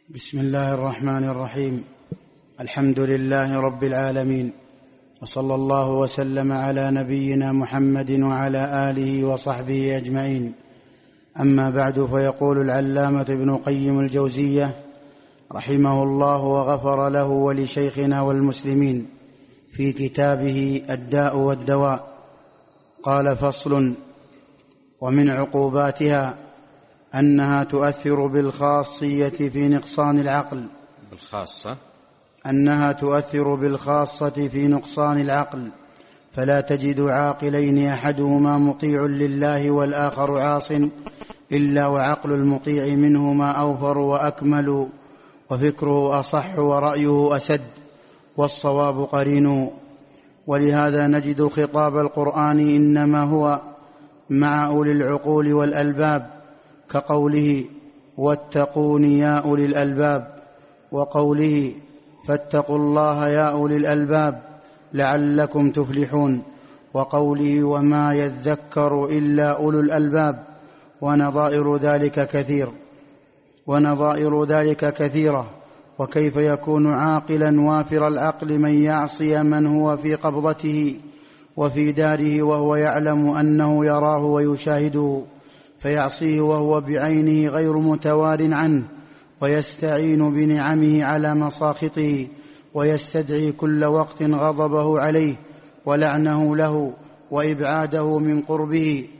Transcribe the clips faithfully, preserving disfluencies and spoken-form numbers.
بسم الله الرحمن الرحيم. الحمد لله رب العالمين، وصلى الله وسلم على نبينا محمد وعلى آله وصحبه أجمعين. أما بعد، فيقول العلامة ابن قيم الجوزية رحمه الله وغفر له ولشيخنا والمسلمين في كتابه الداء والدواء، قال: فصل: ومن عقوباتها أنها تؤثر بالخاصية في نقصان العقل بالخاصة أنها تؤثر بالخاصة في نقصان العقل، فلا تجد عاقلين أحدهما مطيع لله والآخر عاص إلا وعقل المطيع منهما أوفر وأكمل، وفكره أصح ورأيه أسد، والصواب قرين. ولهذا نجد خطاب القرآن إنما هو مع أولي العقول والألباب، كقوله: واتقون يا أولي الألباب، وقوله: فاتقوا الله يا أولي الألباب لعلكم تفلحون، وقوله: وما يذكر إلا أولو الألباب. ونظائر ذلك كثير ونظائر ذلك كثيرة. وكيف يكون عاقلا وافر العقل من يعصي من هو في قبضته وفي داره وهو يعلم أنه يراه ويشاهده، فيعصيه وهو بعينه غير متوار عنه، ويستعين بنعمه على مساخطه، ويستدعي كل وقت غضبه عليه ولعنه له وإبعاده من قربه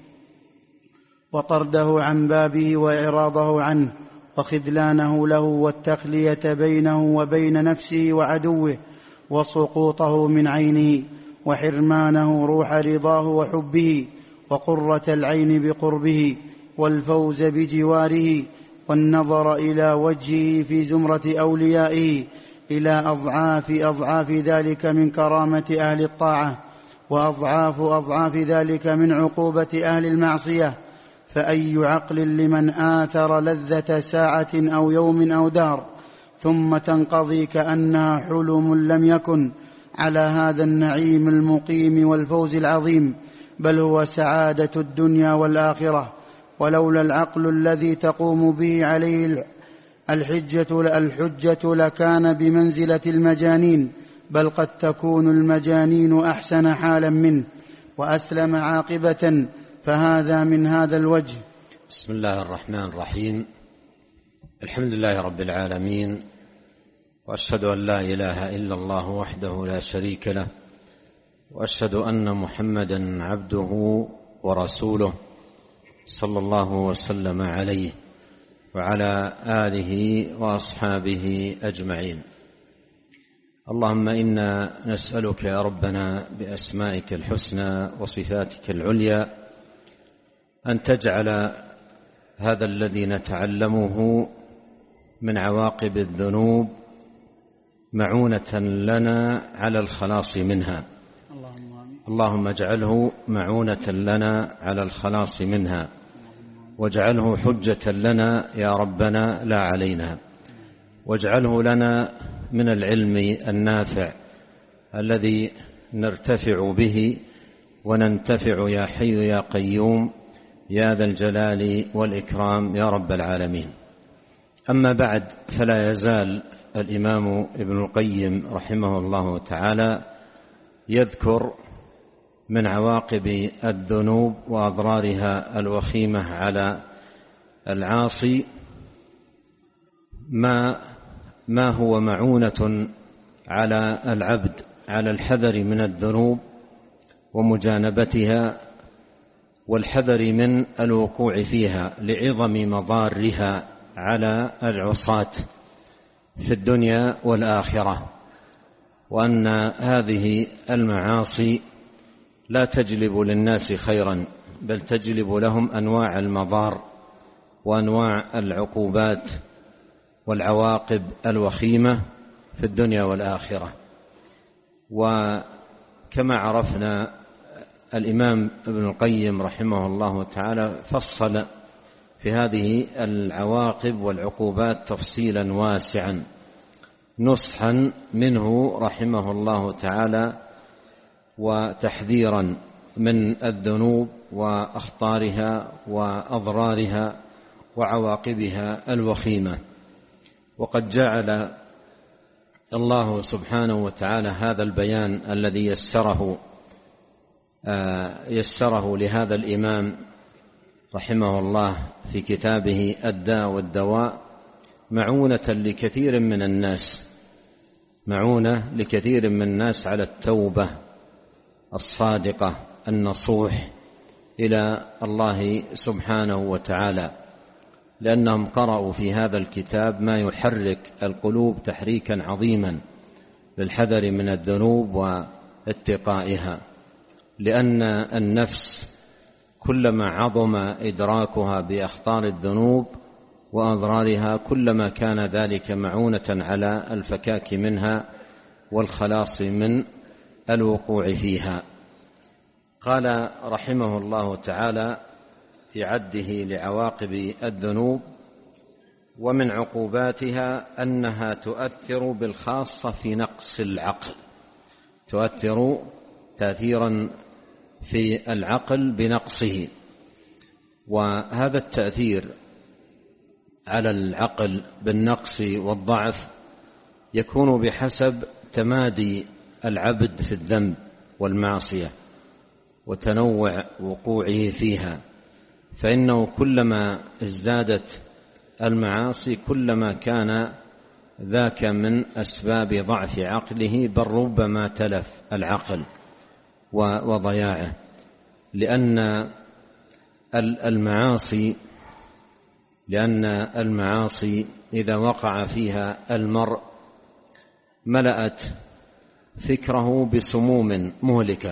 وطرده عن بابه وإعراضه عنه وخذلانه له والتخلية بينه وبين نفسه وعدوه، وسقوطه من عينه وحرمانه روح رضاه وحبه وقرة العين بقربه والفوز بجواره والنظر إلى وجهه في زمرة أوليائه، إلى أضعاف أضعاف ذلك من كرامة أهل الطاعة، وأضعاف أضعاف ذلك من عقوبة أهل المعصية. فأي عقل لمن آثر لذة ساعة أو يوم أو دار ثم تنقضي كأنها حلم لم يكن على هذا النعيم المقيم والفوز العظيم، بل هو سعادة الدنيا والآخرة. ولولا العقل الذي تقوم به عليه الحجة, الحجة لكان بمنزلة المجانين، بل قد تكون المجانين أحسن حالا منه وأسلم عاقبة، فهذا من هذا الوجه. بسم الله الرحمن الرحيم. الحمد لله رب العالمين، وأشهد أن لا إله إلا الله وحده لا شريك له، وأشهد أن محمدا عبده ورسوله صلى الله وسلم عليه وعلى آله وأصحابه أجمعين. اللهم إنا نسألك يا ربنا بأسمائك الحسنى وصفاتك العليا أن تجعل هذا الذي نتعلمه من عواقب الذنوب معونة لنا على الخلاص منها. اللهم اجعله معونة لنا على الخلاص منها، واجعله حجة لنا يا ربنا لا علينا، واجعله لنا من العلم النافع الذي نرتفع به وننتفع يا حي يا قيوم يا ذا الجلال والإكرام يا رب العالمين. أما بعد، فلا يزال الإمام ابن القيم رحمه الله تعالى يذكر من عواقب الذنوب وأضرارها الوخيمة على العاصي ما ما هو معونة على العبد على الحذر من الذنوب ومجانبتها والحذر من الوقوع فيها لعظم مضارها على العصاة في الدنيا والآخرة، وأن هذه المعاصي لا تجلب للناس خيرا، بل تجلب لهم أنواع المضار وأنواع العقوبات والعواقب الوخيمة في الدنيا والآخرة. وكما عرفنا، الإمام ابن القيم رحمه الله تعالى فصل في هذه العواقب والعقوبات تفصيلا واسعا نصحا منه رحمه الله تعالى وتحذيرا من الذنوب وأخطارها وأضرارها وعواقبها الوخيمة. وقد جعل الله سبحانه وتعالى هذا البيان الذي يسره يسره لهذا الإمام رحمه الله في كتابه الداء والدواء معونة لكثير من الناس معونة لكثير من الناس على التوبة الصادقة النصوح إلى الله سبحانه وتعالى، لأنهم قرأوا في هذا الكتاب ما يحرك القلوب تحريكا عظيما للحذر من الذنوب واتقائها، لأن النفس كلما عظم إدراكها بأخطار الذنوب وأضرارها كلما كان ذلك معونة على الفكاك منها والخلاص من الوقوع فيها. قال رحمه الله تعالى في عده لعواقب الذنوب: ومن عقوباتها أنها تؤثر بالخاصة في نقص العقل، تؤثر تأثيرا في العقل بنقصه، وهذا التأثير على العقل بالنقص والضعف يكون بحسب تمادي العبد في الذنب والمعصية وتنوع وقوعه فيها، فإنه كلما ازدادت المعاصي كلما كان ذاك من أسباب ضعف عقله، بل ربما تلف العقل وضياعه، لأن المعاصي لأن المعاصي إذا وقع فيها المرء ملأت فكره بسموم مهلكة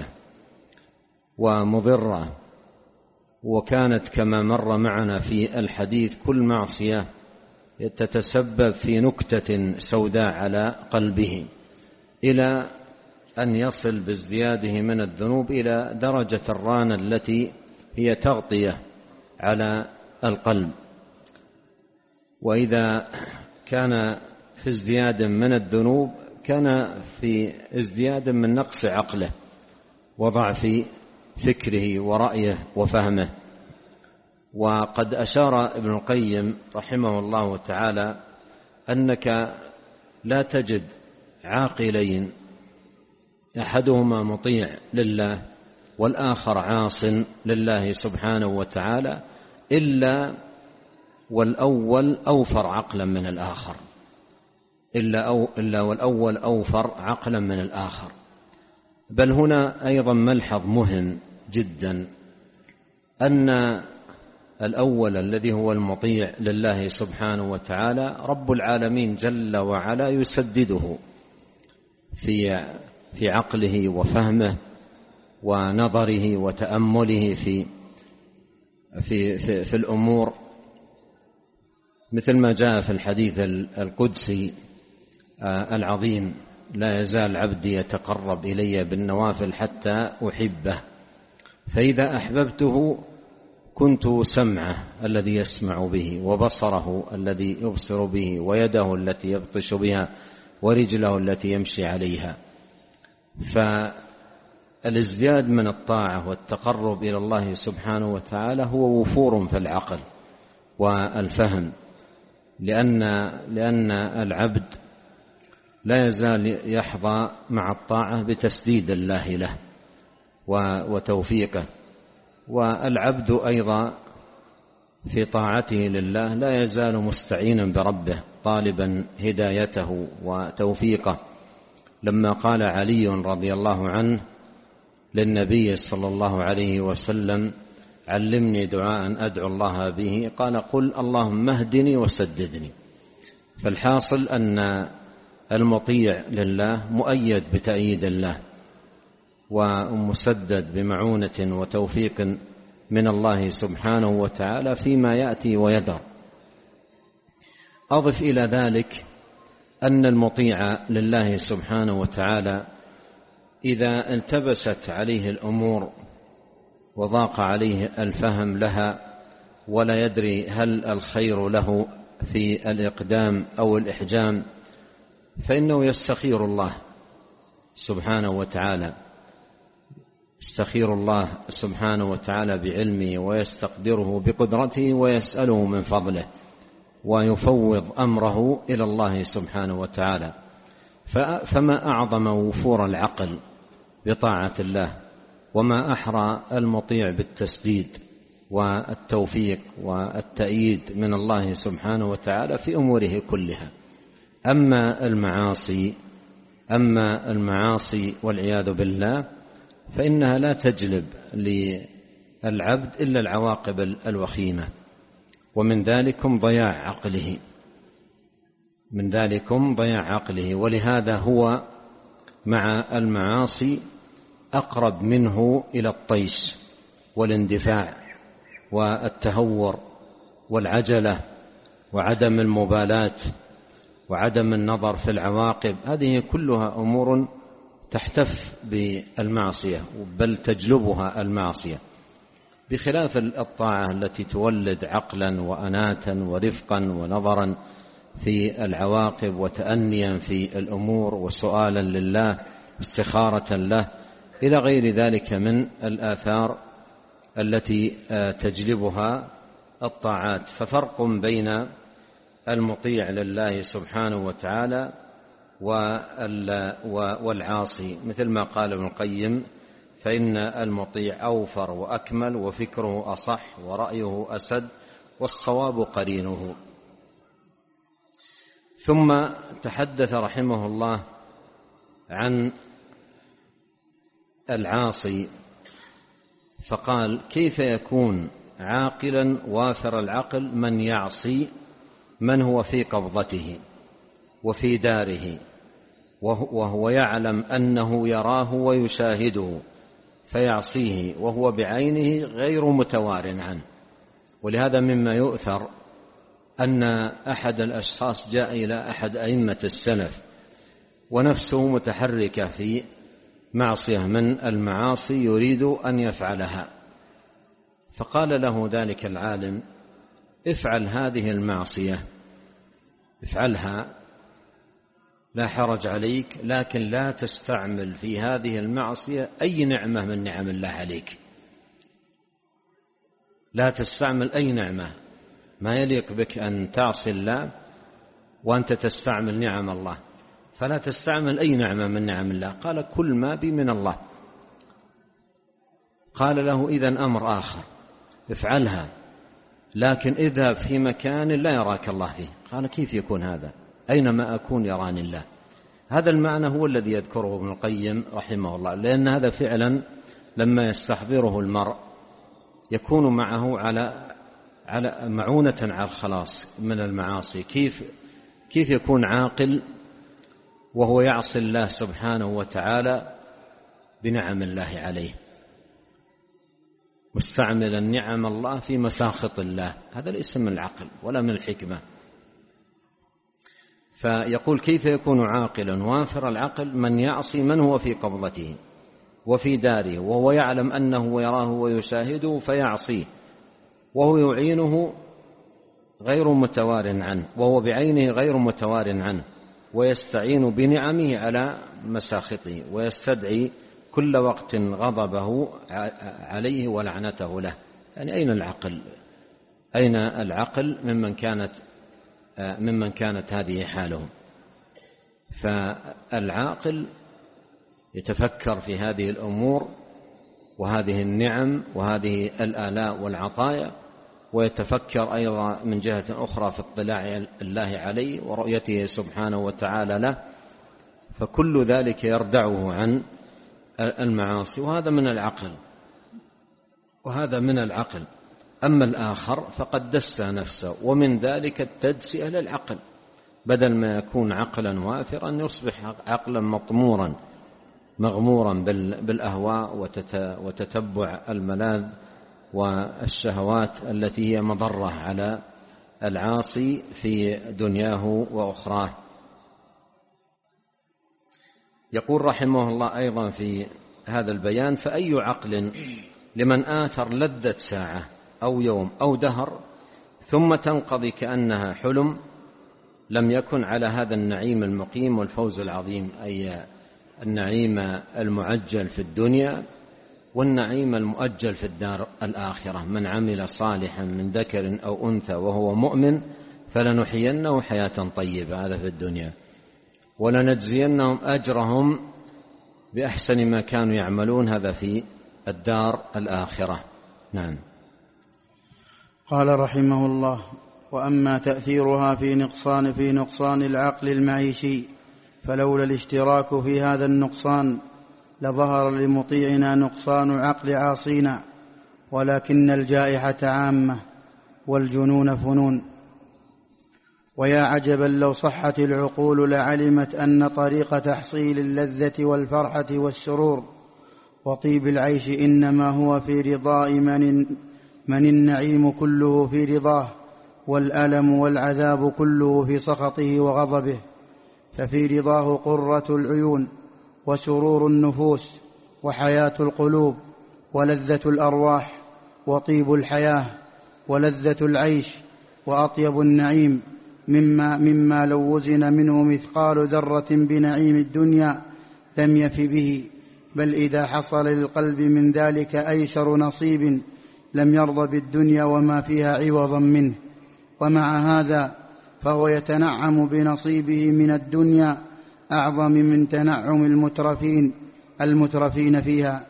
ومضرة، وكانت كما مر معنا في الحديث كل معصية تتسبب في نكتة سوداء على قلبه، إلى أن يصل بازدياده من الذنوب إلى درجة الرانة التي هي تغطية على القلب. وإذا كان في ازدياد من الذنوب كان في ازدياد من نقص عقله وضعف فكره ورأيه وفهمه. وقد أشار ابن القيم رحمه الله تعالى أنك لا تجد عاقلين أحدهما مطيع لله والآخر عاص لله سبحانه وتعالى إلا والأول أوفر عقلا من الآخر إلا, أو إلا والأول أوفر عقلا من الآخر. بل هنا أيضا ملحظ مهم جدا، أن الأول الذي هو المطيع لله سبحانه وتعالى رب العالمين جل وعلا يسدده في في عقله وفهمه ونظره وتأمله في في في, في الأمور، مثل ما جاء في الحديث القدسي العظيم: لا يزال عبدي يتقرب إلي بالنوافل حتى أحبه، فإذا أحببته كنت سمعه الذي يسمع به، وبصره الذي يبصر به، ويده التي يبطش بها، ورجله التي يمشي عليها. فالازدياد من الطاعة والتقرب إلى الله سبحانه وتعالى هو وفور في العقل والفهم، لأن لأن العبد لا يزال يحظى مع الطاعة بتسديد الله له وتوفيقه، والعبد أيضا في طاعته لله لا يزال مستعينا بربه طالبا هدايته وتوفيقه، لما قال علي رضي الله عنه للنبي صلى الله عليه وسلم: علمني دعاء أدعو الله به، قال: قل اللهم اهدني وسددني. فالحاصل أن المطيع لله مؤيد بتأييد الله ومسدد بمعونة وتوفيق من الله سبحانه وتعالى فيما يأتي ويدر. أضف إلى ذلك أن المطيع لله سبحانه وتعالى إذا التبست عليه الأمور وضاق عليه الفهم لها ولا يدري هل الخير له في الإقدام أو الإحجام، فإنه يستخير الله سبحانه وتعالى يستخير الله سبحانه وتعالى بعلمه ويستقدره بقدرته ويسأله من فضله، ويفوض أمره إلى الله سبحانه وتعالى. فما أعظم وفور العقل بطاعة الله، وما أحرى المطيع بالتسديد والتوفيق والتأييد من الله سبحانه وتعالى في أموره كلها. أما المعاصي أما المعاصي والعياذ بالله فإنها لا تجلب للعبد إلا العواقب الوخيمة، ومن ذلكم ضياع عقله من ذلكم ضياع عقله ولهذا هو مع المعاصي أقرب منه إلى الطيش والاندفاع والتهور والعجلة وعدم المبالاة وعدم النظر في العواقب. هذه كلها أمور تحتف بالمعصية بل تجلبها المعصية، بخلاف الطاعة التي تولد عقلا وأناتا ورفقا ونظرا في العواقب وتأنيا في الأمور وسؤالا لله واستخارة له إلى غير ذلك من الآثار التي تجلبها الطاعات. ففرق بين المطيع لله سبحانه وتعالى والعاصي، مثل ما قال ابن القيم: فإن المطيع أوفر وأكمل وفكره أصح ورأيه أسد والصواب قرينه. ثم تحدث رحمه الله عن العاصي فقال: كيف يكون عاقلا وافر العقل من يعصي من هو في قبضته وفي داره وهو يعلم أنه يراه ويشاهده فيعصيه وهو بعينه غير متوار عنه. ولهذا مما يؤثر أن أحد الأشخاص جاء إلى أحد أئمة السلف ونفسه متحركة في معصية من المعاصي يريد أن يفعلها، فقال له ذلك العالم: افعل هذه المعصية، افعلها لا حرج عليك، لكن لا تستعمل في هذه المعصية أي نعمة من نعم الله عليك، لا تستعمل أي نعمة. ما يليق بك أن تعصي الله وأنت تستعمل نعم الله، فلا تستعمل أي نعمة من نعم الله. قال: كل ما بي من الله. قال له: إذن أمر آخر، افعلها لكن اذهب في مكان لا يراك الله فيه. قال: كيف يكون هذا؟ أينما أكون يراني الله. هذا المعنى هو الذي يذكره ابن القيم رحمه الله، لأن هذا فعلا لما يستحضره المرء يكون معه على على معونة على الخلاص من المعاصي. كيف كيف يكون عاقل وهو يعصي الله سبحانه وتعالى بنعم الله عليه، مستعملا نعم الله في مساخط الله؟ هذا ليس من العقل ولا من الحكمة. فيقول: كيف يكون عاقلا وافر العقل من يعصي من هو في قبضته وفي داره وهو يعلم أنه يراه ويشاهده فيعصيه وهو يعينه غير متوار عنه وهو بعينه غير متوار عنه، ويستعين بنعمه على مساخطه ويستدعي كل وقت غضبه عليه ولعنته له. يعني أين العقل؟ أين العقل ممن كانت ممن كانت هذه حالهم؟ فالعاقل يتفكر في هذه الأمور وهذه النعم وهذه الآلاء والعطايا، ويتفكر أيضا من جهة أخرى في اطلاع الله عليه ورؤيته سبحانه وتعالى له، فكل ذلك يردعه عن المعاصي، وهذا من العقل وهذا من العقل. أما الآخر فقد دس نفسه، ومن ذلك التدسئة للعقل، بدل ما يكون عقلا وافرا يصبح عقلا مطمورا مغمورا بالأهواء وتتبع الملاذ والشهوات التي هي مضرة على العاصي في دنياه وأخراه. يقول رحمه الله أيضا في هذا البيان: فأي عقل لمن آثر لذة ساعة أو يوم أو دهر ثم تنقضي كأنها حلم لم يكن على هذا النعيم المقيم والفوز العظيم، أي النعيم المعجل في الدنيا والنعيم المؤجل في الدار الآخرة. من عمل صالحا من ذكر أو أنثى وهو مؤمن فلنحيينهم حياة طيبة، هذا في الدنيا، ولنجزينهم أجرهم بأحسن ما كانوا يعملون، هذا في الدار الآخرة. نعم. قال رحمه الله: وأما تأثيرها في نقصان في نقصان العقل المعيشي فلولا الاشتراك في هذا النقصان لظهر لمطيعنا نقصان عقل عاصينا، ولكن الجائحة عامة والجنون فنون. ويا عجبا لو صحت العقول لعلمت أن طريق تحصيل اللذة والفرحة والسرور وطيب العيش إنما هو في رضاء من, من النعيم كله في رضاه، والألم والعذاب كله في سخطه وغضبه. ففي رضاه قرة العيون وسرور النفوس وحياة القلوب ولذة الأرواح وطيب الحياة ولذة العيش وأطيب النعيم، مما, مما لو وزن منه مثقال ذرة بنعيم الدنيا لم يف به، بل إذا حصل للقلب من ذلك أيسر نصيب لم يرضى بالدنيا وما فيها عوضا منه. ومع هذا فهو يتنعم بنصيبه من الدنيا أعظم من تنعم المترفين المترفين فيها،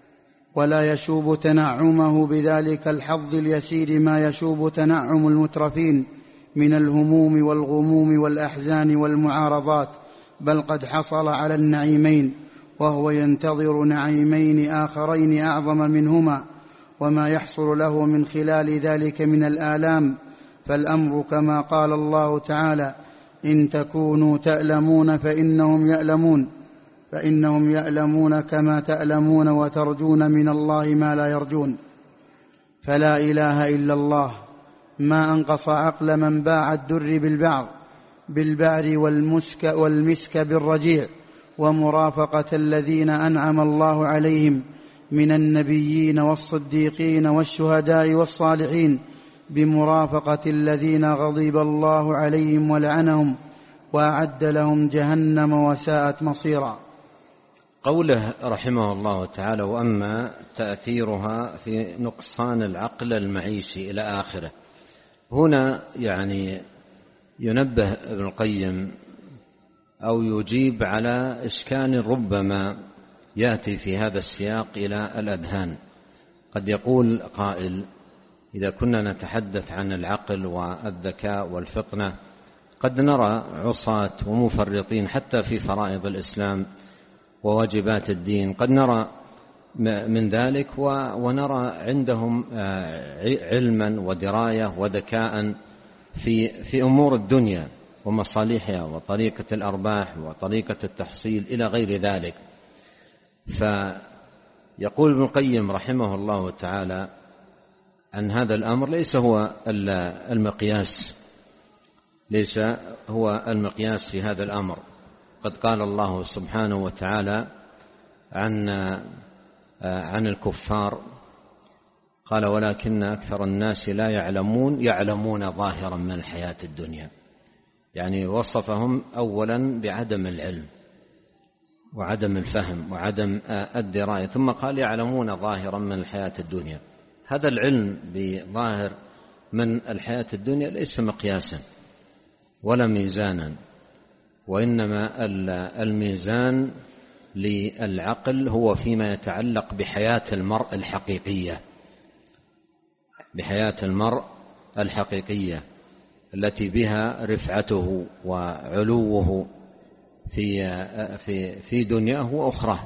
ولا يشوب تنعمه بذلك الحظ اليسير ما يشوب تنعم المترفين من الهموم والغموم والأحزان والمعارضات، بل قد حصل على النعيمين وهو ينتظر نعيمين آخرين أعظم منهما، وما يحصل له من خلال ذلك من الآلام. فالأمر كما قال الله تعالى: إن تكونوا تألمون فإنهم يألمون فإنهم يألمون كما تألمون وترجون من الله ما لا يرجون. فلا إله إلا الله ما أنقص عقل من باع الدر بالبعر بالبعر والمسك, والمسك بالرجيع، ومرافقة الذين أنعم الله عليهم من النبيين والصديقين والشهداء والصالحين، بمرافقة الذين غضب الله عليهم ولعنهم وأعد لهم جهنم وساءت مصيرا. قوله رحمه الله تعالى: وأما تأثيرها في نقصان العقل المعيشي إلى آخره. هنا يعني ينبه ابن القيم أو يجيب على إشكال ربما يأتي في هذا السياق إلى الأذهان. قد يقول قائل: إذا كنا نتحدث عن العقل والذكاء والفطنة قد نرى عصاة ومفرطين حتى في فرائض الإسلام وواجبات الدين، قد نرى من ذلك ونرى عندهم علما ودراية وذكاء في في أمور الدنيا ومصالحها وطريقة الأرباح وطريقة التحصيل إلى غير ذلك. فيقول ابن القيم رحمه الله تعالى أن هذا الأمر ليس هو المقياس ليس هو المقياس في هذا الأمر. قد قال الله سبحانه وتعالى عن عن الكفار، قال: ولكن أكثر الناس لا يعلمون يعلمون ظاهرا من الحياة الدنيا. يعني وصفهم أولا بعدم العلم وعدم الفهم وعدم الدراية، ثم قال: يعلمون ظاهرا من الحياة الدنيا. هذا العلم بظاهر من الحياة الدنيا ليس مقياسا ولا ميزانا، وإنما الميزان للعقل هو فيما يتعلق بحياة المرء الحقيقية بحياة المرء الحقيقية التي بها رفعته وعلوه في في في دنياه وأخراه.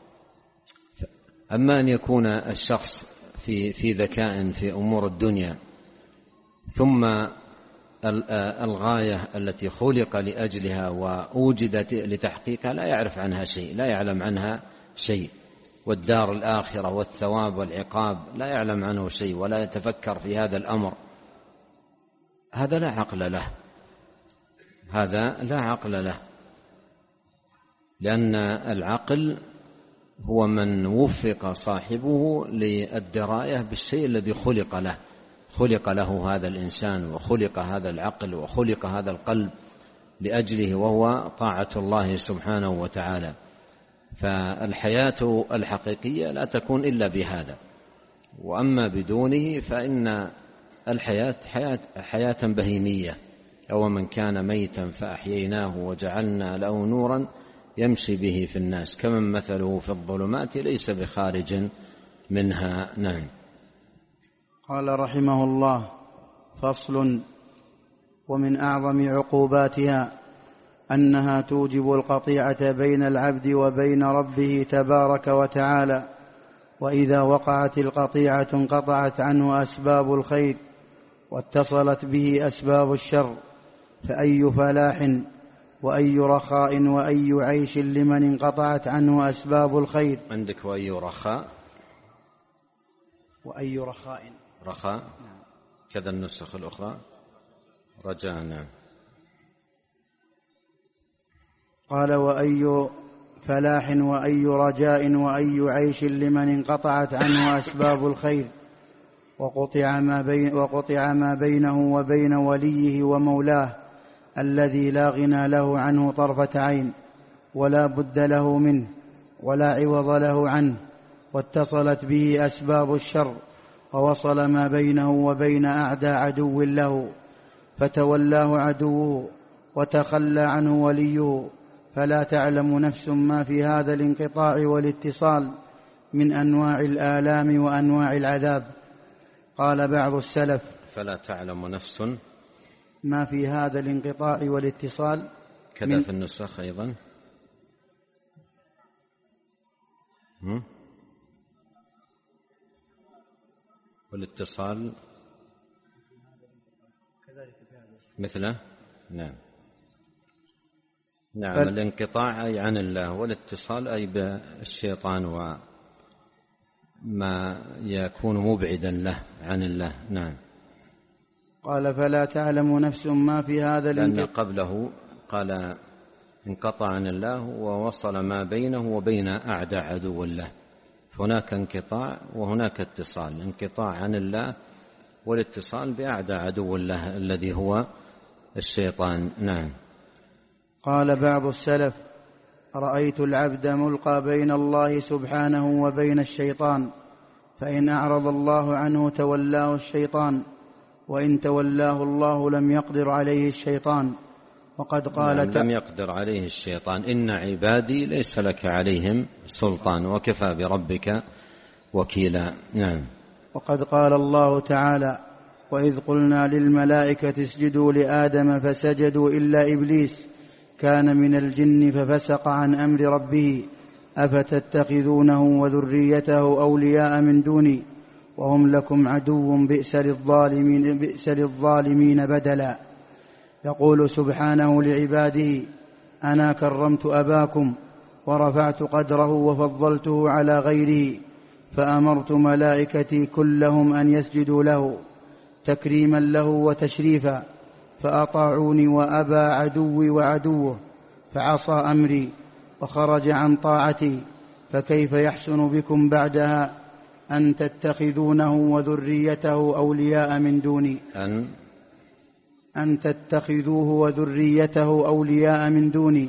أما أن يكون الشخص في في ذكاء في أمور الدنيا ثم الغاية التي خلق لأجلها وأوجدت لتحقيقها لا يعرف عنها شيء، لا يعلم عنها شيء، والدار الآخرة والثواب والعقاب لا يعلم عنه شيء ولا يتفكر في هذا الأمر، هذا لا عقل له هذا لا عقل له لأن العقل هو من وفق صاحبه للدراية بالشيء الذي خلق له خلق له هذا الإنسان وخلق هذا العقل وخلق هذا القلب لأجله، وهو طاعة الله سبحانه وتعالى. فالحياة الحقيقية لا تكون إلا بهذا، وأما بدونه فإن الحياة حياة, حياة بهيمية أو من كان ميتا فأحييناه وجعلنا له نورا يمشي به في الناس كمن مثله في الظلمات ليس بخارج منها. نعم. قال رحمه الله: فصل. ومن أعظم عقوباتها أنها توجب القطيعة بين العبد وبين ربه تبارك وتعالى، وإذا وقعت القطيعة انقطعت عنه أسباب الخير واتصلت به أسباب الشر، فأي فلاح وأي رخاء وأي عيش لمن انقطعت عنه أسباب الخير. عندك وأي رخاء وأي رخاء رخاء نعم. كذا النسخ الأخرى رجعنا. قال: وأي فلاح وأي رجاء وأي عيش لمن انقطعت عنه أسباب الخير وقطع ما, بين وقطع ما بينه وبين وليه ومولاه الذي لا غنى له عنه طرفة عين ولا بد له منه ولا عوض له عنه، واتصلت به أسباب الشر ووصل ما بينه وبين أعداء عدو له، فتولاه عدوه وتخلى عنه وليه، فلا تعلم نفس ما في هذا الانقطاع والاتصال من أنواع الآلام وأنواع العذاب. قال بعض السلف: فلا تعلم نفس ما في هذا الانقطاع والاتصال. كذا في النسخ أيضا. هم؟ والاتصال مثله. نعم نعم بل... الانقطاع أي عن الله، والاتصال أي بالشيطان وما يكون مبعدا له عن الله. نعم. قال: فلا تعلم نفس ما في هذا الانقطاع، لأن قبله قال انقطع عن الله ووصل ما بينه وبين أعداء عدو الله، هناك انقطاع وهناك اتصال، انقطاع عن الله والاتصال بأعداء عدو الله الذي هو الشيطان. نعم. قال بعض السلف: رأيت العبد ملقى بين الله سبحانه وبين الشيطان، فإن أعرض الله عنه تولاه الشيطان، وإن تولاه الله لم يقدر عليه الشيطان. وقد قال نعم لم يقدر عليه الشيطان: إن عبادي ليس لك عليهم سلطان وكفى بربك وكيلا. نعم. وقد قال الله تعالى: وإذ قلنا للملائكة اسجدوا لآدم فسجدوا إلا إبليس كان من الجن ففسق عن أمر ربه أفتتخذونه وذريته أولياء من دوني وهم لكم عدو بئس للظالمين, بئس للظالمين بدلا. يقول سبحانه لعباده: أنا كرمت أباكم ورفعت قدره وفضلته على غيره، فأمرت ملائكتي كلهم أن يسجدوا له تكريما له وتشريفا، فأطاعوني وأبى عدوي وعدوه فعصى أمري وخرج عن طاعتي، فكيف يحسن بكم بعدها أن تتخذونه وذريته أولياء من دوني أن, أن تتخذوه وذريته أولياء من دوني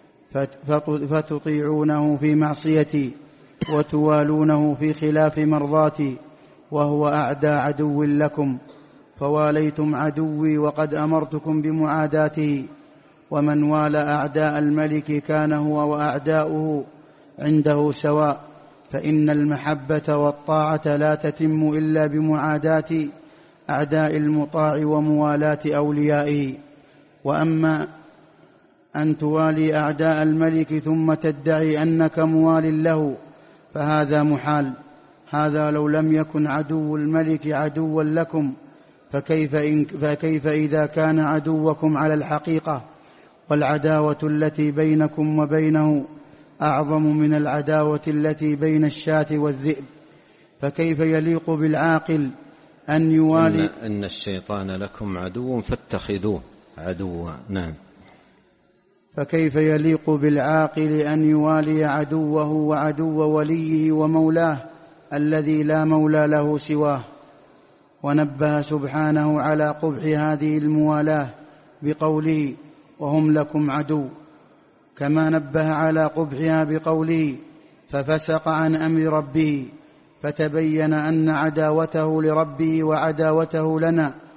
فتطيعونه في معصيتي وتوالونه في خلاف مرضاتي وهو أعدى عدو لكم، فواليتم عدوي وقد أمرتكم بمعاداته. ومن والى أعداء الملك كان هو وأعداؤه عنده سواء، فإن المحبة والطاعة لا تتم إلا بمعاداة أعداء المطاع وموالاة أوليائه. وأما أن توالي أعداء الملك ثم تدعي أنك موال له فهذا محال، هذا لو لم يكن عدو الملك عدوا لكم، فكيف, إن فكيف إذا كان عدوكم على الحقيقة والعداوة التي بينكم وبينه أعظم من العداوة التي بين الشاة والذئب، فكيف يليق بالعاقل أن يوالي إن, إن الشيطان لكم عدو فاتخذوه عدوا. نعم. فكيف يليق بالعاقل أن يوالي عدوه وعدو وليه ومولاه الذي لا مولى له سواه. ونبه سبحانه على قبح هذه الموالاة بقوله: وهم لكم عدو، كما نبه على قبحها بقوله: ففسق عن أمر ربه، فتبين أن عداوته لربه وعداوته لنا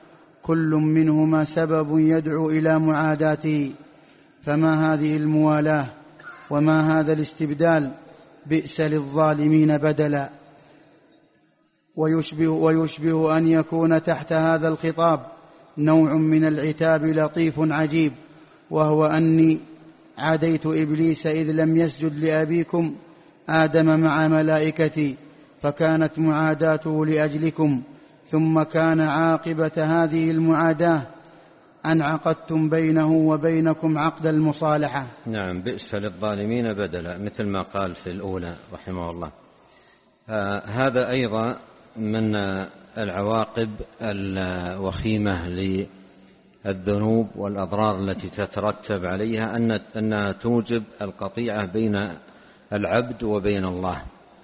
كل منهما سبب يدعو إلى معاداته، فما هذه الموالاة وما هذا الاستبدال؟ بئس للظالمين بدلا. ويشبه, ويشبه أن يكون تحت هذا الخطاب نوع من العتاب لطيف عجيب، وهو أني عاديت إبليس إذ لم يسجد لأبيكم آدم مع ملائكتي، فكانت معاداته لأجلكم، ثم كان عاقبة هذه المعاداة أن عقدتم بينه وبينكم عقد المصالحة. نعم، بئس للظالمين بدلا، مثل ما قال في الأولى رحمه الله. آه هذا أيضا من العواقب الوخيمة للذنوب والأضرار التي تترتب عليها، أن أنها توجب القطيعة بين العبد وبين الله.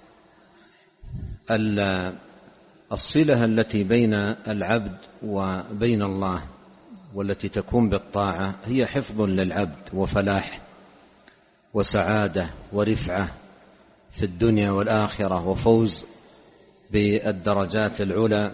الصلة التي بين العبد وبين الله والتي تكون بالطاعة هي حفظ للعبد وفلاح وسعادة ورفعة في الدنيا والآخرة، وفوز بالدرجات العلى،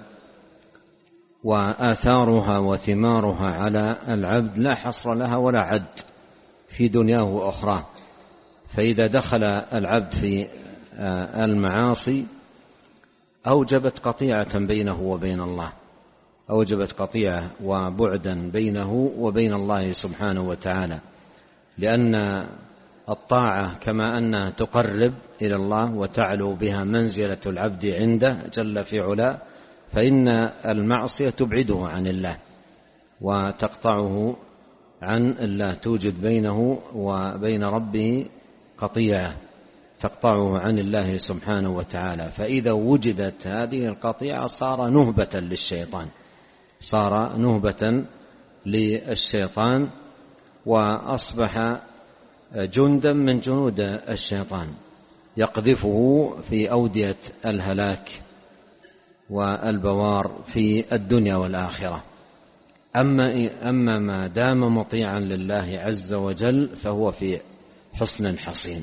وآثارها وثمارها على العبد لا حصر لها ولا عد في دنياه وأخراه. فإذا دخل العبد في المعاصي أوجبت قطيعة بينه وبين الله، أوجبت قطيعة وبعدا بينه وبين الله سبحانه وتعالى، لأن الطاعة كما أنها تقرب إلى الله وتعلو بها منزلة العبد عنده جل في علاه، فإن المعصية تبعده عن الله وتقطعه عن الله، توجد بينه وبين ربه قطيعة تقطعه عن الله سبحانه وتعالى. فإذا وجدت هذه القطيعة صار نهبة للشيطان، صار نهبة للشيطان وأصبح جندا من جنود الشيطان يقذفه في أودية الهلاك والبوار في الدنيا والآخرة. أما, أما ما دام مطيعا لله عز وجل فهو في حصن حصين،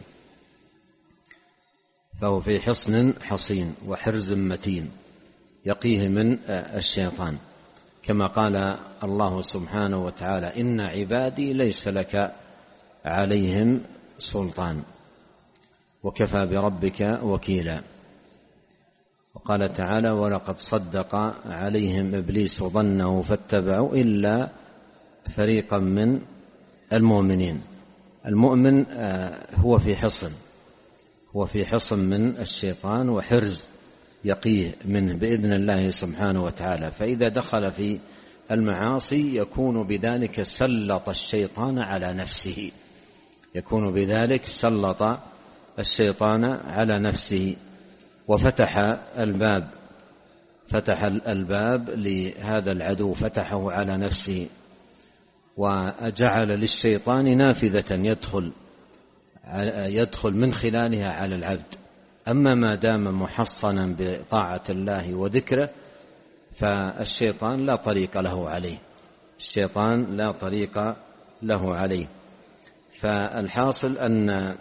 فهو في حصن حصين وحرز متين يقيه من الشيطان، كما قال الله سبحانه وتعالى: إن عبادي ليس لك عليهم سلطان وكفى بربك وكيلا. وقال تعالى: ولقد صدق عليهم إبليس ظنه فاتبعوا إلا فريقا من المؤمنين. المؤمن هو في حصن، هو في حصن من الشيطان وحرز يقيه منه بإذن الله سبحانه وتعالى. فإذا دخل في المعاصي يكون بذلك سلط الشيطان على نفسه، يكون بذلك سلط الشيطان على نفسه وفتح الباب، فتح الباب لهذا العدو، فتحه على نفسه وجعل للشيطان نافذة يدخل يدخل من خلالها على العبد. أما ما دام محصنا بطاعة الله وذكره فالشيطان لا طريق له عليه، الشيطان لا طريق له عليه. فالحاصل أن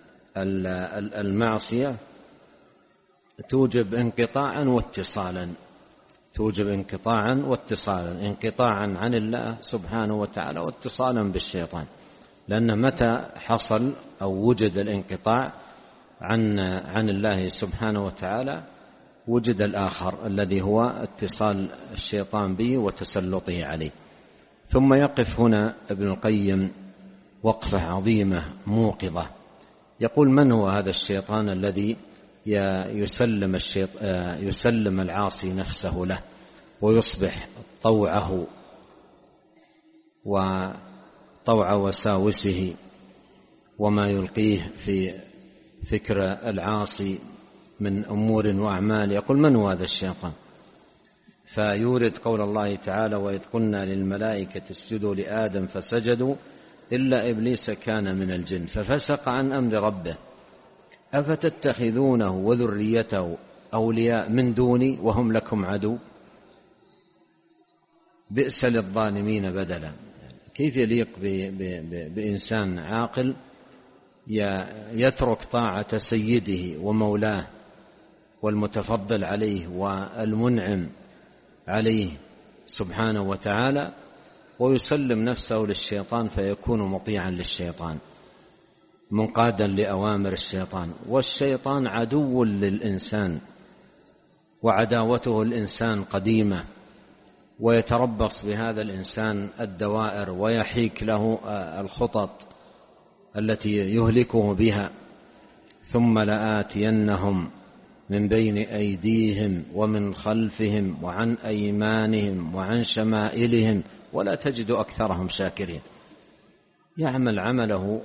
المعصية توجب انقطاعا واتصالا، توجب انقطاعا واتصالا، انقطاعا عن الله سبحانه وتعالى واتصالا بالشيطان، لأن متى حصل أو وجد الانقطاع عن عن الله سبحانه وتعالى وجد الآخر الذي هو اتصال الشيطان به وتسلطه عليه. ثم يقف هنا ابن القيم وقفة عظيمة موقظة، يقول: من هو هذا الشيطان الذي يسلم, الشيط... يسلم العاصي نفسه له ويصبح طوعه وطوع وساوسه وما يلقيه في فكر العاصي من أمور وأعمال؟ يقول: من هو هذا الشيطان؟ فيورد قول الله تعالى: وإذ قلنا للملائكة اسجدوا لآدم فسجدوا إلا إبليس كان من الجن ففسق عن أمر ربه أفتتخذونه وذريته أولياء من دوني وهم لكم عدو بئس للظالمين بدلا. كيف يليق بإنسان عاقل يترك طاعة سيده ومولاه والمتفضل عليه والمنعم عليه سبحانه وتعالى ويسلم نفسه للشيطان فيكون مطيعا للشيطان منقادا لأوامر الشيطان. والشيطان عدو للإنسان وعداوته الإنسان قديمة، ويتربص بهذا الإنسان الدوائر ويحيك له الخطط التي يهلكه بها. ثم لآتينهم من بين أيديهم ومن خلفهم وعن أيمانهم وعن شمائلهم ولا تجد أكثرهم شاكرين. يعمل عمله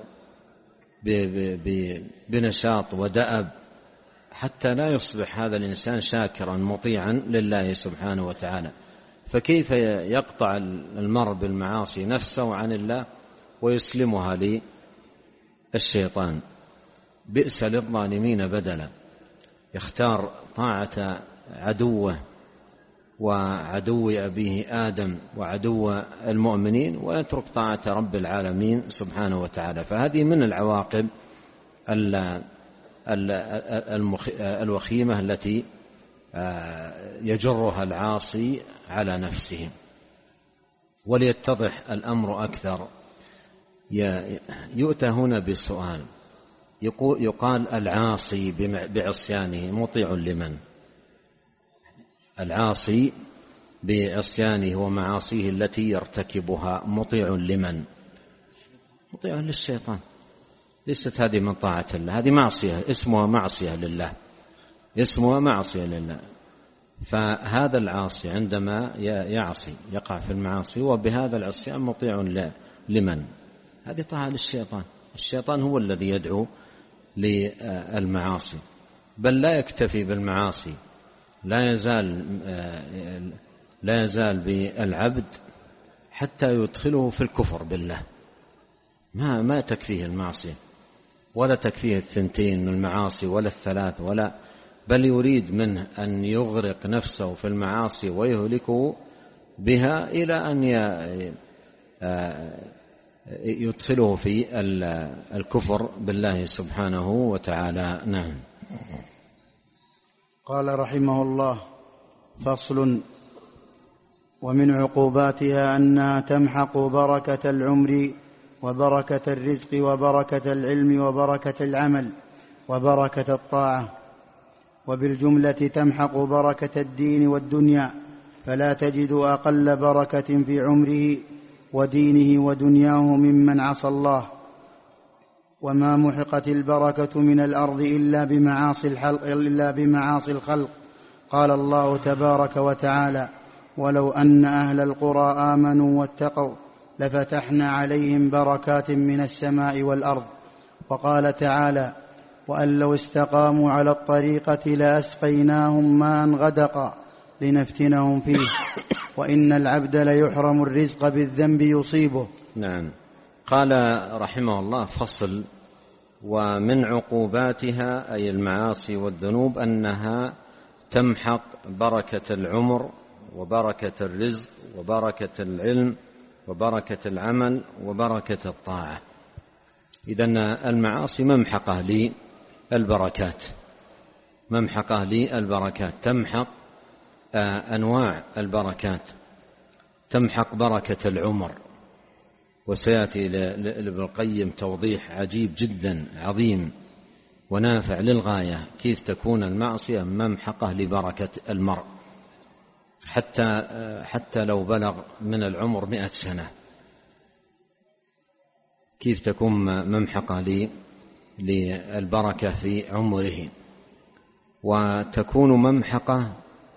بنشاط ودأب حتى لا يصبح هذا الإنسان شاكرا مطيعا لله سبحانه وتعالى. فكيف يقطع المرء بالمعاصي نفسه عن الله ويسلمها للشيطان؟ بئس للظالمين بدلا. يختار طاعة عدوه وعدو أبيه آدم وعدو المؤمنين ويترك طاعة رب العالمين سبحانه وتعالى. فهذه من العواقب الوخيمة التي يجرها العاصي على نفسه. وليتضح الأمر أكثر يؤتى هنا بسؤال، يقال العاصي بعصيانه مطيع لمن؟ العاصي بعصيانه ومعاصيه التي يرتكبها مطيع لمن؟ مطيع للشيطان. ليست هذه من طاعة الله، هذه معصية، اسمها معصية لله، اسمها معصية لله. فهذا العاصي عندما يعصي يقع في المعاصي وبهذا العصيان مطيع لمن؟ هذه طاعة للشيطان. الشيطان هو الذي يدعو للمعاصي، بل لا يكتفي بالمعاصي، لا يزال لا يزال بالعبد حتى يدخله في الكفر بالله. ما ما تكفيه المعصية ولا تكفيه الثنتين من المعاصي ولا الثلاث ولا، بل يريد منه أن يغرق نفسه في المعاصي ويهلكه بها إلى أن يدخله في الكفر بالله سبحانه وتعالى. نعم. قال رحمه الله: فصل: ومن عقوباتها أنها تمحق بركة العمر وبركة الرزق وبركة العلم وبركة العمل وبركة الطاعة، وبالجملة تمحق بركة الدين والدنيا، فلا تجد أقل بركة في عمره ودينه ودنياه ممن عصى الله. وما محقت البركة من الأرض إلا بمعاصي الخلق, إلا بمعاصي الخلق. قال الله تبارك وتعالى: ولو أن أهل القرى آمنوا واتقوا لفتحنا عليهم بركات من السماء والأرض. وقال تعالى: وأن لو استقاموا على الطريقة لأسقيناهم ماء غدقا لنفتنهم فيه وإن العبد ليحرم الرزق بالذنب يصيبه. نعم. قال رحمه الله: فصل: ومن عقوباتها أي المعاصي والذنوب أنها تمحق بركة العمر وبركة الرزق وبركة العلم وبركة العمل وبركة الطاعة. إذن المعاصي ممحقة للبركات، ممحقة للبركات، تمحق أنواع البركات، تمحق بركة العمر. وسيأتي لابن القيم توضيح عجيب جدا عظيم ونافع للغاية كيف تكون المعصية ممحقة لبركة المرء حتى حتى لو بلغ من العمر مئة سنة، كيف تكون ممحقة للبركة في عمره. وتكون ممحقة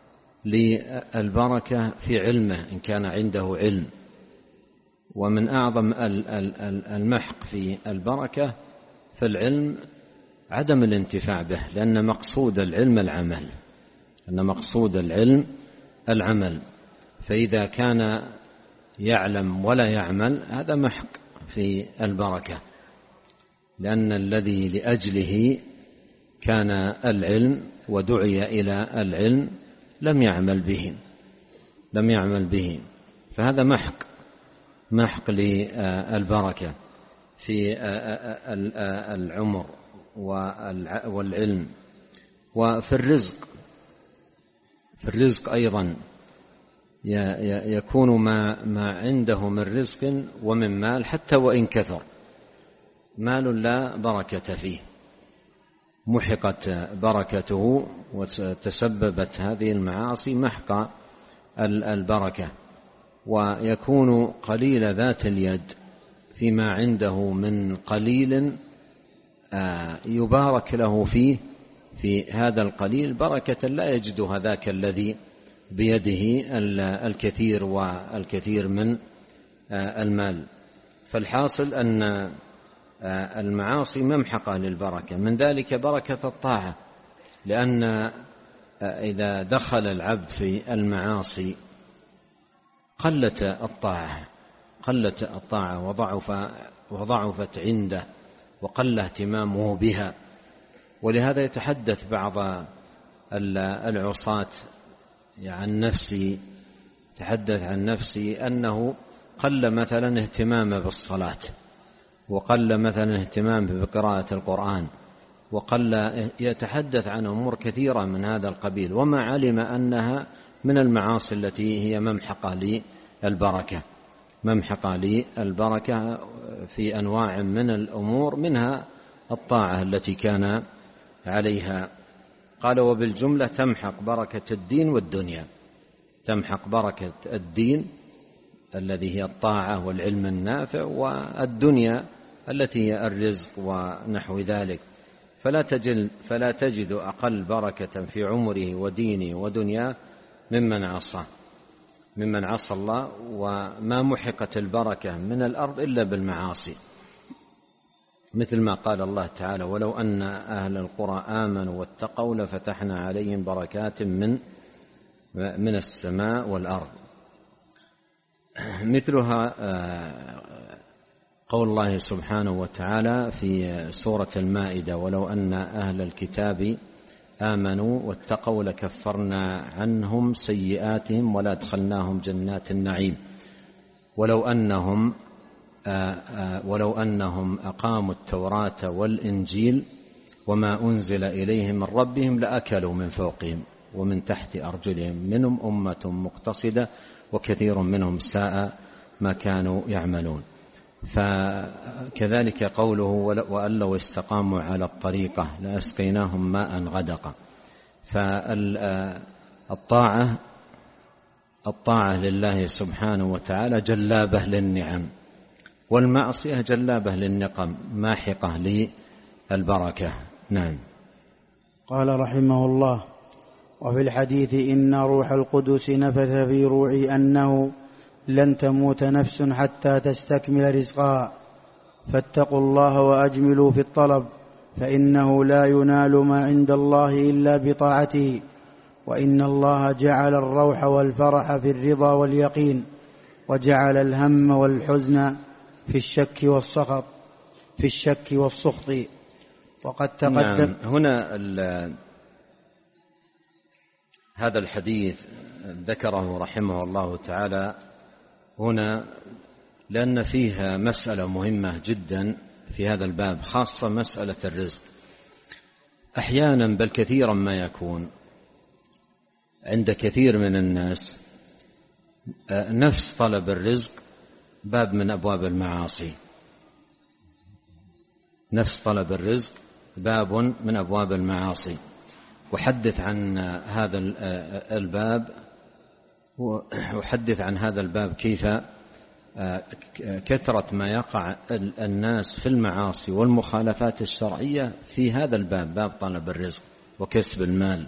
للبركة في علمه إن كان عنده علم. ومن أعظم المحق في البركة في العلم عدم الانتفاع به، لأن مقصود العلم العمل، أن مقصود العلم العمل. فإذا كان يعلم ولا يعمل هذا محق في البركة، لأن الذي لأجله كان العلم ودعي إلى العلم لم يعمل به لم يعمل به فهذا محق محق للبركة في العمر والعلم. وفي الرزق في الرزق أيضا يكون ما, ما عنده من رزق ومن مال حتى وإن كثر، مال لا بركة فيه، محقت بركته وتسببت هذه المعاصي محق البركة. ويكون قليل ذات اليد فيما عنده من قليل يبارك له فيه، في هذا القليل بركة لا يجدها ذاك الذي بيده الكثير والكثير من المال. فالحاصل أن المعاصي ممحقة للبركة، من ذلك بركة الطاعة، لأن إذا دخل العبد في المعاصي قلت الطاعة قلت الطاعة وضعف وضعفت عنده وقل اهتمامه بها. ولهذا يتحدث بعض العصاة عن نفسي تحدث عن نفسي أنه قل مثلا اهتمامه بالصلاة، وقل مثلا اهتمامه بقراءة القرآن، وقل يتحدث عن أمور كثيرة من هذا القبيل، وما علم أنها من المعاصي التي هي ممحقة للبركة ممحقة للبركة في أنواع من الأمور، منها الطاعة التي كان عليها. قال: وبالجملة تمحق بركة الدين والدنيا، تمحق بركة الدين الذي هي الطاعة والعلم النافع، والدنيا التي هي الرزق ونحو ذلك. فلا تجد, فلا تجد أقل بركة في عمره ودينه ودنياه ممن عصى ممن عصى الله، وما محقت البركة من الأرض إلا بالمعاصي، مثل ما قال الله تعالى: ولو أن أهل القرى آمنوا واتقوا لفتحنا عليهم بركات من من السماء والأرض. مثلها قول الله سبحانه وتعالى في سورة المائدة: ولو أن أهل الكتاب آمنوا واتقوا لكفرنا عنهم سيئاتهم ولأدخلناهم جنات النعيم ولو أنهم ولو أنهم أقاموا التوراة والإنجيل وما أنزل إليهم من ربهم لأكلوا من فوقهم ومن تحت أرجلهم منهم أمة مقتصدة وكثير منهم ساء ما كانوا يعملون. فكذلك قوله: وأن لو استقاموا على الطريقة لأسقيناهم ماء غدقا. فالطاعة الطاعة لله سبحانه وتعالى جلابة للنعم، والمعصية جلابة للنقم ماحقة للبركة. نعم. قال رحمه الله: وفي الحديث إن روح القدس نفث في روعي أنه لن تموت نفس حتى تستكمل رزقها، فاتقوا الله وأجملوا في الطلب، فإنه لا ينال ما عند الله إلا بطاعته، وإن الله جعل الروح والفرح في الرضا واليقين، وجعل الهم والحزن في الشك والسخط في الشك والسخط. وقد تقدم. نعم. هنا هذا الحديث ذكره رحمه الله تعالى هنا لأن فيها مسألة مهمة جدا في هذا الباب، خاصة مسألة الرزق. أحيانا بل كثيرا ما يكون عند كثير من الناس نفس طلب الرزق باب من أبواب المعاصي، نفس طلب الرزق باب من أبواب المعاصي. وحدث عن هذا الباب وحدث عن هذا الباب كيف كثرة ما يقع الناس في المعاصي والمخالفات الشرعية في هذا الباب، باب طلب الرزق وكسب المال.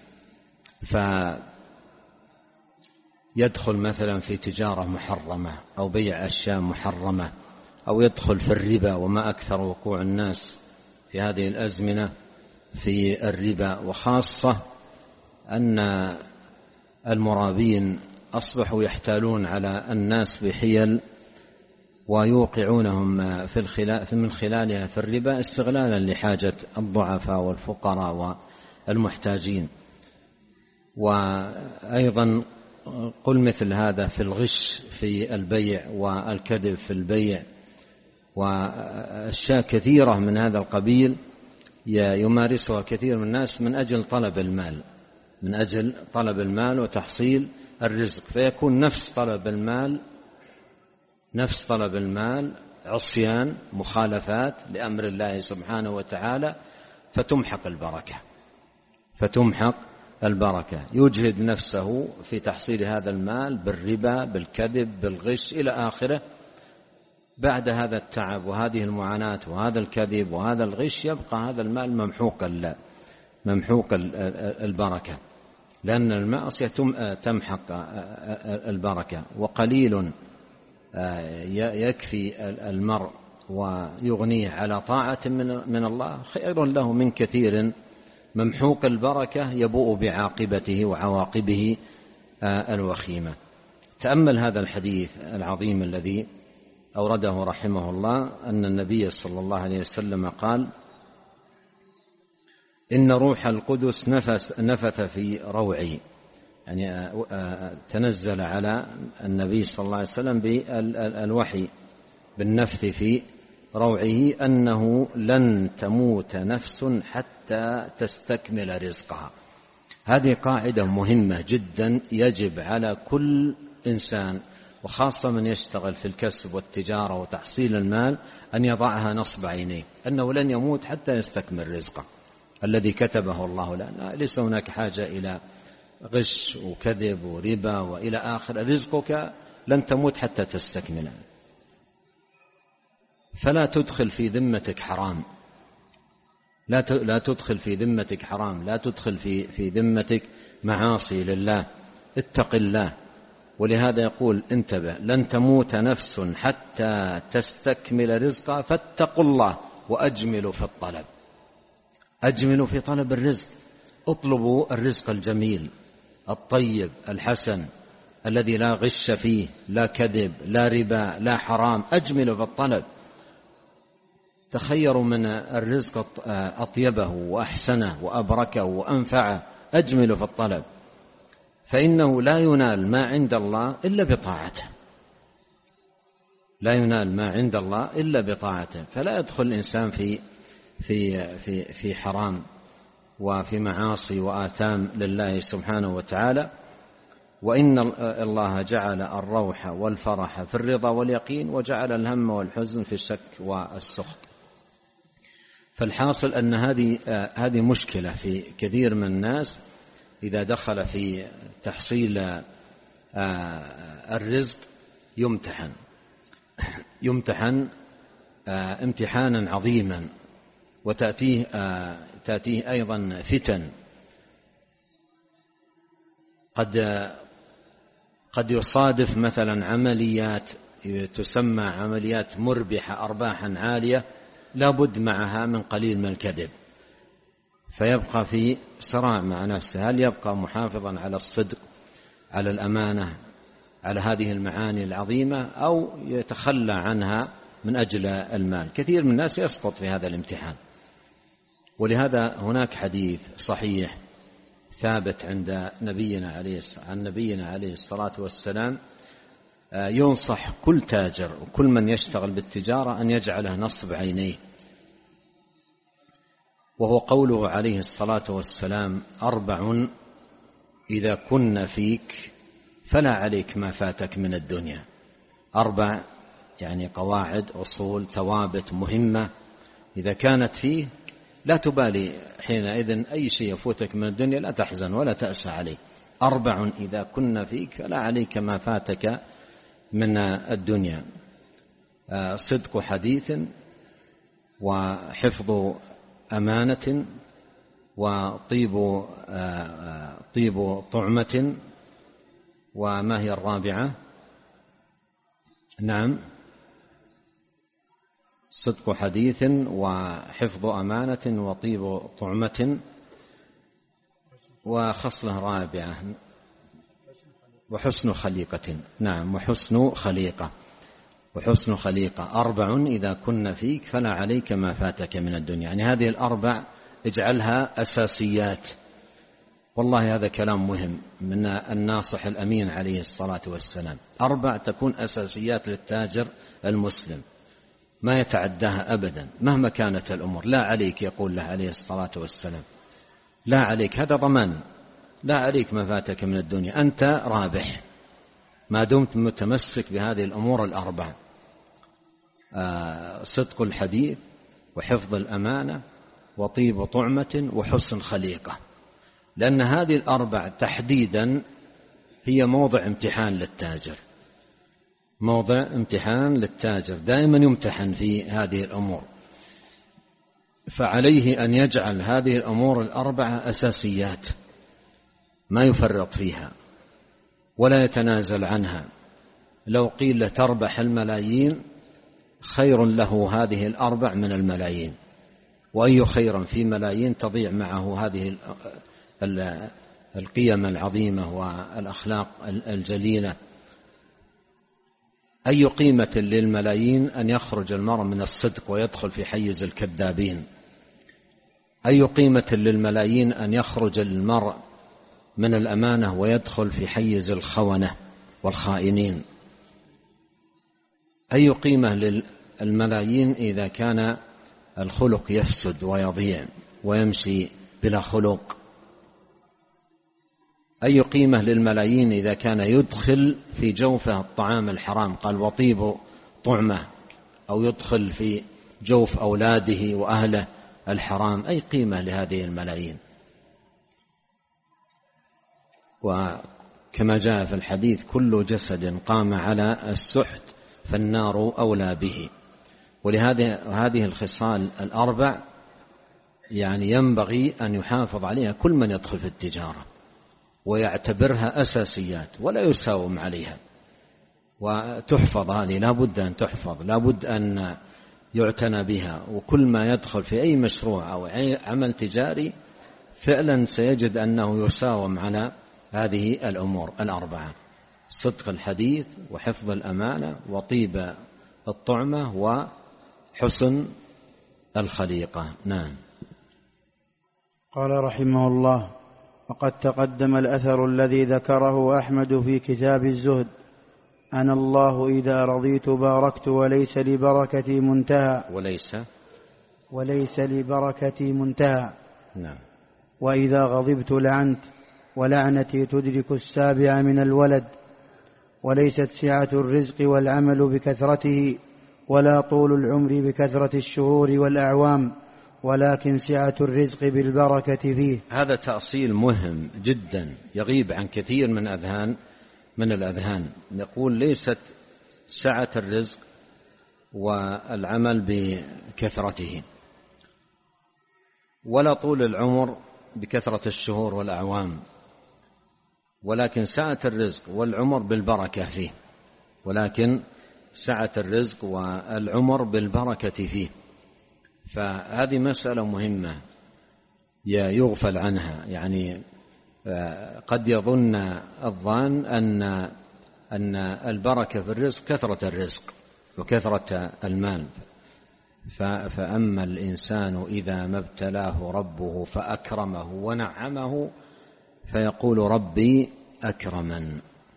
فيدخل مثلا في تجارة محرمة أو بيع أشياء محرمة، أو يدخل في الربا، وما أكثر وقوع الناس في هذه الأزمنة في الربا. وخاصة أن المرابين أصبحوا يحتالون على الناس بحيل ويوقعونهم في الخلال من خلالها في الربا استغلالا لحاجة الضعفاء والفقراء والمحتاجين. وأيضا قل مثل هذا في الغش في البيع والكذب في البيع، وأشياء كثيرة من هذا القبيل يمارسها كثير من الناس من أجل طلب المال من أجل طلب المال وتحصيل الرزق، فيكون نفس طلب المال نفس طلب المال عصيان مخالفات لأمر الله سبحانه وتعالى، فتمحق البركة فتمحق البركة يجهد نفسه في تحصيل هذا المال بالربا بالكذب بالغش إلى آخره. بعد هذا التعب وهذه المعاناة وهذا الكذب وهذا الغش يبقى هذا المال ممحوق ممحوق البركة، لأن المعصية تمحق البركة. وقليل يكفي المرء ويغنيه على طاعة من الله خير له من كثير ممحوق البركة يبوء بعاقبته وعواقبه الوخيمة. تأمل هذا الحديث العظيم الذي أورده رحمه الله، أن النبي صلى الله عليه وسلم قال: إن روح القدس نفس نفث في روعي، يعني تنزل على النبي صلى الله عليه وسلم بالوحي بالنفث في روعه أنه لن تموت نفس حتى تستكمل رزقها. هذه قاعدة مهمة جدا يجب على كل إنسان وخاصة من يشتغل في الكسب والتجارة وتحصيل المال أن يضعها نصب عينيه، أنه لن يموت حتى يستكمل رزقه الذي كتبه الله لنا. ليس هناك حاجة إلى غش وكذب وربا وإلى آخر، رزقك لن تموت حتى تستكمله. فلا تدخل في ذمتك حرام، لا لا تدخل في ذمتك حرام، لا تدخل في في ذمتك معاصي لله، اتق الله. ولهذا يقول: انتبه، لن تموت نفس حتى تستكمل رزقها فاتقوا الله وأجملوا في الطلب. أجملوا في طلب الرزق، اطلبوا الرزق الجميل الطيب الحسن الذي لا غش فيه، لا كذب، لا ربا، لا حرام. أجملوا في الطلب، تخيروا من الرزق أطيبه وأحسنه وأبركه وأنفعه. أجملوا في الطلب، فإنه لا ينال ما عند الله إلا بطاعته، لا ينال ما عند الله إلا بطاعته. فلا يدخل الإنسان في في في في حرام وفي معاصي وآثام لله سبحانه وتعالى. وإن الله جعل الروح والفرح في الرضا واليقين، وجعل الهم والحزن في الشك والسخط. فالحاصل أن هذه هذه مشكلة في كثير من الناس إذا دخل في تحصيل الرزق يمتحن يمتحن امتحانا عظيما، وتأتيه تأتيه أيضا فتن قد قد يصادف مثلا عمليات تسمى عمليات مربحة أرباحا عالية، لابد معها من قليل من الكذب، فيبقى في صراع مع نفسه، هل يبقى محافظا على الصدق على الأمانة على هذه المعاني العظيمة، أو يتخلى عنها من أجل المال. كثير من الناس يسقط في هذا الامتحان. ولهذا هناك حديث صحيح ثابت عند نبينا عليه عن نبينا عليه الصلاة والسلام ينصح كل تاجر وكل من يشتغل بالتجارة أن يجعله نصب عينيه، وهو قوله عليه الصلاة والسلام: أربع إذا كن فيك فلا عليك ما فاتك من الدنيا. أربع يعني قواعد أصول ثوابت مهمة، إذا كانت فيه لا تبالي حينئذ أي شيء يفوتك من الدنيا، لا تحزن ولا تأسى عليه. أربع إذا كن فيك فلا عليك ما فاتك من الدنيا: صدق حديث، وحفظ أمانة، وطيب طيب طعمة. وما هي الرابعة؟ نعم، صدق حديث وحفظ أمانة وطيب طعمة. وخصلة رابعة: وحسن خليقة. نعم، وحسن خليقة وحسن خليقة. أربع إذا كن فيك فلا عليك ما فاتك من الدنيا. يعني هذه الأربع اجعلها أساسيات. والله هذا كلام مهم من الناصح الأمين عليه الصلاة والسلام. أربع تكون أساسيات للتاجر المسلم، ما يتعداها أبدا مهما كانت الأمور. لا عليك، يقول له عليه الصلاة والسلام، لا عليك. هذا ضمان لا عليك ما فاتك من الدنيا، أنت رابح ما دمت متمسك بهذه الأمور الأربع: صدق الحديث، وحفظ الأمانة، وطيب طعمة، وحسن خليقة. لأن هذه الأربع تحديدا هي موضع امتحان للتاجر، موضع امتحان للتاجر، دائما يمتحن في هذه الأمور، فعليه أن يجعل هذه الأمور الأربعة أساسيات ما يفرط فيها ولا يتنازل عنها. لو قيل تربح الملايين خير له هذه الأربع من الملايين، وأي خير في ملايين تضيع معه هذه القيم العظيمة والأخلاق الجليلة. أي قيمة للملايين أن يخرج المرء من الصدق ويدخل في حيز الكذابين؟ أي قيمة للملايين أن يخرج المرء من الأمانة ويدخل في حيز الخونة والخائنين؟ أي قيمة للملايين إذا كان الخلق يفسد ويضيع ويمشي بلا خلق؟ أي قيمة للملايين إذا كان يدخل في جوفه الطعام الحرام، قال وطيب طعمه، أو يدخل في جوف أولاده وأهله الحرام؟ أي قيمة لهذه الملايين؟ وكما جاء في الحديث: كل جسد قام على السحت فالنار أولى به. ولهذه هذه الخصال الأربع يعني ينبغي أن يحافظ عليها كل من يدخل في التجارة ويعتبرها أساسيات ولا يساوم عليها، وتحفظ هذه، لا بد أن تحفظ، لا بد أن يعتنى بها. وكل ما يدخل في أي مشروع أو أي عمل تجاري فعلا سيجد أنه يساوم على هذه الأمور الأربعة: صدق الحديث، وحفظ الأمانة، وطيب الطعمة، وحسن الخليقة. نعم. قال رحمه الله: وقد تقدم الأثر الذي ذكره أحمد في كتاب الزهد: أنا الله إذا رضيت باركت وليس لبركتي منتهى وليس وليس لبركتي منتهى نعم. وإذا غضبت لعنت ولعنتي تدرك السابع من الولد. وليست سعة الرزق والعمل بكثرته ولا طول العمر بكثرة الشهور والأعوام، ولكن سعة الرزق بالبركة فيه. هذا تأصيل مهم جدا يغيب عن كثير من أذهان من الأذهان. نقول ليست سعة الرزق والعمل بكثرته ولا طول العمر بكثرة الشهور والأعوام، ولكن سعة الرزق والعمر بالبركة فيه، ولكن سعة الرزق والعمر بالبركة فيه. فهذه مسألة مهمة يغفل عنها. يعني قد يظن الظان أن أن البركة في الرزق كثرة الرزق وكثرة المال، فأما الإنسان إذا ما ابتلاه ربه فأكرمه ونعمه فيقول ربي أكرمن،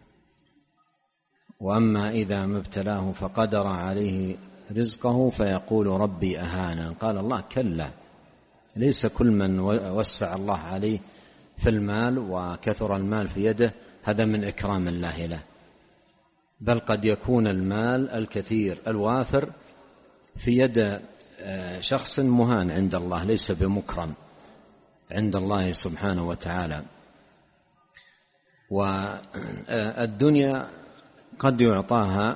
وأما إذا ما ابتلاه فقدر عليه رزقه فيقول ربي أهانا. قال الله: كلا، ليس كل من وسع الله عليه في المال وكثر المال في يده هذا من إكرام الله له، بل قد يكون المال الكثير الوافر في يد شخص مهان عند الله، ليس بمكرم عند الله سبحانه وتعالى. والدنيا قد يعطاها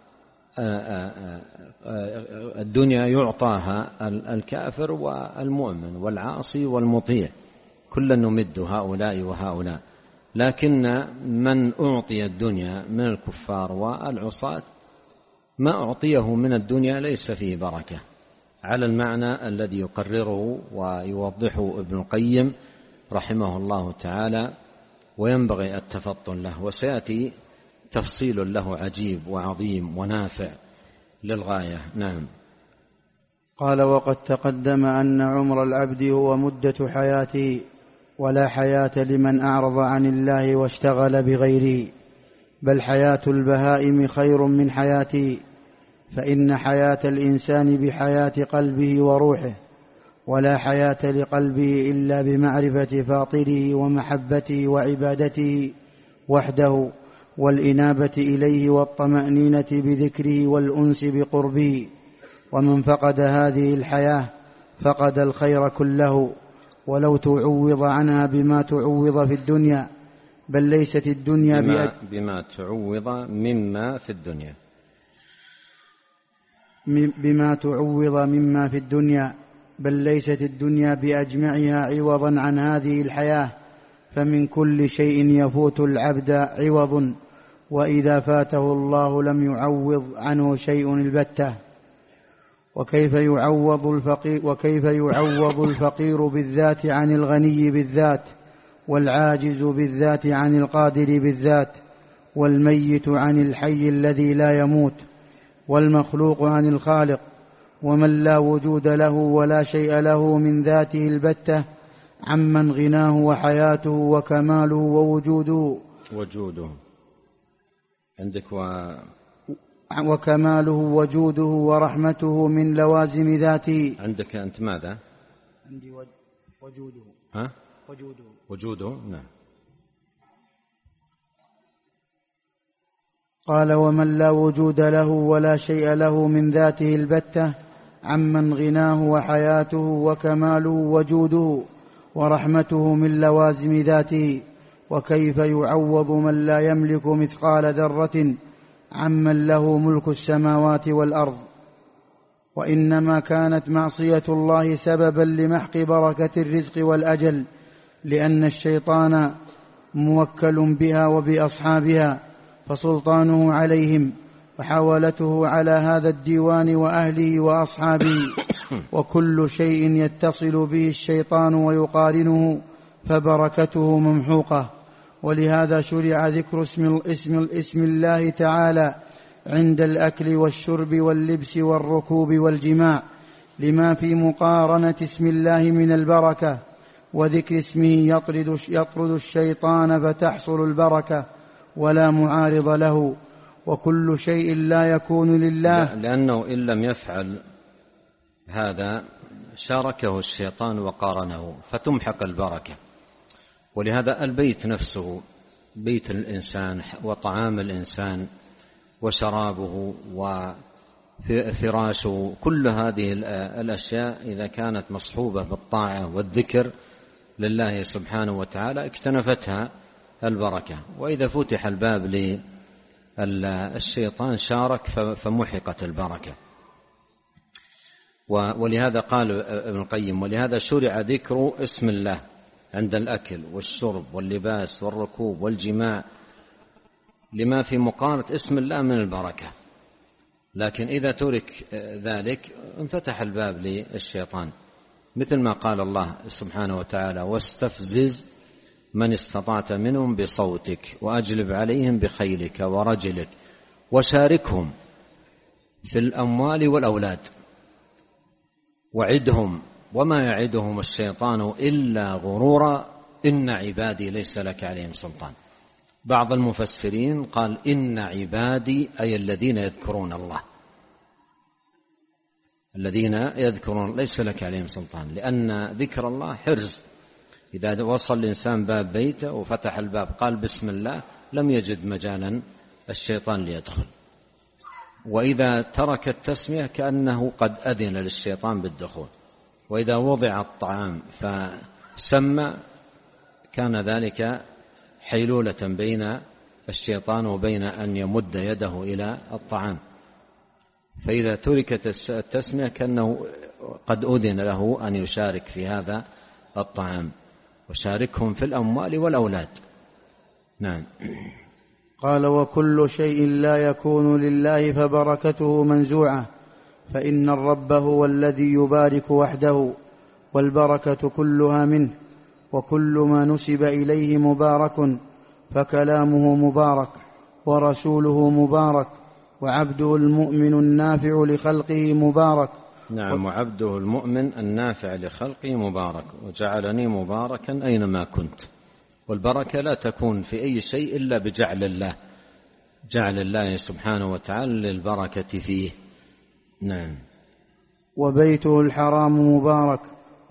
الدنيا يعطاها الكافر والمؤمن والعاصي والمطيع، كلا نمد هؤلاء وهؤلاء، لكن من أعطي الدنيا من الكفار والعصاة ما أعطيه من الدنيا ليس فيه بركة، على المعنى الذي يقرره ويوضحه ابن القيم رحمه الله تعالى، وينبغي التفطن له، وسيأتي تفصيل له عجيب وعظيم ونافع للغاية. نعم. قال: وقد تقدم أن عمر العبد هو مدة حياته، ولا حياة لمن أعرض عن الله واشتغل بغيره، بل حياة البهائم خير من حياته، فإن حياة الإنسان بحياة قلبه وروحه، ولا حياة لقلبه إلا بمعرفة فاطره ومحبته وعبادته وحده، والإنابة إليه والطمأنينة بذكره والأنس بقربه. ومن فقد هذه الحياة فقد الخير كله، ولو تعوض عنها بما تعوض في الدنيا، بل ليست الدنيا بما, بما تعوض مما في الدنيا بما تعوض مما في الدنيا بل ليست الدنيا بأجمعها عوضا عن هذه الحياة، فمن كل شيء يفوت العبد عوض، وإذا فاته الله لم يعوض عنه شيء البتة. وكيف يعوض الفقير, وكيف يعوض الفقير بالذات عن الغني بالذات، والعاجز بالذات عن القادر بالذات، والميت عن الحي الذي لا يموت، والمخلوق عن الخالق، ومن لا وجود له ولا شيء له من ذاته البتة، عمن غناه وحياته وكماله ووجوده وجوده عندك و... وكماله وجوده ورحمته من لوازم ذاته. عندك أنت ماذا؟ عندي وجوده. ها؟ وجوده. وجوده نعم. قال: ومن لا وجود له ولا شيء له من ذاته البتة، عمن غناه وحياته وكماله وجوده ورحمته من لوازم ذاته. وكيف يعوض من لا يملك مثقال ذرة عمن له ملك السماوات والأرض؟ وإنما كانت معصية الله سببا لمحق بركة الرزق والأجل، لأن الشيطان موكل بها وبأصحابها، فسلطانه عليهم، وحاولته على هذا الديوان وأهله وأصحابه. وكل شيء يتصل به الشيطان ويقارنه فبركته ممحوقة. ولهذا شرع ذكر اسم, اسم, اسم الله تعالى عند الأكل والشرب واللبس والركوب والجماع، لما في مقارنة اسم الله من البركة. وذكر اسمه يطرد, يطرد الشيطان فتحصل البركة ولا معارض له. وكل شيء لا يكون لله، لأنه إن لم يفعل هذا شاركه الشيطان وقارنه فتمحق البركة. ولهذا البيت نفسه، بيت الإنسان وطعام الإنسان وشرابه وفراشه، كل هذه الأشياء إذا كانت مصحوبة بالطاعة والذكر لله سبحانه وتعالى اكتنفتها البركة. وإذا فتح الباب للشيطان شارك فمحقت البركة. ولهذا قال ابن القيم: ولهذا شرع ذكر اسم الله عند الأكل والشرب واللباس والركوب والجماع، لما في مقارنة اسم الله من البركة. لكن إذا ترك ذلك انفتح الباب للشيطان، مثل ما قال الله سبحانه وتعالى: واستفزز من استطعت منهم بصوتك وأجلب عليهم بخيلك ورجلك وشاركهم في الأموال والأولاد وعدهم وما يعدهم الشيطان إلا غرورا إن عبادي ليس لك عليهم سلطان. بعض المفسرين قال: إن عبادي أي الذين يذكرون الله، الذين يذكرون ليس لك عليهم سلطان، لأن ذكر الله حرز. إذا وصل الإنسان باب بيته وفتح الباب قال بسم الله لم يجد مجالا الشيطان ليدخل. وإذا ترك التسمية كأنه قد أذن للشيطان بالدخول. وإذا وضع الطعام فسمى كان ذلك حيلولة بين الشيطان وبين أن يمد يده إلى الطعام. فإذا تركت التسمية كأنه قد أذن له أن يشارك في هذا الطعام. وشاركهم في الأموال والأولاد. نعم. قال: وكل شيء لا يكون لله فبركته منزوعة، فإن الرب هو الذي يبارك وحده، والبركة كلها منه، وكل ما نسب إليه مبارك، فكلامه مبارك، ورسوله مبارك، وعبده المؤمن النافع لخلقه مبارك. نعم، وعبده المؤمن النافع لخلقه مبارك، وجعلني مباركا أينما كنت. والبركة لا تكون في أي شيء إلا بجعل الله، جعل الله سبحانه وتعالى للبركة فيه. نعم. وبيته الحرام مبارك،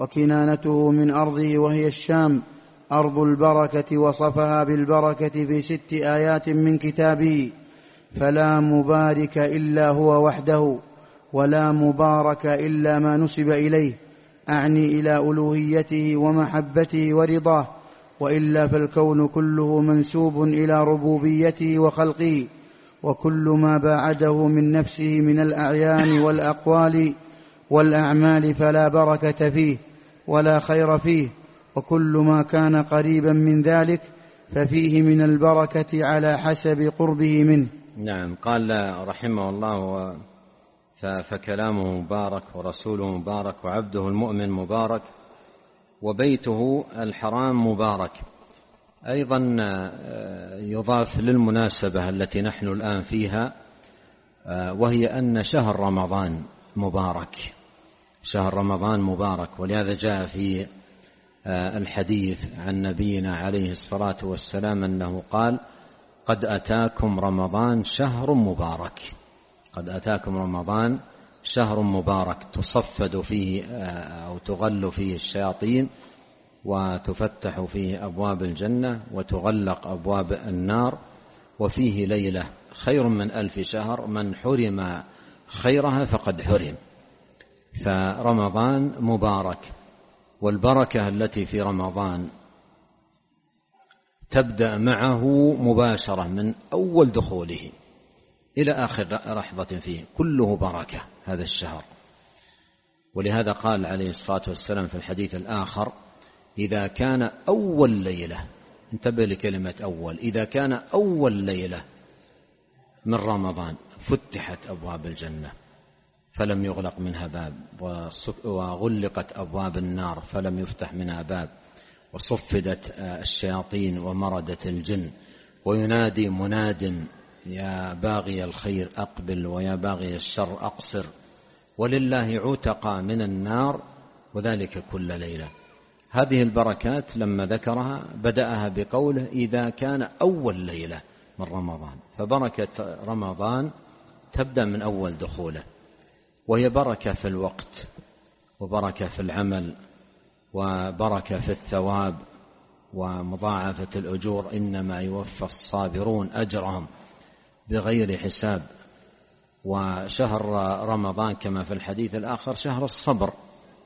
وكنانته من أرضه وهي الشام أرض البركة، وصفها بالبركة في ست آيات من كتابه، فلا مبارك إلا هو وحده، ولا مبارك إلا ما نسب إليه، أعني إلى ألوهيته ومحبته ورضاه، وإلا فالكون كله منسوب إلى ربوبيته وخلقه، وكل ما باعده من نفسه من الأعيان والأقوال والأعمال فلا بركة فيه ولا خير فيه، وكل ما كان قريبا من ذلك ففيه من البركة على حسب قربه منه. نعم. قال رحمه الله: فكلامه مبارك، ورسوله مبارك، وعبده المؤمن مبارك، وبيته الحرام مبارك. أيضا يضاف للمناسبة التي نحن الآن فيها، وهي أن شهر رمضان مبارك، شهر رمضان مبارك. ولهذا جاء في الحديث عن نبينا عليه الصلاة والسلام أنه قال: قد أتاكم رمضان شهر مبارك، قد أتاكم رمضان شهر مبارك تصفد فيه أو تغل فيه الشياطين، وتفتح فيه أبواب الجنة، وتغلق أبواب النار، وفيه ليلة خير من ألف شهر، من حرم خيرها فقد حرم. فرمضان مبارك، والبركة التي في رمضان تبدأ معه مباشرة من أول دخوله إلى آخر لحظة فيه، كله بركة هذا الشهر. ولهذا قال عليه الصلاة والسلام في الحديث الآخر: إذا كان أول ليلة، انتبه لكلمة أول، إذا كان أول ليلة من رمضان فتحت أبواب الجنة فلم يغلق منها باب، وغلقت أبواب النار فلم يفتح منها باب، وصفدت الشياطين ومردت الجن، وينادي مناد: يا باغي الخير أقبل، ويا باغي الشر أقصر، ولله عتقى من النار، وذلك كل ليلة. هذه البركات لما ذكرها بدأها بقوله: إذا كان أول ليلة من رمضان. فبركة رمضان تبدأ من أول دخوله، وهي بركة في الوقت، وبركة في العمل، وبركة في الثواب، ومضاعفة الأجور. إنما يوفى الصابرون أجرهم بغير حساب. وشهر رمضان كما في الحديث الآخر شهر الصبر،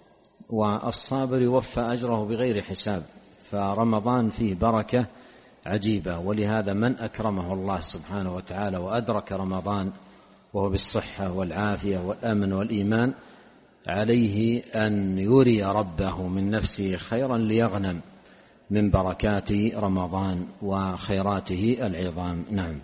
والصابر يوفى أجره بغير حساب. فرمضان فيه بركة عجيبة. ولهذا من أكرمه الله سبحانه وتعالى وأدرك رمضان وهو بالصحة والعافية والأمن والإيمان، عليه أن يري ربه من نفسه خيرا ليغنم من بركات رمضان وخيراته العظام. نعم.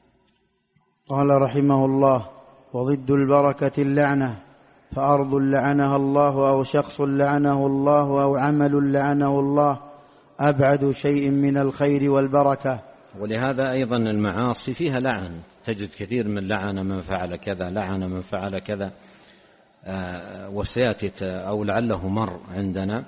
قال رحمه الله: وضد البركة اللعنة، فأرض لعنها الله أو شخص لعنه الله أو عمل لعنه الله أبعد شيء من الخير والبركة. ولهذا أيضا المعاصي فيها لعن، تجد كثير من لعن من فعل كذا، لعن من فعل كذا. آه وسيأتي أو لعله مر عندنا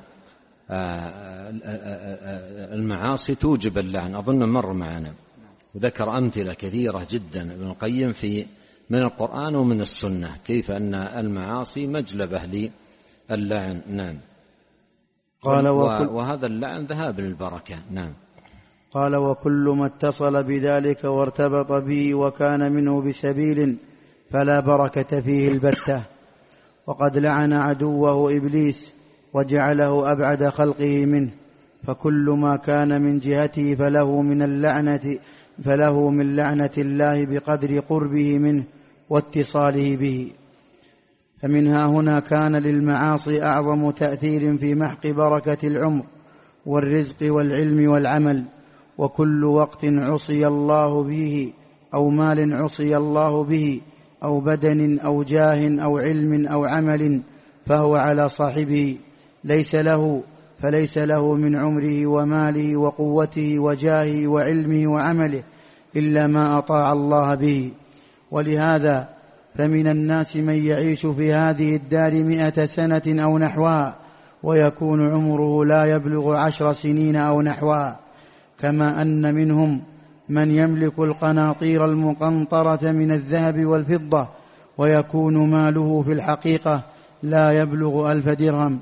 آه المعاصي توجب اللعن، أظن مر معنا، وذكر أمثلة كثيرة جدا ابن القيم في من القرآن ومن السنة كيف أن المعاصي مجلبة للعن. نعم. قال وهذا اللعن ذهاب للبركة. نعم. قال: وكل ما اتصل بذلك وارتبط به وكان منه بسبيل فلا بركة فيه البتة. وقد لعن عدوه إبليس وجعله أبعد خلقه منه، فكل ما كان من جهته فله من اللعنة فله من لعنة الله بقدر قربه منه واتصاله به. فمنها هنا كان للمعاصي أعظم تأثير في محق بركة العمر والرزق والعلم والعمل. وكل وقت عصي الله به، أو مال عصي الله به، أو بدن أو جاه أو علم أو عمل، فهو على صاحبه، ليس له فليس له من عمره وماله وقوته وجاهه وعلمه وعمله إلا ما أطاع الله به. ولهذا فمن الناس من يعيش في هذه الدار مئة سنة أو نحوها، ويكون عمره لا يبلغ عشر سنين أو نحوها، كما أن منهم من يملك القناطير المقنطرة من الذهب والفضة، ويكون ماله في الحقيقة لا يبلغ ألف درهم،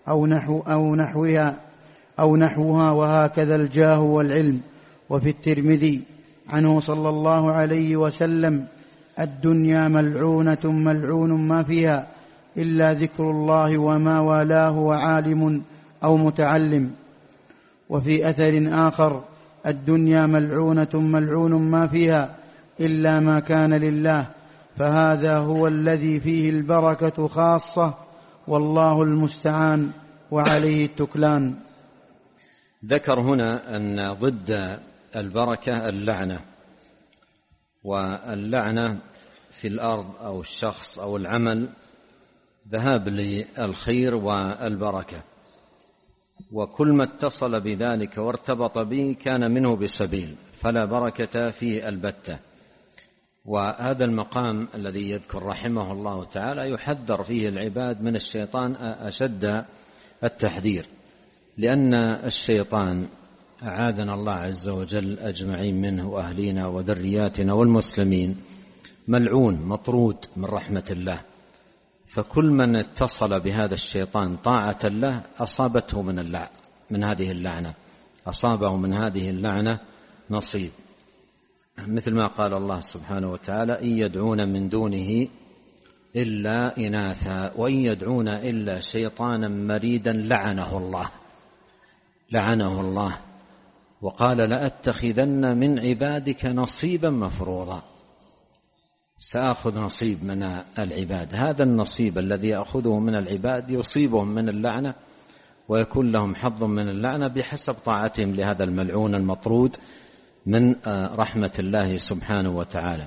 أو نحو أو نحوها أو نحوها وهكذا الجاه والعلم. وفي الترمذي عنه صلى الله عليه وسلم: الدنيا ملعونة ملعون ما فيها إلا ذكر الله وما والاه وعالم أو متعلم. وفي أثر آخر: الدنيا ملعونة ملعون ما فيها إلا ما كان لله، فهذا هو الذي فيه البركة خاصة، والله المستعان وعليه التكلان. ذكر هنا أن ضد البركة اللعنة، واللعنة في الأرض أو الشخص أو العمل ذهاب للخير والبركة، وكل ما اتصل بذلك وارتبط به كان منه بسبيل، فلا بركة فيه البتة. وهذا المقام الذي يذكر رحمه الله تعالى يحذر فيه العباد من الشيطان أشد التحذير، لأن الشيطان أعاذنا الله عز وجل أجمعين منه وأهلينا وذرياتنا والمسلمين ملعون مطرود من رحمة الله، فكل من اتصل بهذا الشيطان طاعة له أصابته من اللع من هذه اللعنة أصابه من هذه اللعنة نصيب، مثل ما قال الله سبحانه وتعالى: إن يدعون من دونه إلا إناثا وإن يدعون إلا شيطانا مريدا لعنه الله لعنه الله وقال: لأتخذن من عبادك نصيبا مفروضا. سأخذ نصيب من العباد، هذا النصيب الذي يأخذه من العباد يصيبهم من اللعنة ويكون لهم حظ من اللعنة بحسب طاعتهم لهذا الملعون المطرود من رحمة الله سبحانه وتعالى.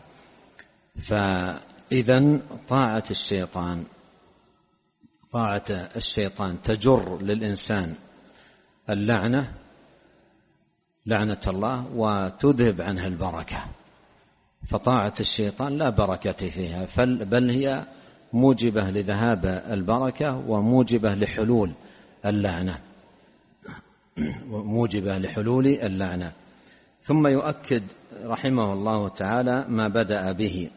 فإذن طاعة الشيطان طاعة الشيطان تجر للإنسان اللعنة لعنة الله وتذهب عنها البركة، فطاعة الشيطان لا بركة فيها، بل هي موجبة لذهاب البركة وموجبة لحلول اللعنة موجبة لحلول اللعنة. ثم يؤكد رحمه الله تعالى ما بدأ به،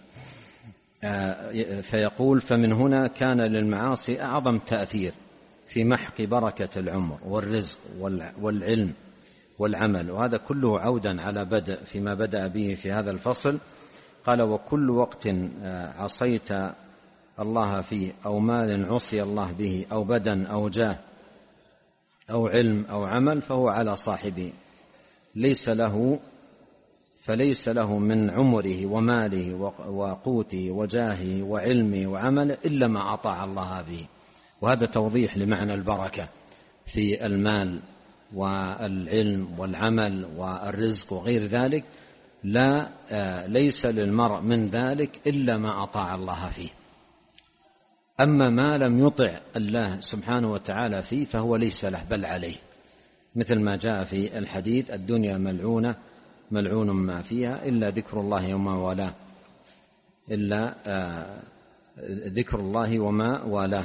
فيقول: فمن هنا كان للمعاصي أعظم تأثير في محق بركة العمر والرزق والعلم والعمل، وهذا كله عودا على بدء فيما بدأ به في هذا الفصل. قال: وكل وقت عصيت الله فيه أو مال عصي الله به أو بدن أو جاه أو علم أو عمل فهو على صاحبه، ليس له فليس له من عمره وماله وقوته وجاهه وعلمه وعمله إلا ما أطاع الله به. وهذا توضيح لمعنى البركة في المال والعلم والعمل والرزق وغير ذلك، لا ليس للمرء من ذلك إلا ما أطاع الله فيه. أما ما لم يطع الله سبحانه وتعالى فيه فهو ليس له بل عليه، مثل ما جاء في الحديث: الدنيا ملعونة ملعون ما فيها إلا ذكر الله وما والاه إلا ذكر الله وما والاه.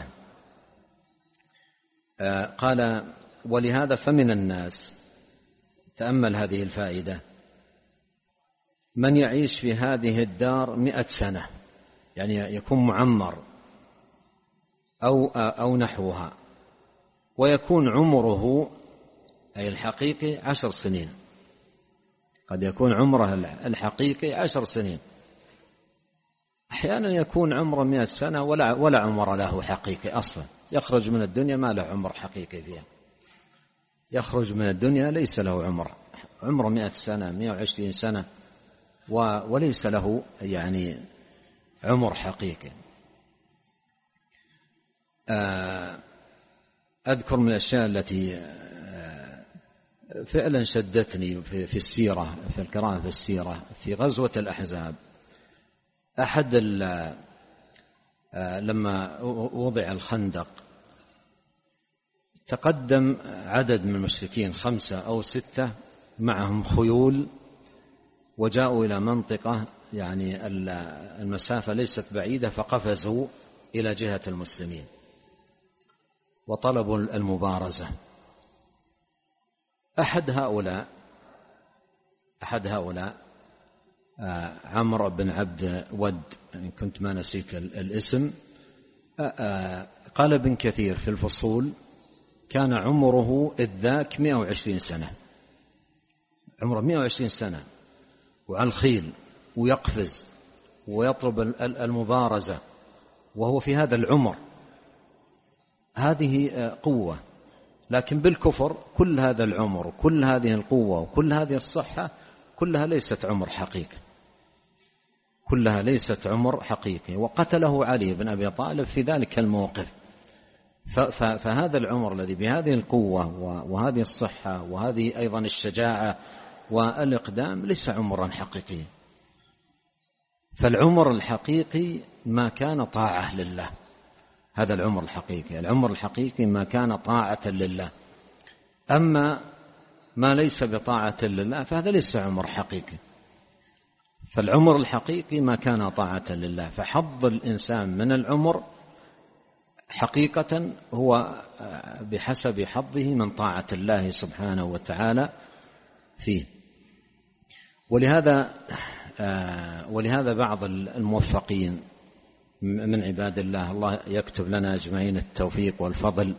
قال: ولهذا فمن الناس، تأمل هذه الفائدة، من يعيش في هذه الدار مئة سنة، يعني يكون معمر أو, أو نحوها، ويكون عمره أي الحقيقي عشر سنين، قد يكون عمره الحقيقي عشر سنين، أحيانا يكون عمره مئة سنة ولا, ولا عمر له حقيقي أصلا، يخرج من الدنيا ما له عمر حقيقي فيها، يخرج من الدنيا ليس له عمر عمره مئة سنة مئة وعشرين سنة وليس له يعني عمر حقيقي. أذكر من الأشياء التي فعلا شدتني في السيرة في القراءة في السيرة في غزوة الأحزاب، أحد لما وضع الخندق تقدم عدد من المشركين خمسة أو ستة معهم خيول، وجاءوا إلى منطقة يعني المسافة ليست بعيدة، فقفزوا إلى جهة المسلمين وطلبوا المبارزة. أحد هؤلاء أحد هؤلاء عمرو بن عبد ود، إن كنت ما نسيت الاسم، قال ابن كثير في الفصول: كان عمره إذ ذاك مئة وعشرين سنة، عمره مئة وعشرين سنة، وعلى الخيل ويقفز ويطلب المبارزة وهو في هذا العمر. هذه قوة. لكن بالكفر كل هذا العمر وكل هذه القوة وكل هذه الصحة كلها ليست عمر حقيقي، كلها ليست عمر حقيقي. وقتله علي بن أبي طالب في ذلك الموقف. فهذا العمر الذي بهذه القوة وهذه الصحة وهذه أيضا الشجاعة والإقدام ليس عمرا حقيقيا. فالعمر الحقيقي ما كان طاعة لله، هذا العمر الحقيقي. العمر الحقيقي ما كان طاعة لله. أما ما ليس بطاعة لله فهذا ليس عمر حقيقي. فالعمر الحقيقي ما كان طاعة لله. فحظ الإنسان من العمر حقيقة هو بحسب حظه من طاعة الله سبحانه وتعالى فيه. ولهذا ولهذا بعض الموفقين من عباد الله، الله يكتب لنا أجمعين التوفيق والفضل،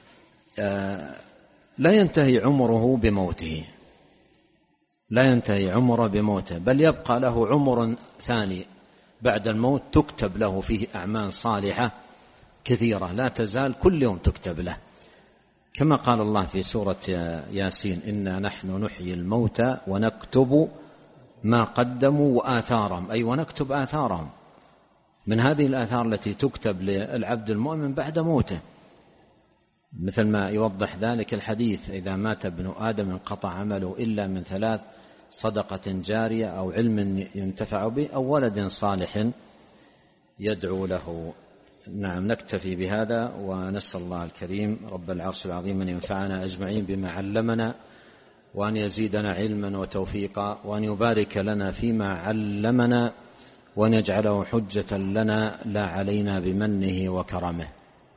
لا ينتهي عمره بموته، لا ينتهي عمره بموته، بل يبقى له عمر ثاني بعد الموت تكتب له فيه أعمال صالحة كثيرة لا تزال كل يوم تكتب له، كما قال الله في سورة ياسين: إنا نحن نحيي الموتى ونكتب ما قدموا وآثارهم، أي ونكتب آثارهم. من هذه الآثار التي تكتب للعبد المؤمن بعد موته، مثل ما يوضح ذلك الحديث: إذا مات ابن آدم انقطع عمله إلا من ثلاث: صدقة جارية أو علم ينتفع به أو ولد صالح يدعو له. نعم، نكتفي بهذا، ونسأل الله الكريم رب العرش العظيم أن ينفعنا أجمعين بما علمنا، وأن يزيدنا علما وتوفيقا، وأن يبارك لنا فيما علمنا، وأن يجعله حجة لنا لا علينا بمنه وكرمه.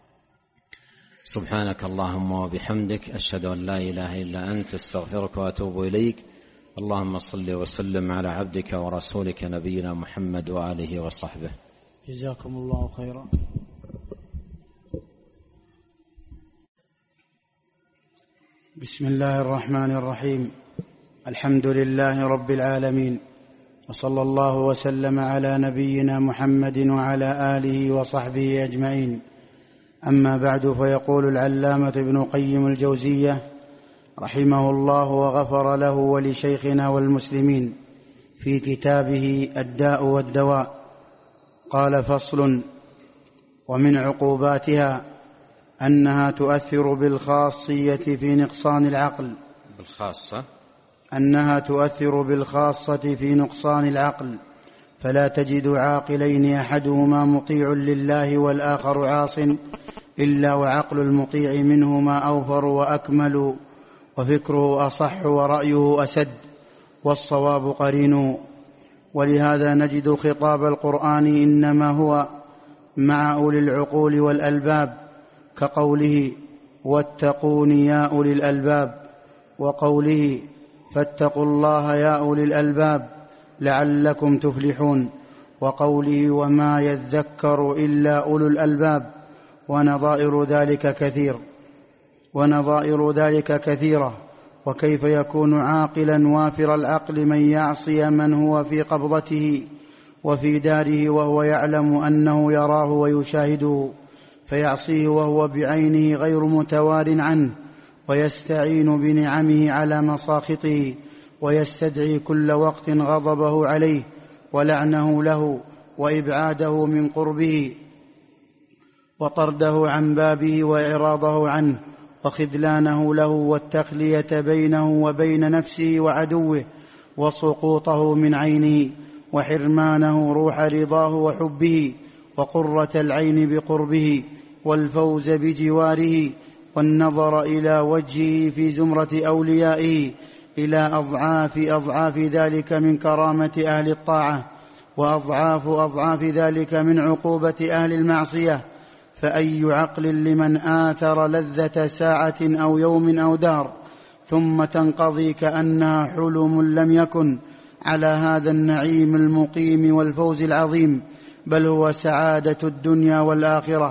سبحانك اللهم وبحمدك، أشهد أن لا إله إلا أنت، استغفرك وأتوب إليك. اللهم صل وسلم على عبدك ورسولك نبينا محمد وآله وصحبه. جزاكم الله خيرا. بسم الله الرحمن الرحيم. الحمد لله رب العالمين، وصلى الله وسلم على نبينا محمد وعلى آله وصحبه أجمعين. أما بعد، فيقول العلامة ابن قيم الجوزية رحمه الله وغفر له ولشيخنا والمسلمين في كتابه الداء والدواء، قال: فصل: ومن عقوباتها أنها تؤثر بالخاصية في نقصان العقل. بالخاصة أنها تؤثر بالخاصة في نقصان العقل، فلا تجد عاقلين أحدهما مطيع لله والآخر عاص إلا وعقل المطيع منهما أوفر وأكمل، وفكره أصح ورأيه أسد، والصواب قرين. ولهذا نجد خطاب القرآن إنما هو مع أولي العقول والألباب، كقوله: واتقون يا أولي الألباب، وقوله: فاتقوا الله يا أولي الألباب لعلكم تفلحون، وقوله: وما يذكر إلا أولو الألباب. ونظائر ذلك كثير ونظائر ذلك كثيرة. وكيف يكون عاقلا وافر العقل من يعصي من هو في قبضته وفي داره وهو يعلم أنه يراه ويشاهده، فيعصيه وهو بعينه غير متوار عنه، ويستعين بنعمه على مساخطه، ويستدعي كل وقت غضبه عليه ولعنه له وإبعاده من قربه وطرده عن بابه وإعراضه عنه وخذلانه له والتخلية بينه وبين نفسه وعدوه، وسقوطه من عينه وحرمانه روح رضاه وحبه وقرة العين بقربه والفوز بجواره والنظر إلى وجهه في زمرة أوليائه، إلى أضعاف أضعاف ذلك من كرامة أهل الطاعة، وأضعاف أضعاف ذلك من عقوبة أهل المعصية. فأي عقل لمن آثر لذة ساعة أو يوم أو دار ثم تنقضي كأنها حلم لم يكن على هذا النعيم المقيم والفوز العظيم، بل هو سعادة الدنيا والآخرة،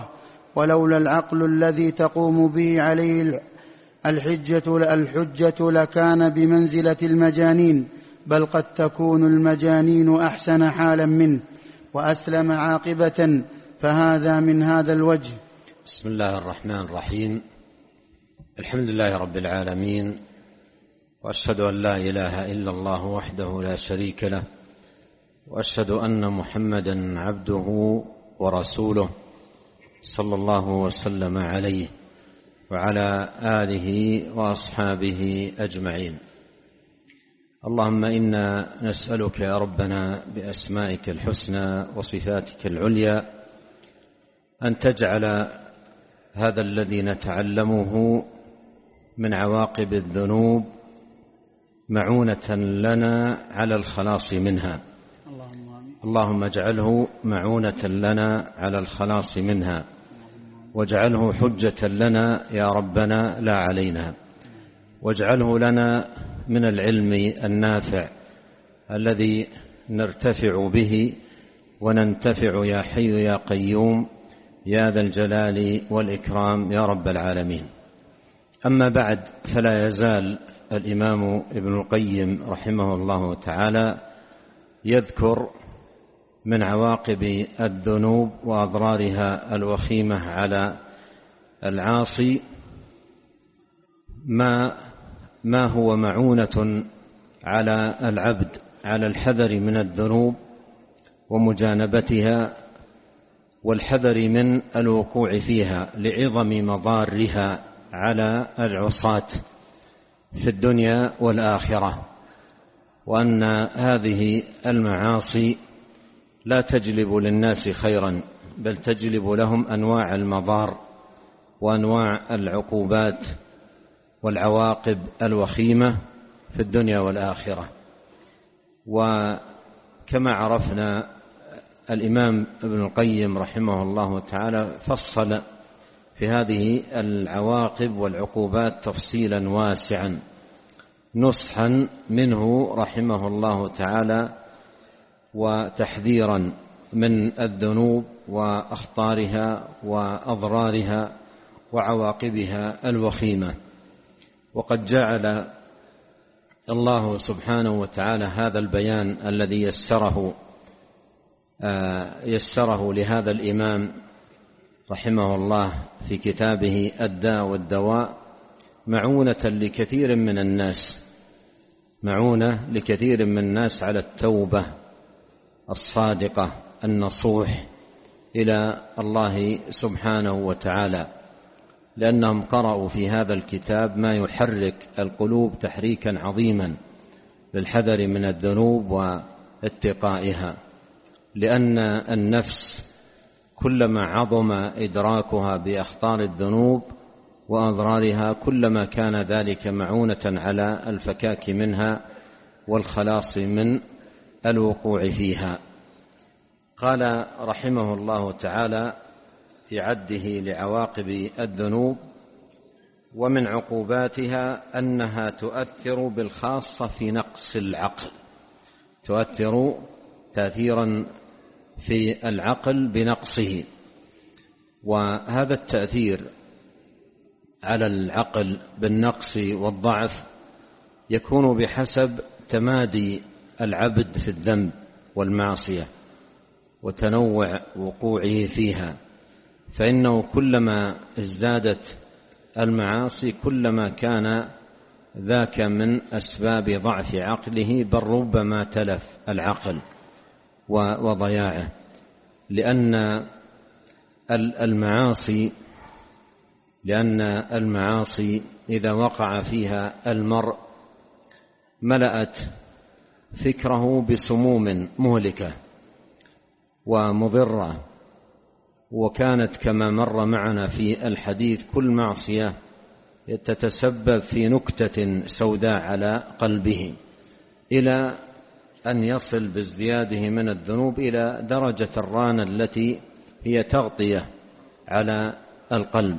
ولولا العقل الذي تقوم به عليه الحجة, الحجة لكان بمنزلة المجانين، بل قد تكون المجانين أحسن حالا منه وأسلم عاقبة، فهذا من هذا الوجه. بسم الله الرحمن الرحيم. الحمد لله رب العالمين، وأشهد أن لا إله إلا الله وحده لا شريك له، وأشهد أن محمدا عبده ورسوله صلى الله وسلم عليه وعلى آله وأصحابه أجمعين. اللهم إنا نسألك يا ربنا بأسمائك الحسنى وصفاتك العليا أن تجعل هذا الذي نتعلمه من عواقب الذنوب معونة لنا على الخلاص منها. اللهم اجعله معونة لنا على الخلاص منها، واجعله حجة لنا يا ربنا لا علينا، واجعله لنا من العلم النافع الذي نرتفع به وننتفع يا حي يا قيوم يا ذا الجلال والإكرام يا رب العالمين. أما بعد، فلا يزال الإمام ابن القيم رحمه الله تعالى يذكر من عواقب الذنوب وأضرارها الوخيمة على العاصي ما ما هو معونة على العبد على الحذر من الذنوب ومجانبتها والحذر من الوقوع فيها لعظم مضارها على العصاة في الدنيا والآخرة، وأن هذه المعاصي لا تجلب للناس خيرا، بل تجلب لهم أنواع المضار وأنواع العقوبات والعواقب الوخيمة في الدنيا والآخرة. وكما عرفنا الإمام ابن القيم رحمه الله تعالى فصل في هذه العواقب والعقوبات تفصيلا واسعا نصحا منه رحمه الله تعالى وتحذيرا من الذنوب وأخطارها وأضرارها وعواقبها الوخيمة. وقد جعل الله سبحانه وتعالى هذا البيان الذي يسره يسره لهذا الإمام رحمه الله في كتابه الداء والدواء معونة لكثير من الناس معونة لكثير من الناس على التوبة الصادقة النصوح إلى الله سبحانه وتعالى، لأنهم قرأوا في هذا الكتاب ما يحرك القلوب تحريكا عظيما للحذر من الذنوب واتقائها، لأن النفس كلما عظم إدراكها بأخطار الذنوب وأضرارها كلما كان ذلك معونة على الفكاك منها والخلاص من الوقوع فيها. قال رحمه الله تعالى في عده لعواقب الذنوب: ومن عقوباتها أنها تؤثر بالخاصة في نقص العقل، تؤثر تأثيرا في العقل بنقصه، وهذا التأثير على العقل بالنقص والضعف يكون بحسب تمادي العبد في الذنب والمعصية وتنوع وقوعه فيها، فإنه كلما ازدادت المعاصي كلما كان ذاك من أسباب ضعف عقله، بل ربما تلف العقل وضياعه، لأن المعاصي لأن المعاصي إذا وقع فيها المرء ملأت فكره بسموم مهلكة ومضرة، وكانت كما مر معنا في الحديث كل معصية تتسبب في نكتة سوداء على قلبه، إلى أن يصل بازدياده من الذنوب إلى درجة الرانة التي هي تغطية على القلب.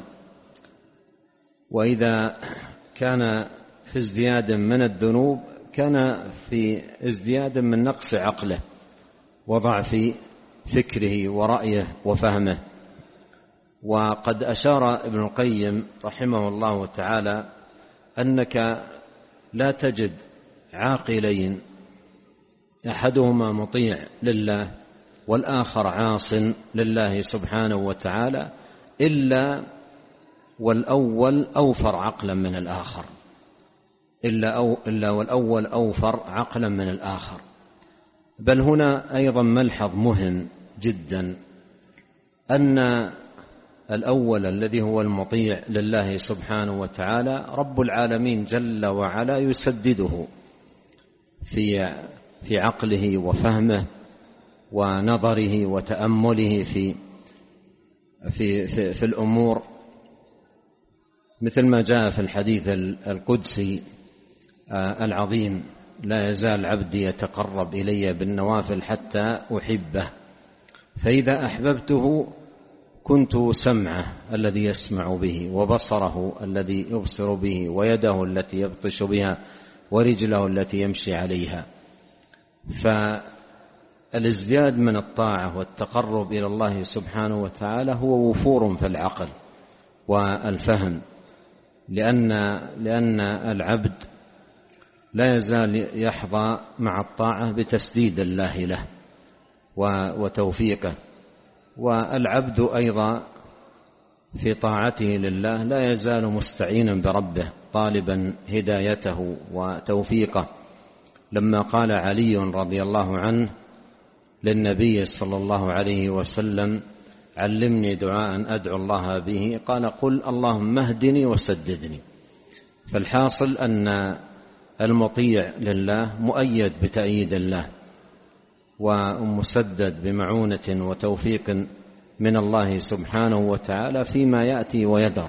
وإذا كان في ازدياد من الذنوب كان في ازدياد من نقص عقله وضعف فكره ورأيه وفهمه. وقد أشار ابن القيم رحمه الله تعالى أنك لا تجد عاقلين أحدهما مطيع لله والآخر عاص لله سبحانه وتعالى إلا والأول أوفر عقلا من الآخر إلا, أو إلا والأول أوفر عقلا من الآخر. بل هنا أيضا ملحظ مهم جدا، أن الأول الذي هو المطيع لله سبحانه وتعالى رب العالمين جل وعلا يسدده في في عقله وفهمه ونظره وتأمله في في في, في الأمور، مثل ما جاء في الحديث القدسي العظيم: لا يزال عبدي يتقرب إلي بالنوافل حتى أحبه، فإذا أحببته كنت سمعه الذي يسمع به، وبصره الذي يبصر به، ويده التي يبطش بها، ورجله التي يمشي عليها. فالازدياد من الطاعة والتقرب إلى الله سبحانه وتعالى هو وفور في العقل والفهم، لأن لأن العبد لا يزال يحظى مع الطاعة بتسديد الله له وتوفيقه، والعبد أيضا في طاعته لله لا يزال مستعينا بربه طالبا هدايته وتوفيقه. لما قال علي رضي الله عنه للنبي صلى الله عليه وسلم: علمني دعاء أدعو الله به، قال: قل اللهم اهدني وسددني. فالحاصل أن المطيع لله مؤيد بتأييد الله ومسدد بمعونة وتوفيق من الله سبحانه وتعالى فيما يأتي ويدر.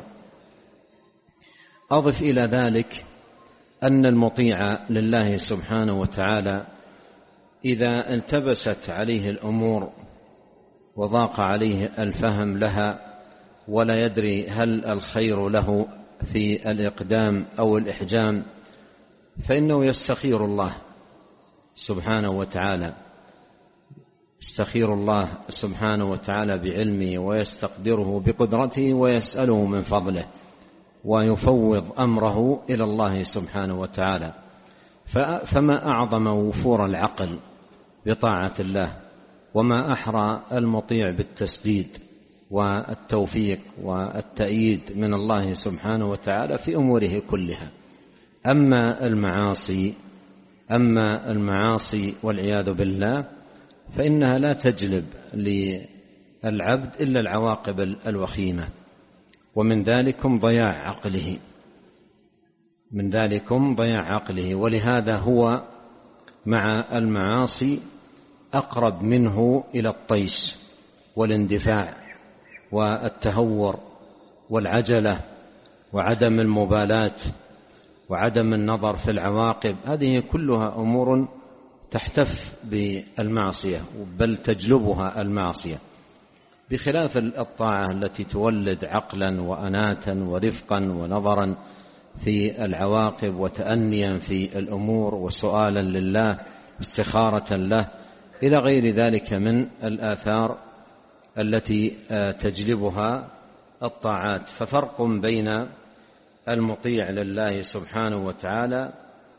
أضف إلى ذلك أن المطيع لله سبحانه وتعالى إذا التبست عليه الأمور وضاق عليه الفهم لها ولا يدري هل الخير له في الإقدام أو الإحجام، فإنه يستخير الله سبحانه وتعالى يستخير الله سبحانه وتعالى بعلمه، ويستقدره بقدرته، ويسأله من فضله، ويفوض أمره إلى الله سبحانه وتعالى. فما أعظم وفور العقل بطاعة الله، وما أحرى المطيع بالتسديد والتوفيق والتأييد من الله سبحانه وتعالى في أموره كلها. أما المعاصي أما المعاصي والعياذ بالله فإنها لا تجلب للعبد إلا العواقب الوخيمة، ومن ذلكم ضياع عقله من ذلكم ضياع عقله ولهذا هو مع المعاصي أقرب منه إلى الطيش والاندفاع والتهور والعجلة وعدم المبالاة وعدم النظر في العواقب. هذه كلها أمور تحتف بالمعصية، بل تجلبها المعصية، بخلاف الطاعة التي تولد عقلا وأناتا ورفقا ونظرا في العواقب وتأنيا في الأمور وسؤالا لله استخارة له إلى غير ذلك من الآثار التي تجلبها الطاعات. ففرق بين المطيع لله سبحانه وتعالى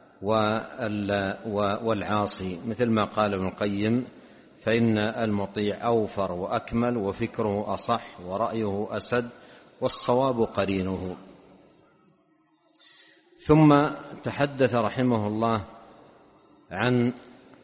والعاصي، مثل ما قال ابن القيم: فإن المطيع أوفر وأكمل، وفكره أصح، ورأيه أسد، والصواب قرينه. ثم تحدث رحمه الله عن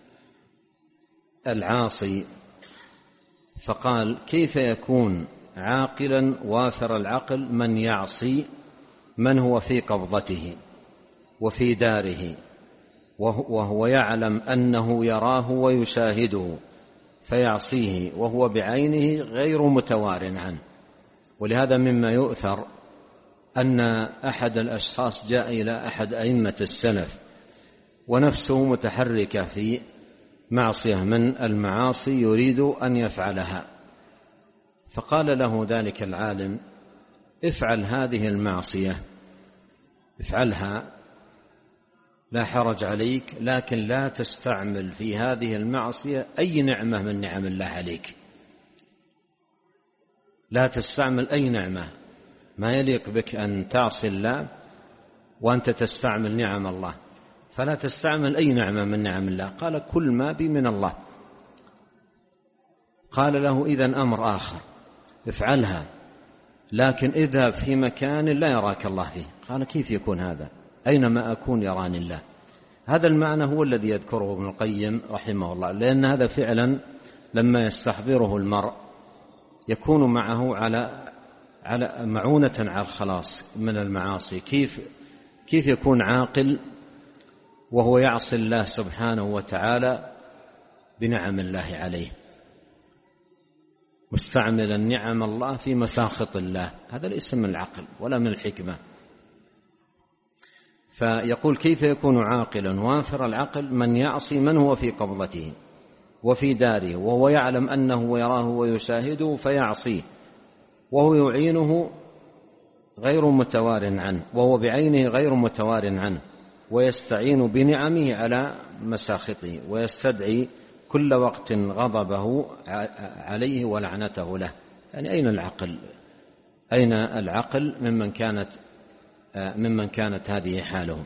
العاصي فقال: كيف يكون عاقلا وافر العقل من يعصي من هو في قبضته وفي داره، وهو يعلم أنه يراه ويشاهده فيعصيه وهو بعينه غير متوار عنه. ولهذا مما يؤثر أن أحد الأشخاص جاء إلى أحد أئمة السلف ونفسه متحركة في معصية من المعاصي يريد أن يفعلها، فقال له ذلك العالم: افعل هذه المعصية، افعلها لا حرج عليك، لكن لا تستعمل في هذه المعصية أي نعمة من نعم الله عليك. لا تستعمل أي نعمة، ما يليق بك أن تعصي الله وأنت تستعمل نعم الله، فلا تستعمل أي نعمة من نعم الله. قال كل ما بي من الله. قال له إذن أمر آخر افعلها، لكن إذا في مكان لا يراك الله فيه. قال كيف يكون هذا؟ أينما أكون يراني الله. هذا المعنى هو الذي يذكره ابن القيم رحمه الله، لأن هذا فعلا لما يستحضره المرء يكون معه على على معونة على الخلاص من المعاصي. كيف كيف يكون عاقل وهو يعصي الله سبحانه وتعالى بنعم الله عليه، مستعملا نعم الله في مساخط الله؟ هذا ليس من العقل ولا من الحكمة. فيقول كيف يكون عاقلا وافر العقل من يعصي من هو في قبضته وفي داره وهو يعلم أنه يراه ويشاهده فيعصيه، وهو يعينه غير متوار عنه، وهو بعينه غير متوار عنه، ويستعين بنعمه على مساخطه، ويستدعي كل وقت غضبه عليه ولعنته له. يعني أين العقل؟ أين العقل ممن كانت ممن كانت هذه حالهم؟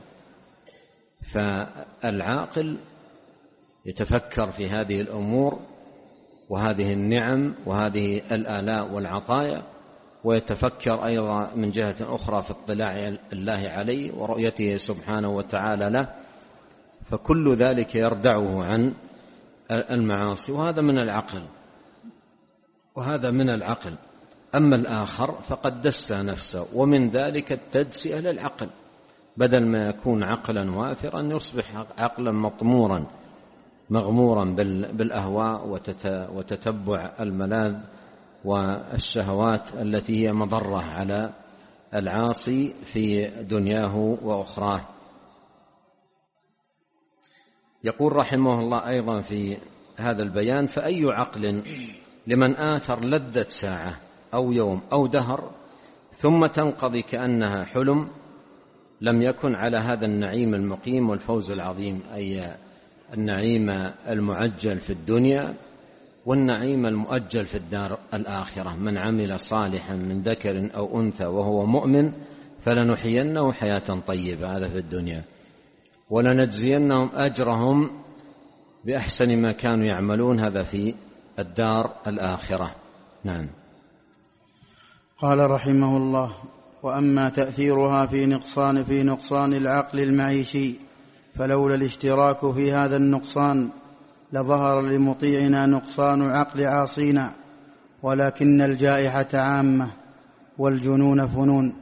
فالعاقل يتفكر في هذه الأمور وهذه النعم وهذه الآلاء والعطايا، ويتفكر أيضا من جهة أخرى في اطلاع الله عليه ورؤيته سبحانه وتعالى له، فكل ذلك يردعه عن المعاصي، وهذا من العقل وهذا من العقل. أما الآخر فقد دس نفسه، ومن ذلك التدسئة للعقل، بدل ما يكون عقلا وافرا يصبح عقلا مطمورا مغمورا بالأهواء وتتبع الملاذ والشهوات التي هي مضرة على العاصي في دنياه وأخراه. يقول رحمه الله أيضا في هذا البيان: فأي عقل لمن آثر لذة ساعة أو يوم أو دهر ثم تنقضي كأنها حلم، لم يكن على هذا النعيم المقيم والفوز العظيم، أي النعيم المعجل في الدنيا والنعيم المؤجل في الدار الآخرة. من عمل صالحا من ذكر أو أنثى وهو مؤمن فلنحيينه حياة طيبة، هذا في الدنيا، ولنجزينهم أجرهم بأحسن ما كانوا يعملون، هذا في الدار الآخرة. نعم. قال رحمه الله: وأما تأثيرها في نقصان في نقصان العقل المعيشي فلولا الاشتراك في هذا النقصان لظهر لمطيعنا نقصان عقل عاصينا، ولكن الجائحة عامة والجنون فنون.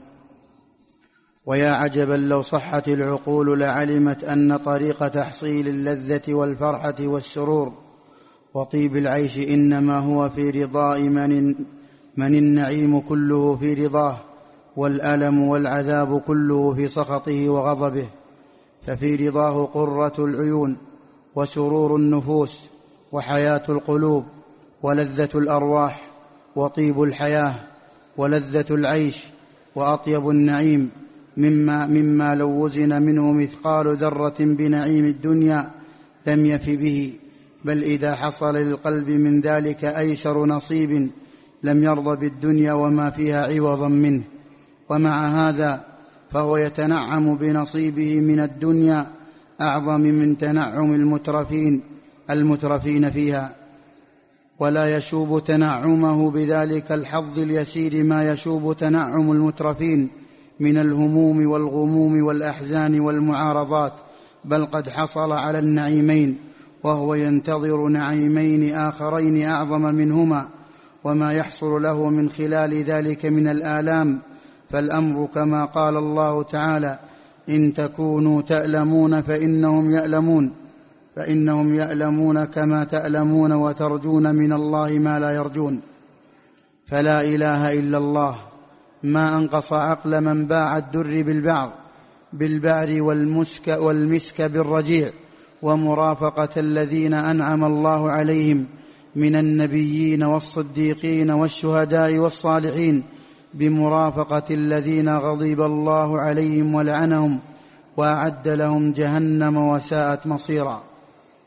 ويا عجبا لو صحت العقول لعلمت أن طريق تحصيل اللذة والفرحة والسرور وطيب العيش إنما هو في رضاء من, من النعيم كله في رضاه، والألم والعذاب كله في سخطه وغضبه. ففي رضاه قرة العيون وسرور النفوس وحياة القلوب ولذة الأرواح وطيب الحياة ولذة العيش وأطيب النعيم، مما, مما لو وزن منه مثقال ذرة بنعيم الدنيا لم يف به، بل إذا حصل للقلب من ذلك أيسر نصيب لم يرض بالدنيا وما فيها عوضا منه. ومع هذا فهو يتنعم بنصيبه من الدنيا أعظم من تنعم المترفين المترفين فيها، ولا يشوب تنعمه بذلك الحظ اليسير ما يشوب تنعم المترفين من الهموم والغموم والأحزان والمعارضات، بل قد حصل على النعيمين وهو ينتظر نعيمين آخرين أعظم منهما، وما يحصل له من خلال ذلك من الآلام. فالأمر كما قال الله تعالى: إن تكونوا تألمون فإنهم يألمون فإنهم يألمون كما تألمون وترجون من الله ما لا يرجون. فلا إله إلا الله ما أنقص عقل من باع الدر بالبعر بالبعر والمسك, والمسك بالرجيع، ومرافقة الذين أنعم الله عليهم من النبيين والصديقين والشهداء والصالحين، بمرافقة الذين غضب الله عليهم ولعنهم وأعد لهم جهنم وساءت مصيرا.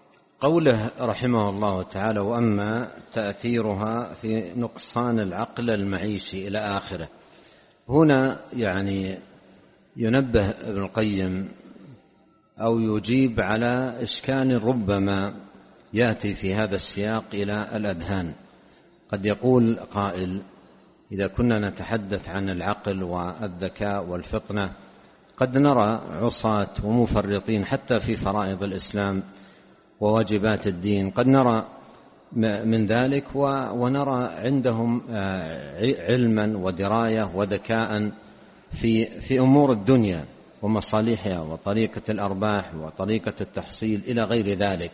قوله رحمه الله تعالى: وأما تأثيرها في نقصان العقل المعيشي إلى آخره. هنا يعني ينبه ابن القيم أو يجيب على إشكال ربما يأتي في هذا السياق إلى الأذهان. قد يقول قائل: إذا كنا نتحدث عن العقل والذكاء والفطنة قد نرى عصاة ومفرطين حتى في فرائض الإسلام وواجبات الدين، قد نرى من ذلك ونرى عندهم علما ودراية وذكاء في في أمور الدنيا ومصالحها وطريقة الأرباح وطريقة التحصيل إلى غير ذلك.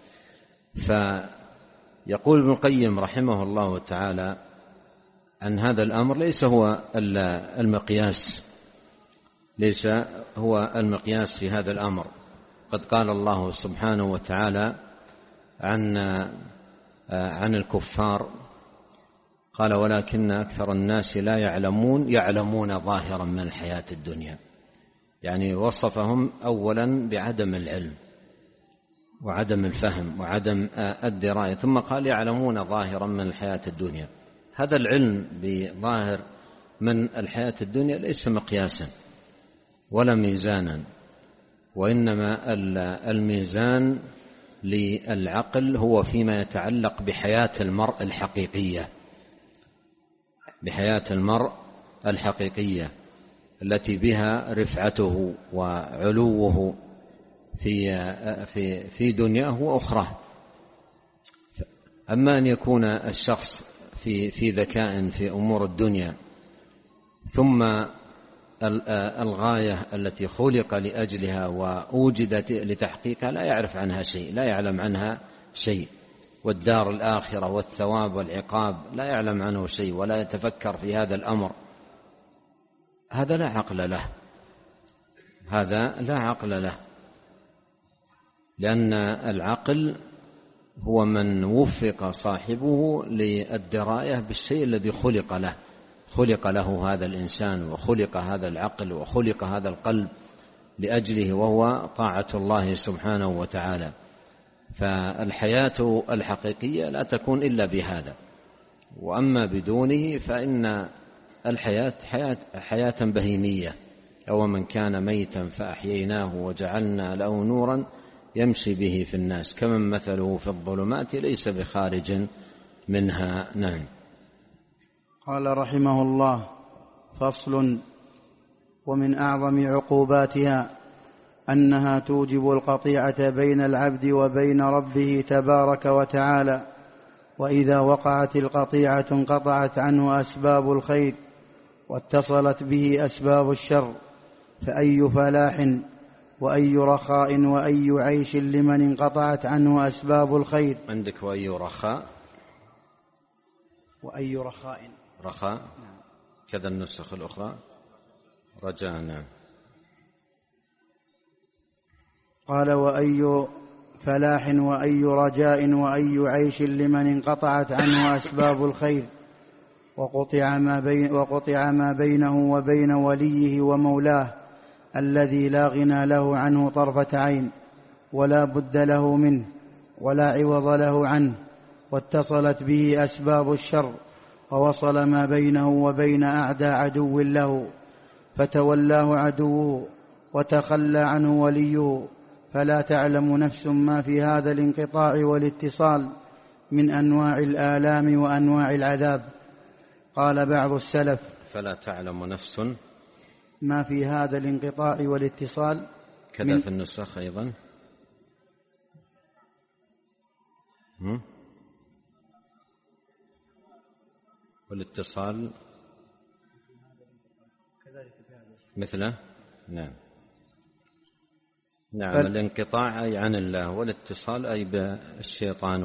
فيقول ابن القيم رحمه الله تعالى أن هذا الأمر ليس هو المقياس ليس هو المقياس في هذا الأمر. قد قال الله سبحانه وتعالى عن عن الكفار، قال: ولكن أكثر الناس لا يعلمون يعلمون ظاهرا من الحياة الدنيا. يعني وصفهم أولا بعدم العلم وعدم الفهم وعدم الدراية، ثم قال: يعلمون ظاهرا من الحياة الدنيا. هذا العلم بظاهر من الحياة الدنيا ليس مقياسا ولا ميزانا، وإنما الميزان للعقل هو فيما يتعلق بحياة المرء الحقيقية بحياة المرء الحقيقية التي بها رفعته وعلوه في في في دنياه وأخراه. أما أن يكون الشخص في في ذكاء في أمور الدنيا ثم الغاية التي خلق لأجلها وأوجدت لتحقيقها لا يعرف عنها شيء، لا يعلم عنها شيء، والدار الآخرة والثواب والعقاب لا يعلم عنه شيء ولا يتفكر في هذا الأمر، هذا لا عقل له هذا لا عقل له لأن العقل هو من وفق صاحبه للدراية بالشيء الذي خلق له خلق له هذا الإنسان وخلق هذا العقل وخلق هذا القلب لأجله، وهو طاعة الله سبحانه وتعالى. فالحياة الحقيقية لا تكون إلا بهذا، وأما بدونه فإن الحياة حياة, حياة بهيمية. أو من كان ميتا فأحييناه وجعلنا له نورا يمشي به في الناس كمن مثله في الظلمات ليس بخارج منها. نعم. قال رحمه الله: فصل. ومن أعظم عقوباتها أنها توجب القطيعة بين العبد وبين ربه تبارك وتعالى، وإذا وقعت القطيعة انقطعت عنه أسباب الخير واتصلت به أسباب الشر، فأي فلاح وأي رخاء وأي عيش لمن انقطعت عنه أسباب الخير. عندك وأي رخاء وأي رخاء رخاء كذا النسخ الأخرى رجعنا. قال: وأي فلاح وأي رجاء وأي عيش لمن انقطعت عنه أسباب الخير وقطع ما, بين وقطع ما بينه وبين وليه ومولاه الذي لا غنى له عنه طرفة عين ولا بد له منه ولا عوض له عنه، واتصلت به أسباب الشر ووصل ما بينه وبين أعدى عدو له فتولاه عدوه وتخلى عنه وليه، فلا تعلم نفس ما في هذا الانقطاع والاتصال من أنواع الآلام وأنواع العذاب. قال بعض السلف: فلا تعلم نفس ما في هذا الانقطاع والاتصال. كذا في النسخ أيضا. هم؟ والاتصال مثله. نعم نعم فل... الانقطاع أي عن الله، والاتصال أي بالشيطان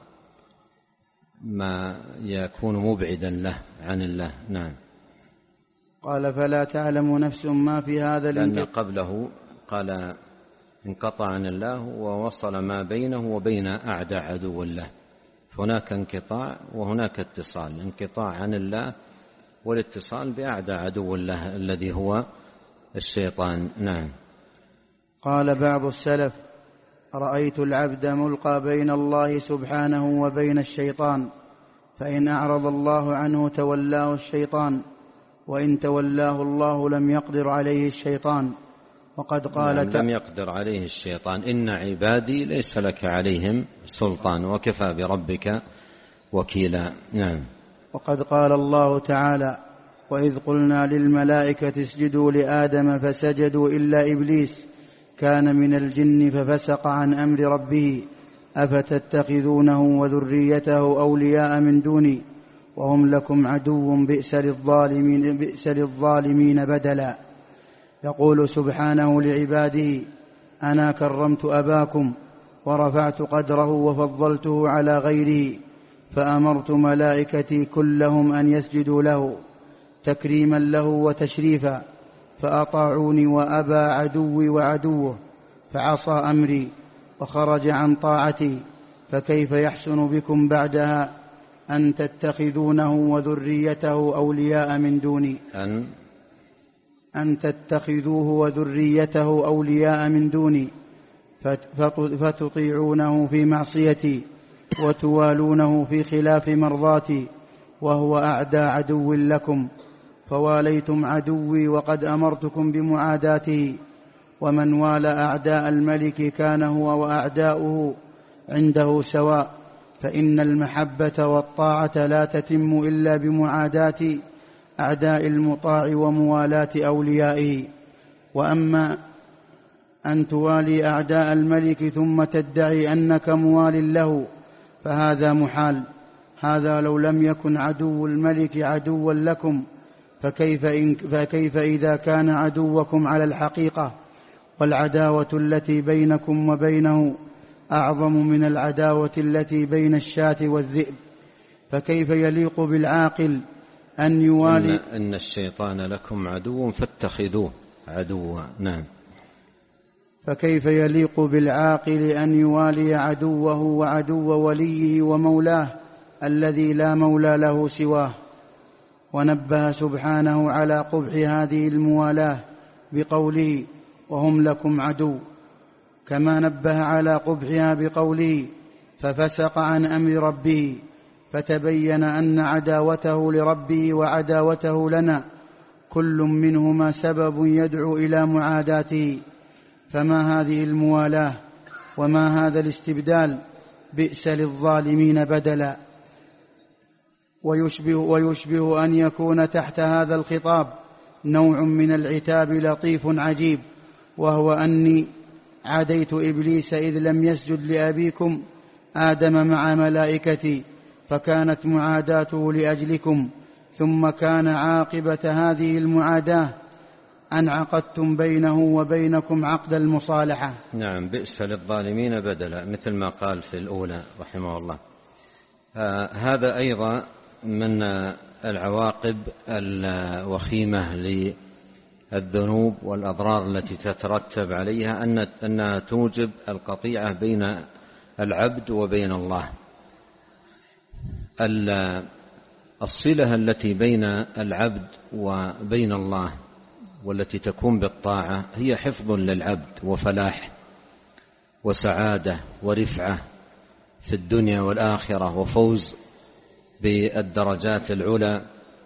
وما يكون مبعدا له عن الله. نعم. قال: فلا تعلم نفس ما في هذا الانقطاع، لأن قبله قال انقطع عن الله ووصل ما بينه وبين أعدى عدو الله، هناك انقطاع وهناك اتصال، انقطاع عن الله والاتصال بأعدى عدو الله الذي هو الشيطان. نعم. قال بعض السلف: رأيت العبد ملقى بين الله سبحانه وبين الشيطان، فإن أعرض الله عنه تولاه الشيطان، وإن تولاه الله لم يقدر عليه الشيطان. وقد قال نعم لم يقدر عليه الشيطان، إن عبادي ليس لك عليهم سلطان وكفى بربك وكيلا. نعم. وقد قال الله تعالى: وإذ قلنا للملائكة اسجدوا لآدم فسجدوا إلا إبليس كان من الجن ففسق عن أمر ربه أفتتخذونه وذريته أولياء من دوني وهم لكم عدو بئس للظالمين, بئس للظالمين بدلا. يقول سبحانه لعباده: أنا كرمت أباكم ورفعت قدره وفضلته على غيره، فأمرت ملائكتي كلهم أن يسجدوا له تكريما له وتشريفا، فأطاعوني وأبى عدوي وعدوه فعصى أمري وخرج عن طاعتي، فكيف يحسن بكم بعدها أن تتخذونه وذريته أولياء من دوني أن, أن تتخذوه وذريته أولياء من دوني فتطيعونه في معصيتي وتوالونه في خلاف مرضاتي، وهو أعدى عدو لكم، فواليتم عدوي وقد أمرتكم بمعاداته. ومن والى أعداء الملك كان هو وأعداؤه عنده سواء، فإن المحبة والطاعة لا تتم إلا بمعاداة أعداء المطاع وموالاة أوليائه. وأما أن توالي أعداء الملك ثم تدعي أنك موال له فهذا محال، هذا لو لم يكن عدو الملك عدوا لكم، فكيف, إن فكيف إذا كان عدوكم على الحقيقة، والعداوة التي بينكم وبينه أعظم من العداوة التي بين الشاة والذئب، فكيف يليق بالعاقل أن يوالي إن, إن الشيطان لكم عدو فاتخذوه عدوا. نعم. فكيف يليق بالعاقل أن يوالي عدوه وعدو وليه ومولاه الذي لا مولى له سواه. ونبه سبحانه على قبح هذه الموالاة بقوله: وهم لكم عدو، كما نبه على قبحها بقوله: ففسق عن أمر ربه، فتبين أن عداوته لربه وعداوته لنا كل منهما سبب يدعو إلى معاداته، فما هذه الموالاة وما هذا الاستبدال، بئس للظالمين بدلا. ويشبه, ويشبه أن يكون تحت هذا الخطاب نوع من العتاب لطيف عجيب، وهو أني عاديت إبليس إذ لم يسجد لأبيكم آدم مع ملائكتي، فكانت معاداته لأجلكم، ثم كان عاقبة هذه المعاداة أن عقدتم بينه وبينكم عقد المصالحة. نعم. بئس للظالمين بدلا، مثل ما قال في الأولى رحمه الله. آه هذا أيضا من العواقب الوخيمة للذنوب والأضرار التي تترتب عليها، أنها توجب القطيعة بين العبد وبين الله. الصلة التي بين العبد وبين الله والتي تكون بالطاعة هي حفظ للعبد وفلاح وسعادة ورفعة في الدنيا والآخرة وفوز بالدرجات العلى،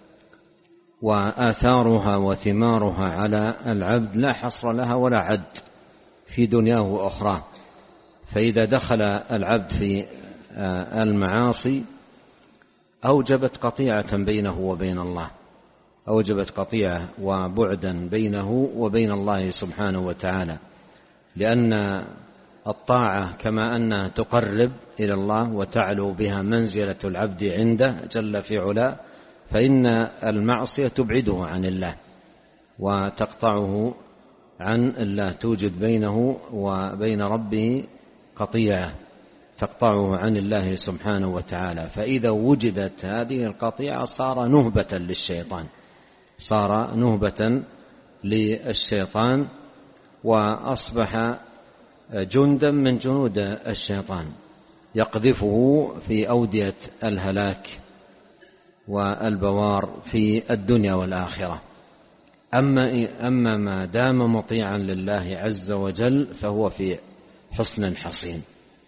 وآثارها وثمارها على العبد لا حصر لها ولا عد في دنياه وأخراه. فإذا دخل العبد في المعاصي أوجبت قطيعة بينه وبين الله، أوجبت قطيعة وبعدا بينه وبين الله سبحانه وتعالى، لأن الطاعة كما أنها تقرب إلى الله وتعلو بها منزلة العبد عنده جل في علاه، فإن المعصية تبعده عن الله وتقطعه عن الله، توجد بينه وبين ربه قطيعة تقطعه عن الله سبحانه وتعالى. فإذا وجدت هذه القطيعة صار نهبة للشيطان، صار نهبة للشيطان وأصبح جندا من جنود الشيطان يقذفه في أودية الهلاك والبوار في الدنيا والآخرة. أما, أما ما دام مطيعا لله عز وجل فهو في حصن حصين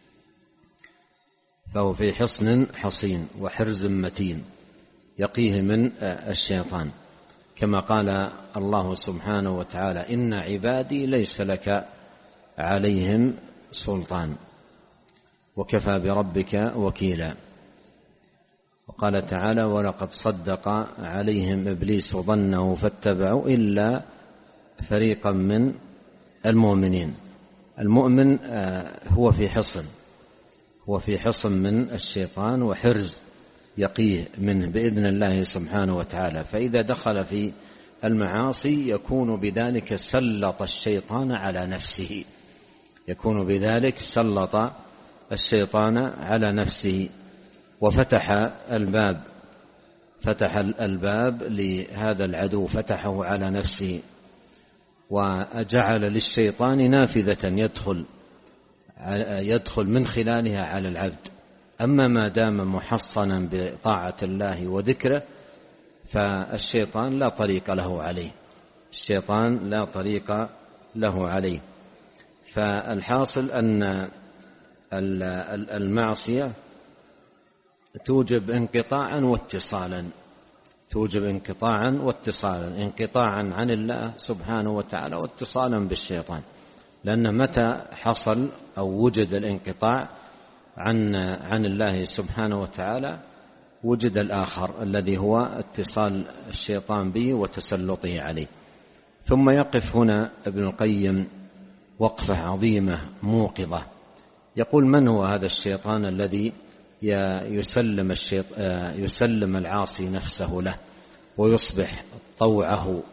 فهو في حصن حصين وحرز متين يقيه من الشيطان، كما قال الله سبحانه وتعالى: إن عبادي ليس لك عليهم سلطان وكفى بربك وكيلا. وقال تعالى: ولقد صدق عليهم إبليس ظنه فاتبعوا إلا فريقا من المؤمنين. المؤمن هو في حصن هو في حصن من الشيطان وحرز يقيه منه بإذن الله سبحانه وتعالى. فإذا دخل في المعاصي يكون بذلك سلط الشيطان على نفسه يكون بذلك سلط الشيطان على نفسه وفتح الباب فتح الباب لهذا العدو، فتحه على نفسه وجعل للشيطان نافذة يدخل يدخل من خلالها على العبد. أما ما دام محصنا بطاعة الله وذكره فالشيطان لا طريق له عليه الشيطان لا طريق له عليه فالحاصل أن المعصية توجب انقطاعا واتصالا توجب انقطاعا واتصالا انقطاعا عن الله سبحانه وتعالى واتصالا بالشيطان، لأن متى حصل أو وجد الانقطاع عن عن الله سبحانه وتعالى وجد الآخر الذي هو اتصال الشيطان به وتسلطه عليه. ثم يقف هنا ابن القيم وقفة عظيمة موقظة، يقول: من هو هذا الشيطان الذي يسلم, الشيط... يسلم العاصي نفسه له ويصبح طوعه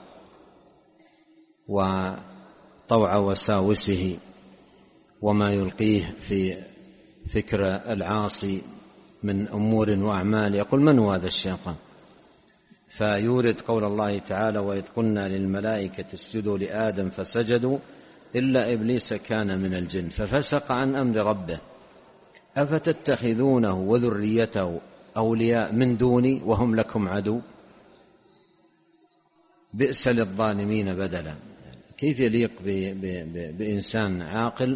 وطوع وساوسه وما يلقيه في فكر العاصي من أمور وأعمال؟ يقول: من هو هذا الشيطان؟ فيورد قول الله تعالى: وإذ قلنا للملائكة اسجدوا لآدم فسجدوا إلا إبليس كان من الجن ففسق عن أمر ربه أفتتخذونه وذريته أولياء من دوني وهم لكم عدو بئس للظالمين بدلا. كيف يليق بإنسان عاقل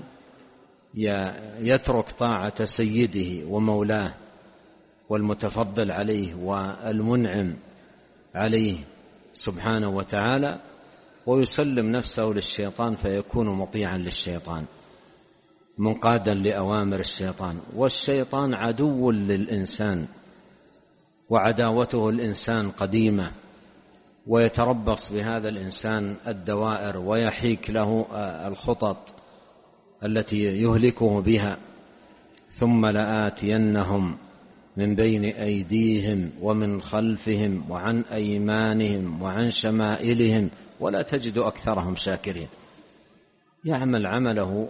يترك طاعة سيده ومولاه والمتفضل عليه والمنعم عليه سبحانه وتعالى ويسلم نفسه للشيطان فيكون مطيعا للشيطان منقادا لأوامر الشيطان؟ والشيطان عدو للإنسان وعداوته الإنسان قديمة، ويتربص بهذا الإنسان الدوائر ويحيك له الخطط التي يهلكه بها. ثم لآتينهم من بين أيديهم ومن خلفهم وعن أيمانهم وعن شمائلهم ولا تجد أكثرهم شاكرين. يعمل عمله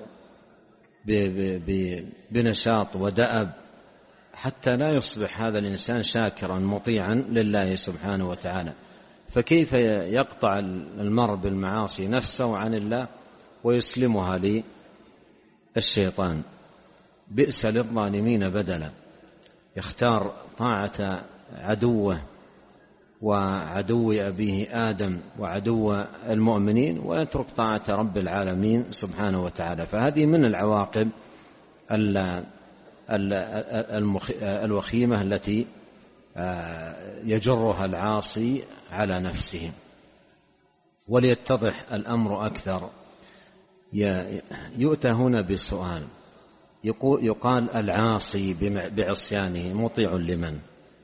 بنشاط ودأب حتى لا يصبح هذا الإنسان شاكرا مطيعا لله سبحانه وتعالى. فكيف يقطع المرء بالمعاصي نفسه عن الله ويسلمها للشيطان؟ بئس للظالمين بدلا. يختار طاعة عدوه وعدو أبيه آدم وعدو المؤمنين ويترك طاعة رب العالمين سبحانه وتعالى. فهذه من العواقب الوخيمة التي يجرها العاصي على نفسه. وليتضح الأمر أكثر يؤتى هنا بسؤال، يقال العاصي بعصيانه مطيع لمن؟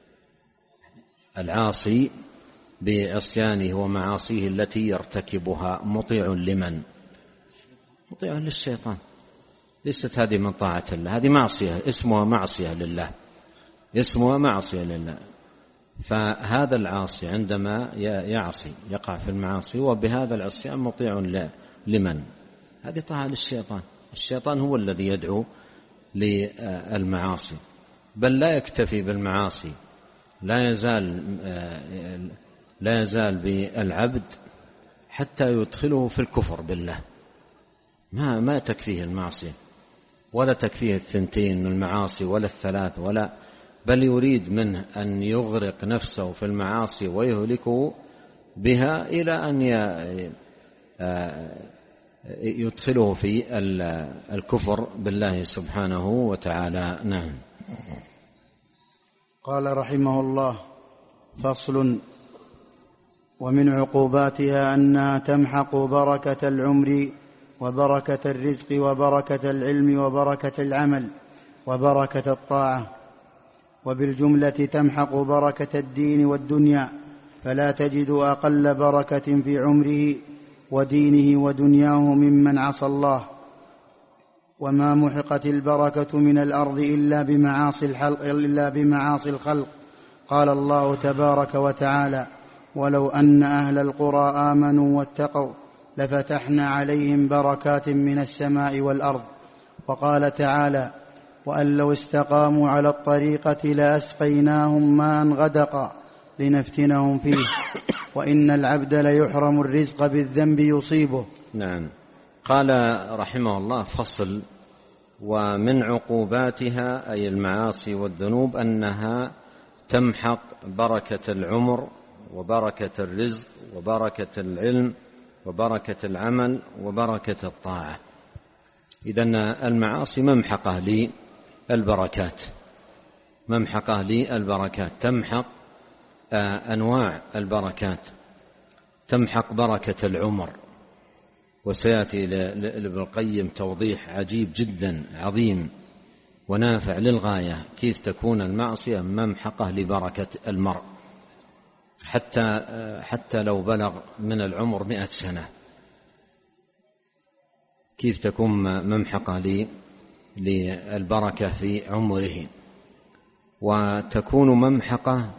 العاصي بعصيانه ومعاصيه التي يرتكبها مطيع لمن؟ مطيع للشيطان. ليست هذه من طاعة الله، هذه معصية، اسمها معصية لله اسمها معصية لله. فهذا العاصي عندما يعصي يقع في المعاصي وبهذا العصيان مطيع لمن؟ هذه طاعة للشيطان. الشيطان هو الذي يدعو للمعاصي، بل لا يكتفي بالمعاصي، لا يزال لا يزال بالعبد حتى يدخله في الكفر بالله. ما ما تكفيه المعصية ولا تكفيه الثنتين من المعاصي ولا الثلاث ولا، بل يريد منه أن يغرق نفسه في المعاصي ويهلكه بها إلى أن يدخله في الكفر بالله سبحانه وتعالى. نعم. قال رحمه الله: فصل. ومن عقوباتها أنها تمحق بركة العمر وبركة الرزق وبركة العلم وبركة العمل وبركة الطاعة، وبالجملة تمحق بركة الدين والدنيا، فلا تجد أقل بركة في عمره ودينه ودنياه ممن عصى الله. وما محقت البركة من الأرض إلا بمعاصي الخلق, إلا بمعاصي الخلق. قال الله تبارك وتعالى: ولو أن أهل القرى آمنوا واتقوا لفتحنا عليهم بركات من السماء والأرض. وقال تعالى: وأن لو استقاموا على الطريقة لأسقيناهم ماء غدقا لنفتنهم فيه وإن العبد ليحرم الرزق بالذنب يصيبه. نعم. قال رحمه الله: فصل. ومن عقوباتها أي المعاصي والذنوب أنها تمحق بركة العمر وبركة الرزق وبركة العلم وبركة العمل وبركة الطاعة. إذن المعاصي ممحقة للبركات، ممحقة للبركات، تمحق أنواع البركات، تمحق بركة العمر. وسيأتي لابن القيم توضيح عجيب جدا عظيم ونافع للغاية كيف تكون المعصية ممحقة لبركة المرء، حتى حتى لو بلغ من العمر مئة سنة، كيف تكون ممحقة للبركة في عمره. وتكون ممحقة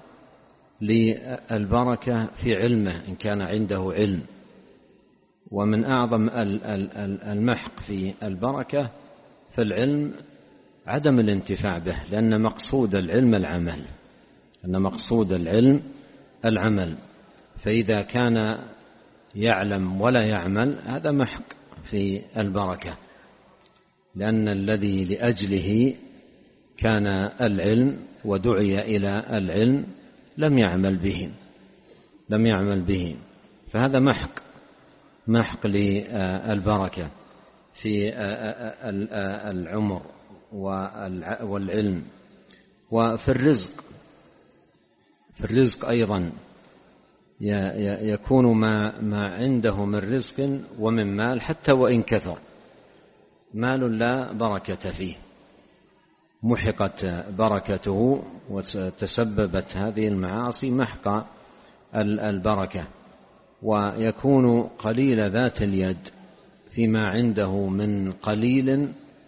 للبركة في علمه إن كان عنده علم. ومن أعظم المحق في البركة في العلم عدم الانتفاع به، لأن مقصود العلم العمل، أن مقصود العلم العمل. فإذا كان يعلم ولا يعمل هذا محق في البركة، لأن الذي لأجله كان العلم ودعي إلى العلم لم يعمل به، لم يعمل به، فهذا محق محق للبركة في العمر والعلم. وفي الرزق، في الرزق أيضا يكون ما ما عنده من رزق ومن مال حتى وإن كثر، مال لا بركة فيه، محقت بركته وتسببت هذه المعاصي محق البركة. ويكون قليل ذات اليد فيما عنده من قليل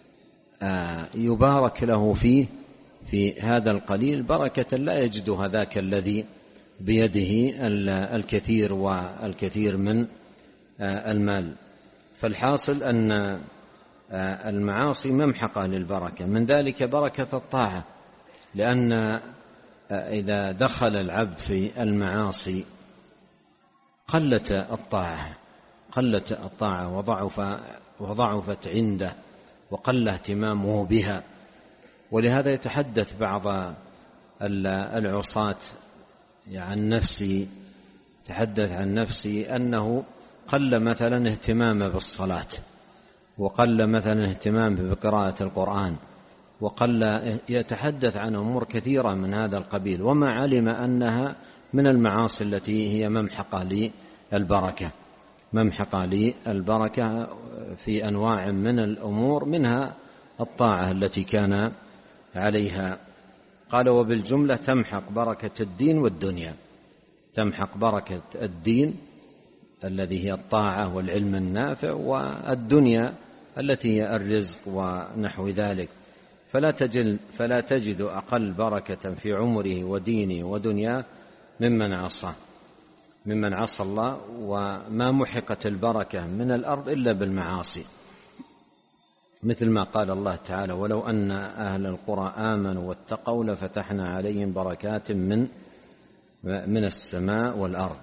يبارك له فيه، في هذا القليل بركة لا يجدها ذاك الذي بيده الكثير والكثير من المال. فالحاصل أن المعاصي ممحقة للبركة. من ذلك بركة الطاعة، لأن إذا دخل العبد في المعاصي قلت الطاعة، قلت الطاعة وضعف وضعفت عنده وقل اهتمامه بها. ولهذا يتحدث بعض العصاة عن نفسه، تحدث عن نفسه أنه قل مثلا اهتمامه بالصلاة، وقل مثلا اهتمامه بقراءة القرآن، وقل يتحدث عن أمور كثيرة من هذا القبيل، وما علم أنها من المعاصي التي هي ممحقة للبركة، ممحقة للبركة في أنواع من الأمور، منها الطاعة التي كان عليها. قال: وبالجملة تمحق بركة الدين والدنيا، تمحق بركة الدين الذي هي الطاعة والعلم النافع، والدنيا التي هي الرزق ونحو ذلك. فلا تجد, فلا تجد أقل بركة في عمره ودينه ودنياه ممن عصى ممن عصى الله. وما محقت البركة من الأرض إلا بالمعاصي، مثل ما قال الله تعالى: ولو أن أهل القرى آمنوا واتقوا لفتحنا عليهم بركات من من السماء والأرض.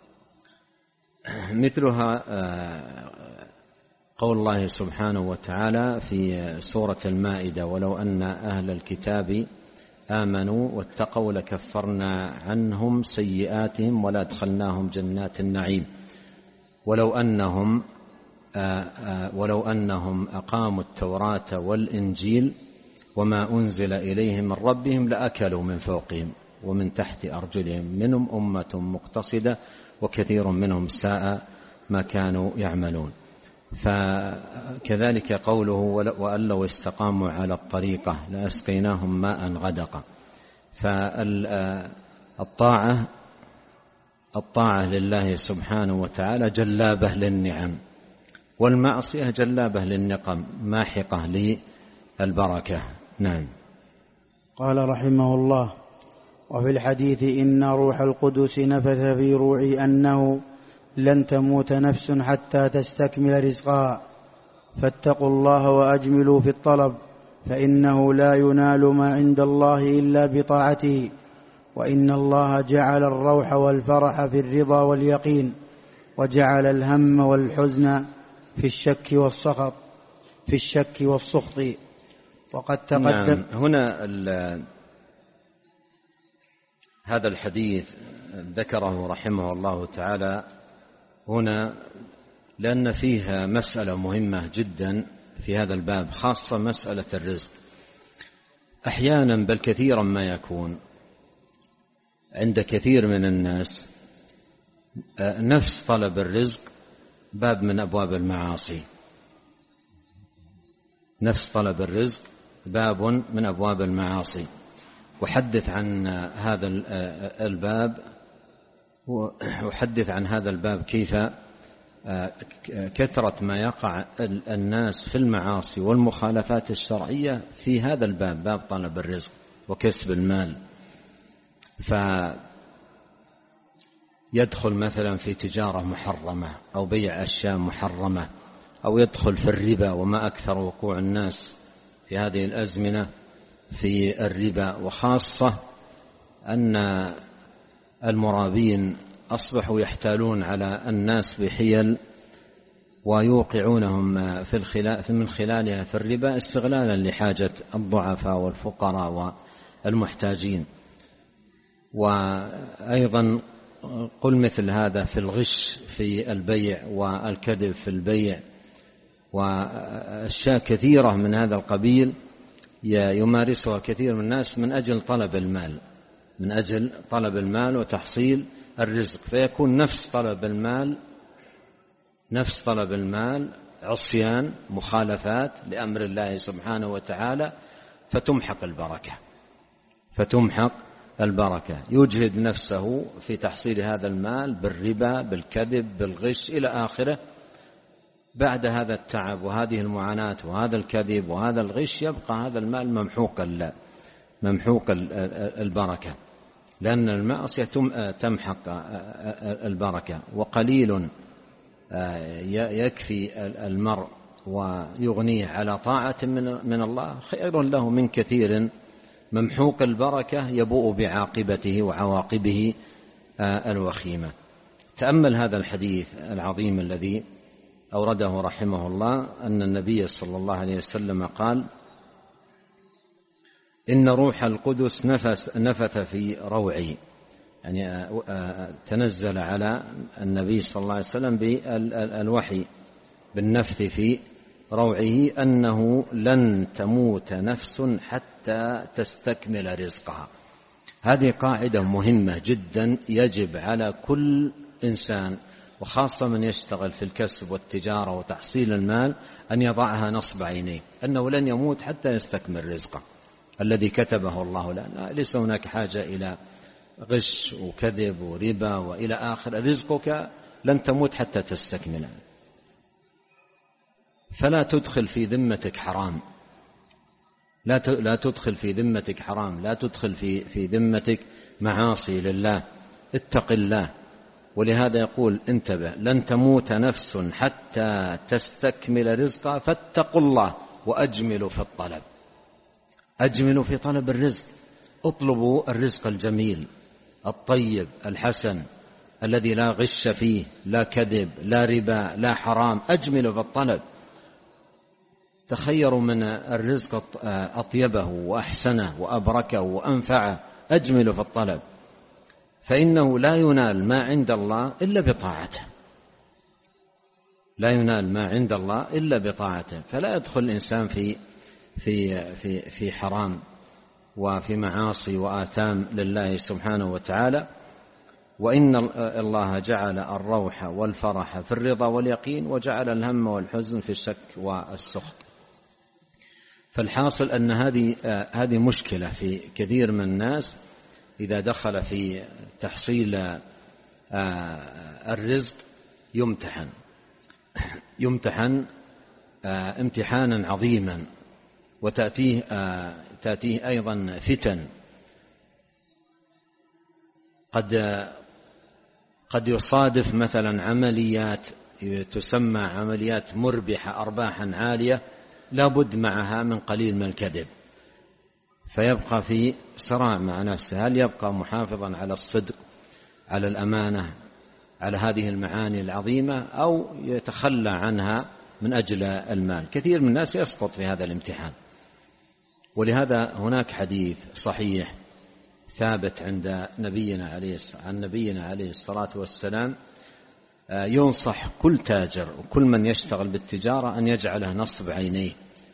مثلها قول الله سبحانه وتعالى في سورة المائدة: ولو أن أهل الكتاب آمنوا واتقوا لكفرنا عنهم سيئاتهم ولأدخلناهم جنات النعيم ولو أنهم ولو أنهم أقاموا التوراة والإنجيل وما أنزل إليهم من ربهم لأكلوا من فوقهم ومن تحت أرجلهم منهم أمة مقتصدة وكثير منهم ساء ما كانوا يعملون. فكذلك قوله وأن لو استقاموا على الطريقة لأسقيناهم ماء غدقا. فالطاعة الطاعة لله سبحانه وتعالى جلابة للنعم، والمعصية جلابة للنقم ماحقة للبركة. نعم. قال رحمه الله: وفي الحديث إن روح القدس نفث في روعي أنه لن تموت نفس حتى تستكمل رزقها، فاتقوا الله وأجملوا في الطلب، فإنه لا ينال ما عند الله إلا بطاعته، وإن الله جعل الروح والفرح في الرضا واليقين، وجعل الهم والحزن في الشك والسخط في الشك والسخط. وقد تقدم. نعم. هنا هذا الحديث ذكره رحمه الله تعالى هنا لأن فيها مسألة مهمة جدا في هذا الباب، خاصة مسألة الرزق. أحيانا بل كثيرا ما يكون عند كثير من الناس نفس طلب الرزق باب من أبواب المعاصي، نفس طلب الرزق باب من أبواب المعاصي. وحدث عن هذا الباب وحدث عن هذا الباب كيف كثرة ما يقع الناس في المعاصي والمخالفات الشرعية في هذا الباب، باب طلب الرزق وكسب المال. فيدخل مثلا في تجارة محرمة أو بيع أشياء محرمة، أو يدخل في الربا، وما أكثر وقوع الناس في هذه الأزمنة في الربا. وخاصة أن المرابين أصبحوا يحتالون على الناس بحيل ويوقعونهم في الخلال من خلالها في الربا استغلالا لحاجة الضعفاء والفقراء والمحتاجين. وأيضا قل مثل هذا في الغش في البيع والكذب في البيع وأشياء كثيرة من هذا القبيل يمارسها كثير من الناس من أجل طلب المال، من أجل طلب المال وتحصيل الرزق. فيكون نفس طلب المال نفس طلب المال عصيان، مخالفات لأمر الله سبحانه وتعالى، فتمحق البركة فتمحق البركة. يجهد نفسه في تحصيل هذا المال بالربا، بالكذب، بالغش إلى آخره. بعد هذا التعب وهذه المعاناة وهذا الكذب وهذا الغش يبقى هذا المال ممحوق ممحوق البركة، لأن المعصية تمحق البركة. وقليل يكفي المرء ويغنيه على طاعة من الله خير له من كثير ممحوق البركة يبوء بعاقبته وعواقبه الوخيمة. تأمل هذا الحديث العظيم الذي أورده رحمه الله، أن النبي صلى الله عليه وسلم قال: إن روح القدس نفس نفث في روعي، يعني تنزل على النبي صلى الله عليه وسلم بالوحي بالنفث في روعه أنه لن تموت نفس حتى تستكمل رزقها. هذه قاعدة مهمة جدا يجب على كل إنسان، وخاصة من يشتغل في الكسب والتجارة وتحصيل المال، أن يضعها نصب عينيه أنه لن يموت حتى يستكمل رزقه الذي كتبه الله لنا. ليس هناك حاجة إلى غش وكذب وربا وإلى آخر. رزقك لن تموت حتى تستكمله. فلا تدخل في ذمتك حرام، لا لا تدخل في ذمتك حرام، لا تدخل في في ذمتك معاصي لله. اتق الله. ولهذا يقول: انتبه، لن تموت نفس حتى تستكمل رزقها فاتقوا الله وأجملوا في الطلب. أجملوا في طلب الرزق، اطلبوا الرزق الجميل الطيب الحسن الذي لا غش فيه، لا كذب، لا ربا، لا حرام. أجملوا في الطلب، تخيروا من الرزق أطيبه وأحسنه وأبركه وأنفعه. أجملوا في الطلب، فإنه لا ينال ما عند الله إلا بطاعته، لا ينال ما عند الله إلا بطاعته، فلا يدخل الإنسان في في في في حرام وفي معاصي وآثام لله سبحانه وتعالى. وإن الله جعل الروح والفرح في الرضا واليقين، وجعل الهم والحزن في الشك والسخط. فالحاصل أن هذه هذه مشكلة في كثير من الناس إذا دخل في تحصيل الرزق يمتحن يمتحن امتحانا عظيما، وتأتيه تأتيه أيضا فتن قد قد يصادف مثلا عمليات تسمى عمليات مربحة أرباحا عالية، لا بد معها من قليل من الكذب، فيبقى في صراع مع نفسه، هل يبقى محافظا على الصدق، على الأمانة، على هذه المعاني العظيمة، أو يتخلى عنها من أجل المال. كثير من الناس يسقط في هذا الامتحان. ولهذا هناك حديث صحيح ثابت عند نبينا عليه عن نبينا عليه الصلاة والسلام ينصح كل تاجر وكل من يشتغل بالتجارة أن يجعله نصب عينيه،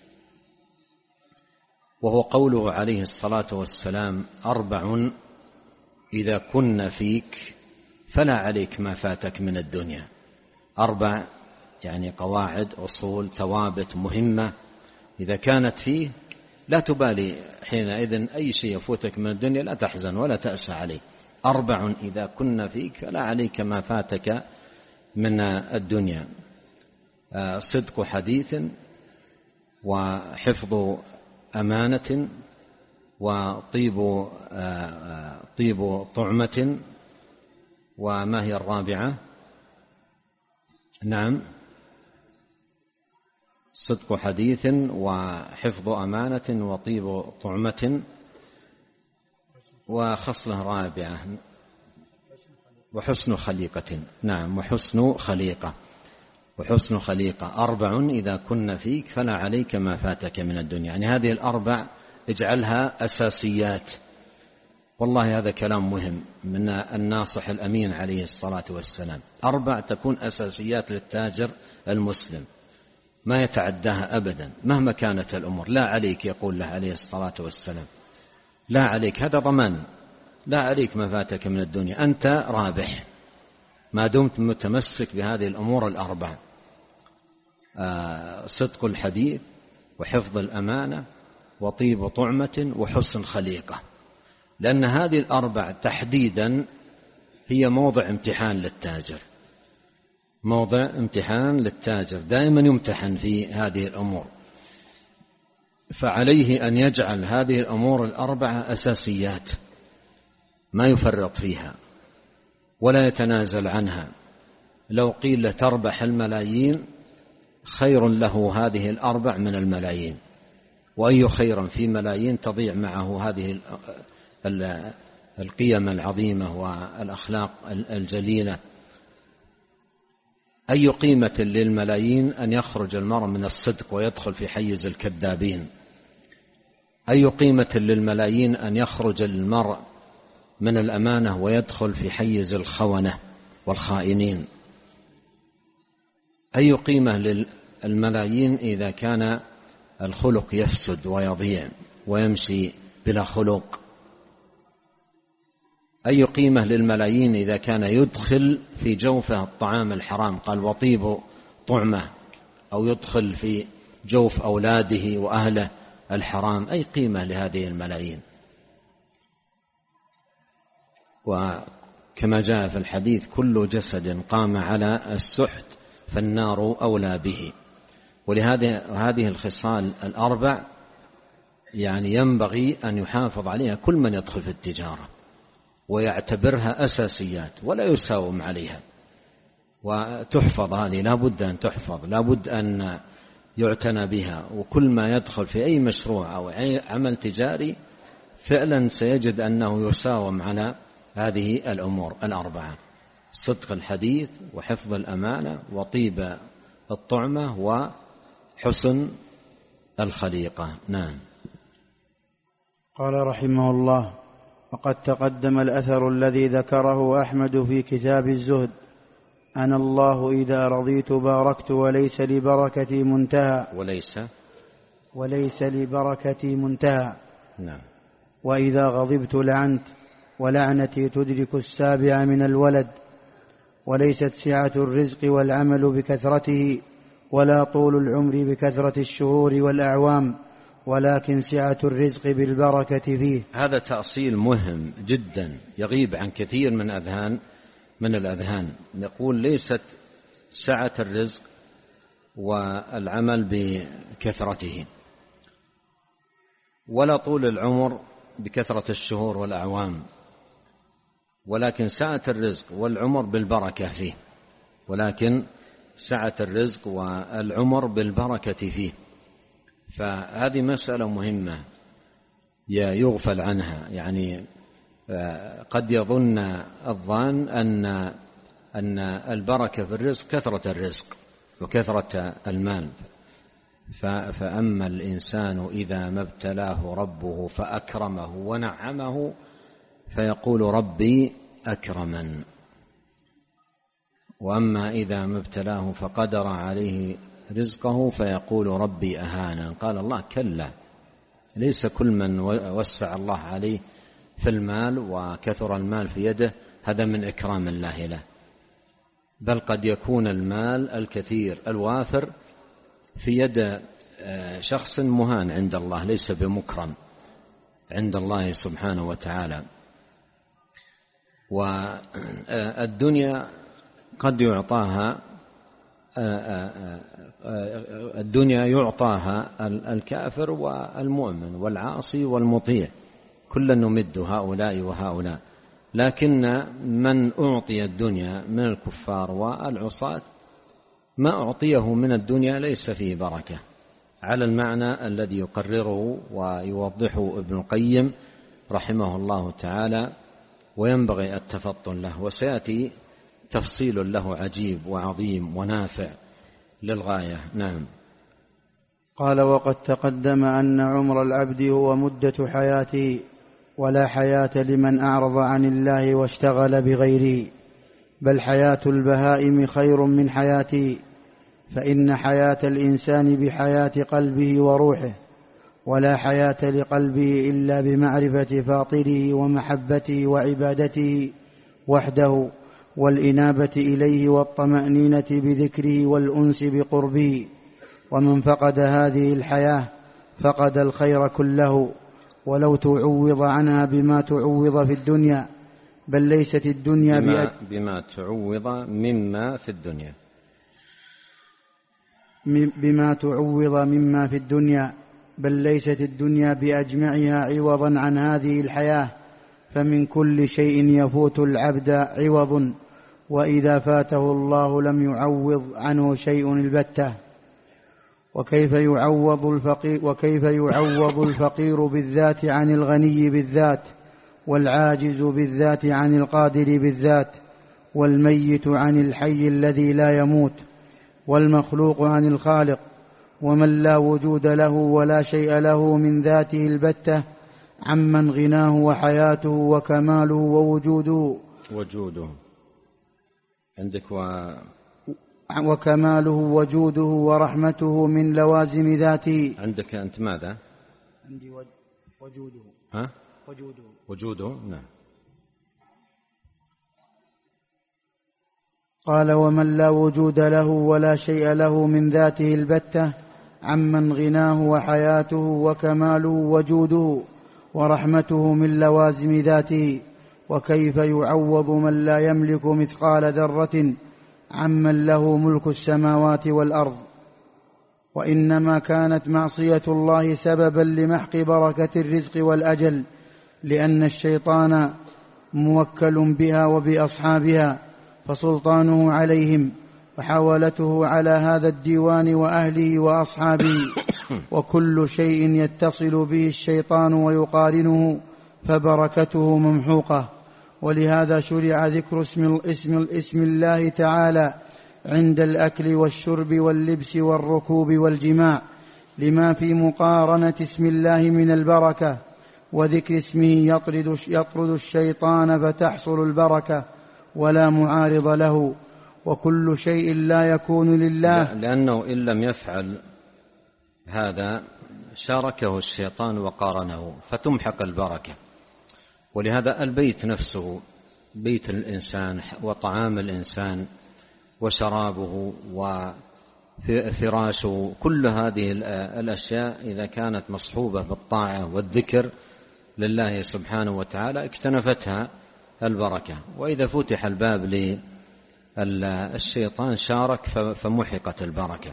وهو قوله عليه الصلاة والسلام: أربع إذا كن فيك فلا عليك ما فاتك من الدنيا. أربع يعني قواعد، أصول، ثوابت مهمة إذا كانت فيه لا تبالي حينئذ أي شيء يفوتك من الدنيا، لا تحزن ولا تأسى عليه. أربع إذا كن فيك فلا عليك ما فاتك من الدنيا: صدق حديث، وحفظ أمانة، وطيب طيب طعمة. وما هي الرابعة؟ نعم، صدق حديث وحفظ أمانة وطيب طعمة، وخصلة رابعة وحسن خليقة. نعم، وحسن خليقة وحسن خليقة. أربع إذا كن فيك فلا عليك ما فاتك من الدنيا. يعني هذه الأربع اجعلها أساسيات. والله هذا كلام مهم من الناصح الأمين عليه الصلاة والسلام. أربع تكون أساسيات للتاجر المسلم، ما يتعداها أبدا مهما كانت الأمور. لا عليك، يقول له عليه الصلاة والسلام، لا عليك، هذا ضمان، لا عليك ما فاتك من الدنيا، أنت رابح ما دمت متمسك بهذه الأمور الأربع: آه صدق الحديث، وحفظ الأمانة، وطيب طعمة، وحسن خليقة. لأن هذه الأربع تحديدا هي موضع امتحان للتاجر، موضع امتحان للتاجر، دائما يمتحن في هذه الأمور. فعليه أن يجعل هذه الأمور الأربعة أساسيات، ما يفرط فيها ولا يتنازل عنها. لو قيل تربح الملايين خير له هذه الأربع من الملايين، وأي خير في ملايين تضيع معه هذه القيم العظيمة والأخلاق الجليلة. أي قيمة للملايين أن يخرج المرء من الصدق ويدخل في حيز الكذابين؟ أي قيمة للملايين أن يخرج المرء من الأمانة ويدخل في حيز الخونة والخائنين؟ أي قيمة للملايين إذا كان الخلق يفسد ويضيع ويمشي بلا خلق؟ أي قيمة للملايين إذا كان يدخل في جوفه الطعام الحرام، قال وطيب طعمه، أو يدخل في جوف أولاده وأهله الحرام؟ أي قيمة لهذه الملايين؟ وكما جاء في الحديث: كل جسد قام على السحت فالنار أولى به. ولهذه هذه الخصال الأربع يعني ينبغي أن يحافظ عليها كل من يدخل في التجارة، ويعتبرها أساسيات ولا يساوم عليها، وتحفظ. هذه لا بد أن تحفظ، لا بد أن يعتنى بها. وكل ما يدخل في أي مشروع أو أي عمل تجاري فعلا سيجد أنه يساوم على هذه الأمور الأربعة: صدق الحديث، وحفظ الأمانة، وطيب الطعمة، وحسن الخليقة. نعم. قال رحمه الله: وقد تقدم الأثر الذي ذكره أحمد في كتاب الزهد أنا الله إذا رضيت باركت وليس لبركتي منتهى وليس وليس لبركتي منتهى. نعم. وإذا غضبت لعنت ولعنتي تدرك السابع من الولد. وليست سعة الرزق والعمل بكثرته ولا طول العمر بكثرة الشهور والأعوام، ولكن سعة الرزق بالبركة فيه. هذا تأصيل مهم جدا يغيب عن كثير من أذهان من الأذهان. نقول ليست سعة الرزق والعمل بكثرته ولا طول العمر بكثرة الشهور والأعوام، ولكن سعة الرزق والعمر بالبركة فيه ولكن سعة الرزق والعمر بالبركة فيه. فهذه مسألة مهمة يغفل عنها. يعني قد يظن الظان أن أن البركة في الرزق كثرة الرزق وكثرة المال. فأما الإنسان إذا ما ابتلاه ربه فأكرمه ونعمه فيقول ربي أكرمن، وأما إذا ما ابتلاه فقدر عليه رزقه فيقول ربي أهانا. قال الله كلا، ليس كل من وسع الله عليه في المال وكثر المال في يده هذا من إكرام الله له، بل قد يكون المال الكثير الوافر في يد شخص مهان عند الله، ليس بمكرم عند الله سبحانه وتعالى. والدنيا قد يعطاها الدنيا يعطاها الكافر والمؤمن والعاصي والمطيع، كلا نمد هؤلاء وهؤلاء، لكن من أعطي الدنيا من الكفار والعصاة ما أعطيه من الدنيا ليس فيه بركة، على المعنى الذي يقرره ويوضحه ابن القيم رحمه الله تعالى، وينبغي التفطن له، وسيأتي تفصيل له عجيب وعظيم ونافع للغاية. نعم. قال وقد تقدم أن عمر العبد هو مدة حياته، ولا حياة لمن أعرض عن الله واشتغل بغيره، بل حياة البهائم خير من حياته، فإن حياة الإنسان بحياة قلبه وروحه، ولا حياة لقلبه إلا بمعرفة فاطره ومحبته وعبادته وحده، والإنابة إليه والطمأنينة بذكره والأنس بقربه. ومن فقد هذه الحياة فقد الخير كله، ولو تعوض عنها بما تعوض في الدنيا، بل ليست الدنيا بما, بما تعوض مما في الدنيا بما تعوض مما في الدنيا بل ليست الدنيا بأجمعها عوضا عن هذه الحياة، فمن كل شيء يفوت العبد عوض، وإذا فاته الله لم يعوض عنه شيء البتة. وكيف يعوض الفقير, وكيف يعوض الفقير بالذات عن الغني بالذات، والعاجز بالذات عن القادر بالذات، والميت عن الحي الذي لا يموت، والمخلوق عن الخالق، ومن لا وجود له ولا شيء له من ذاته البتة، عمن غناه وحياته وكماله ووجوده وجوده عندك و... وكماله وجوده ورحمته من لوازم ذاته. عندك أنت ماذا؟ عندي وجوده. ها؟ وجوده. وجوده. نعم. قال ومن لا وجود له ولا شيء له من ذاته البتة، عمن غناه وحياته وكماله وجوده ورحمته من لوازم ذاته. وكيف يعوض من لا يملك مثقال ذرة عمن له ملك السماوات والأرض؟ وإنما كانت معصية الله سببا لمحق بركة الرزق والأجل، لأن الشيطان موكل بها وبأصحابها، فسلطانه عليهم، وحاولته على هذا الديوان وأهله وأصحابه، وكل شيء يتصل به الشيطان ويقارنه فبركته ممحوقة. ولهذا شرع ذكر اسم, اسم, اسم الله تعالى عند الأكل والشرب واللبس والركوب والجماع، لما في مقارنة اسم الله من البركة، وذكر اسمه يطرد, يطرد الشيطان فتحصل البركة ولا معارض له. وكل شيء لا يكون لله. لأنه إن لم يفعل هذا شاركه الشيطان وقارنه فتمحق البركة. ولهذا البيت نفسه، بيت الإنسان وطعام الإنسان وشرابه وفراشه، كل هذه الأشياء إذا كانت مصحوبة بالطاعة والذكر لله سبحانه وتعالى اكتنفتها البركة. وإذا فتح الباب للشيطان شارك فمحقت البركة.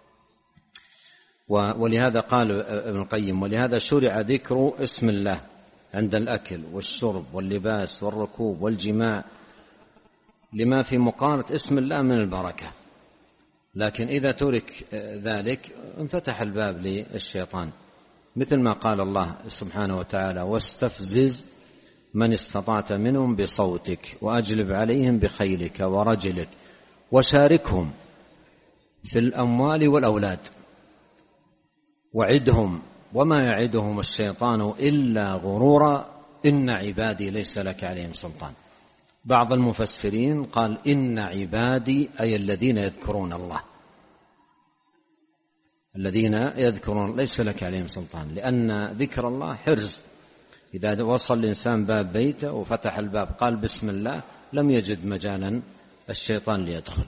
ولهذا قال ابن القيم: ولهذا شرع ذكر اسم الله عند الأكل والشرب واللباس والركوب والجماع، لما في مقارنة اسم الله من البركة. لكن إذا ترك ذلك انفتح الباب للشيطان، مثل ما قال الله سبحانه وتعالى: واستفزز من استطعت منهم بصوتك وأجلب عليهم بخيلك ورجلك وشاركهم في الأموال والأولاد وعدهم وما يعدهم الشيطان إلا غرورا إن عبادي ليس لك عليهم سلطان. بعض المفسرين قال: إن عبادي أي الذين يذكرون الله، الذين يذكرون ليس لك عليهم سلطان، لأن ذكر الله حرز. إذا وصل الإنسان باب بيته وفتح الباب قال بسم الله لم يجد مجالا الشيطان ليدخل.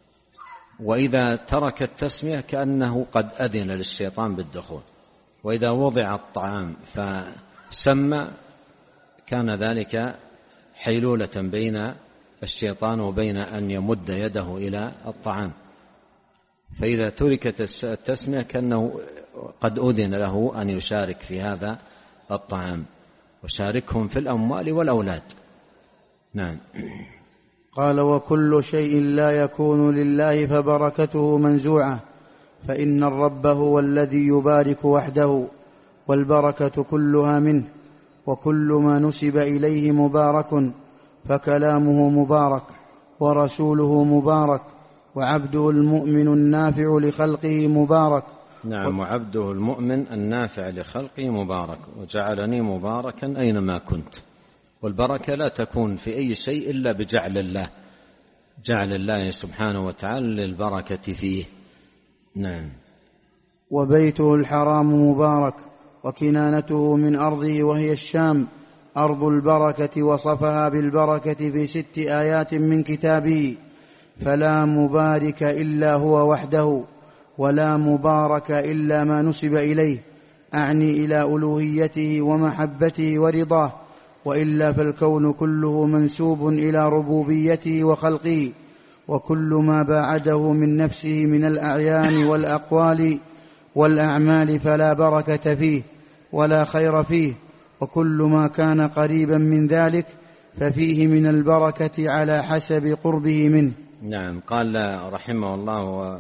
وإذا ترك التسمية كأنه قد أذن للشيطان بالدخول. وإذا وضع الطعام فسمى كان ذلك حيلولة بين الشيطان وبين أن يمد يده إلى الطعام. فإذا تركت التسمية كأنه قد أذن له أن يشارك في هذا الطعام. وشاركهم في الأموال والأولاد. نعم. قال: وكل شيء لا يكون لله فبركته منزوعة، فإن الرب هو الذي يبارك وحده، والبركة كلها منه، وكل ما نسب إليه مبارك، فكلامه مبارك، ورسوله مبارك، وعبده المؤمن النافع لخلقه مبارك. نعم، وعبده المؤمن النافع لخلقه مبارك، وجعلني مباركا أينما كنت. والبركة لا تكون في أي شيء إلا بجعل الله، جعل الله سبحانه وتعالى للبركة فيه. نعم. وبيته الحرام مبارك، وكنانته من أرضه وهي الشام أرض البركة، وصفها بالبركة في ست آيات من كتابه، فلا مبارك إلا هو وحده، ولا مبارك إلا ما نسب إليه، أعني إلى ألوهيته ومحبته ورضاه، وإلا فالكون كله منسوب إلى ربوبيته وخلقه، وكل ما باعده من نفسه من الأعيان والأقوال والأعمال فلا بركة فيه ولا خير فيه، وكل ما كان قريبا من ذلك ففيه من البركة على حسب قربه منه. نعم. قال رحمه الله: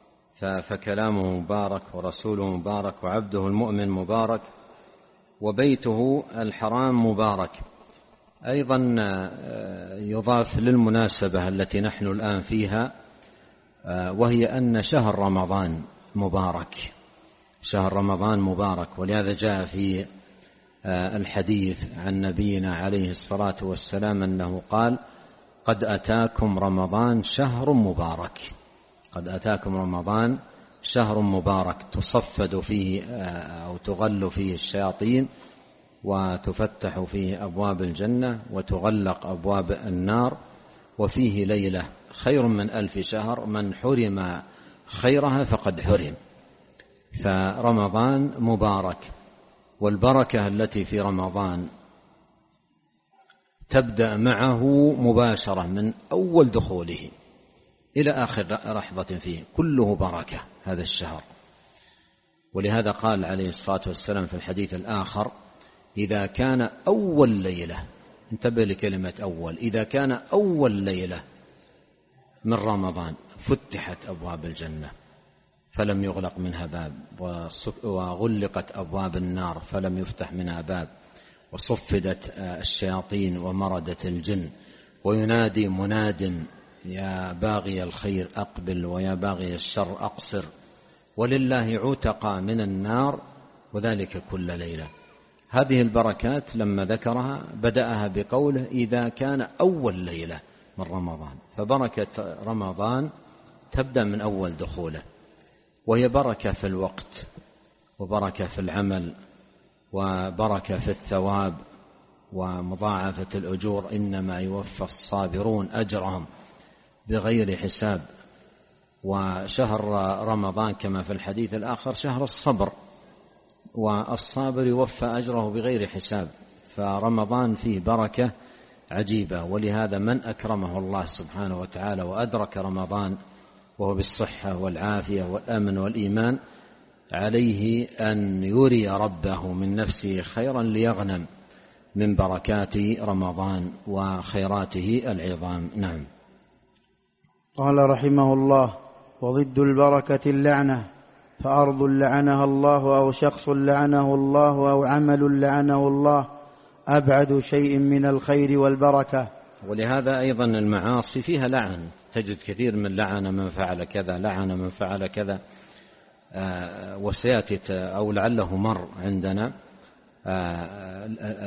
فكلامه مبارك، ورسوله مبارك، وعبده المؤمن مبارك، وبيته الحرام مبارك. أيضا يضاف للمناسبة التي نحن الآن فيها، وهي أن شهر رمضان مبارك، شهر رمضان مبارك. ولهذا جاء في الحديث عن نبينا عليه الصلاة والسلام أنه قال: قد أتاكم رمضان شهر مبارك، قد أتاكم رمضان شهر مبارك تصفد فيه أو تغل فيه الشياطين، وتفتح فيه أبواب الجنة، وتغلق أبواب النار، وفيه ليلة خير من ألف شهر، من حرم خيرها فقد حرم. فرمضان مبارك. والبركة التي في رمضان تبدأ معه مباشرة من أول دخوله إلى آخر لحظة فيه، كله بركة هذا الشهر. ولهذا قال عليه الصلاة والسلام في الحديث الآخر: إذا كان أول ليلة، انتبه لكلمة أول، إذا كان أول ليلة من رمضان فتحت أبواب الجنة فلم يغلق منها باب، وغلقت أبواب النار فلم يفتح منها باب، وصفدت الشياطين ومردت الجن، وينادي مناد: يا باغي الخير أقبل، ويا باغي الشر أقصر، ولله عتقى من النار، وذلك كل ليلة. هذه البركات لما ذكرها بدأها بقوله: إذا كان أول ليلة من رمضان. فبركة رمضان تبدأ من أول دخوله، وهي بركة في الوقت وبركة في العمل وبركة في الثواب ومضاعفة الأجور. إنما يوفى الصابرون أجرهم بغير حساب. وشهر رمضان كما في الحديث الآخر شهر الصبر، والصابر يوفى أجره بغير حساب. فرمضان فيه بركة عجيبة، ولهذا من أكرمه الله سبحانه وتعالى وأدرك رمضان وهو بالصحة والعافية والأمن والإيمان عليه أن يري ربه من نفسه خيرا ليغنم من بركات رمضان وخيراته العظام. نعم. قال رحمه الله: وضد البركة اللعنة، فأرض لعنها الله أو شخص لعنه الله أو عمل لعنه الله أبعد شيء من الخير والبركة. ولهذا أيضا المعاصي فيها لعن، تجد كثير من لعن من فعل كذا، لعن من فعل كذا. آه وسيأتي أو لعله مر عندنا آه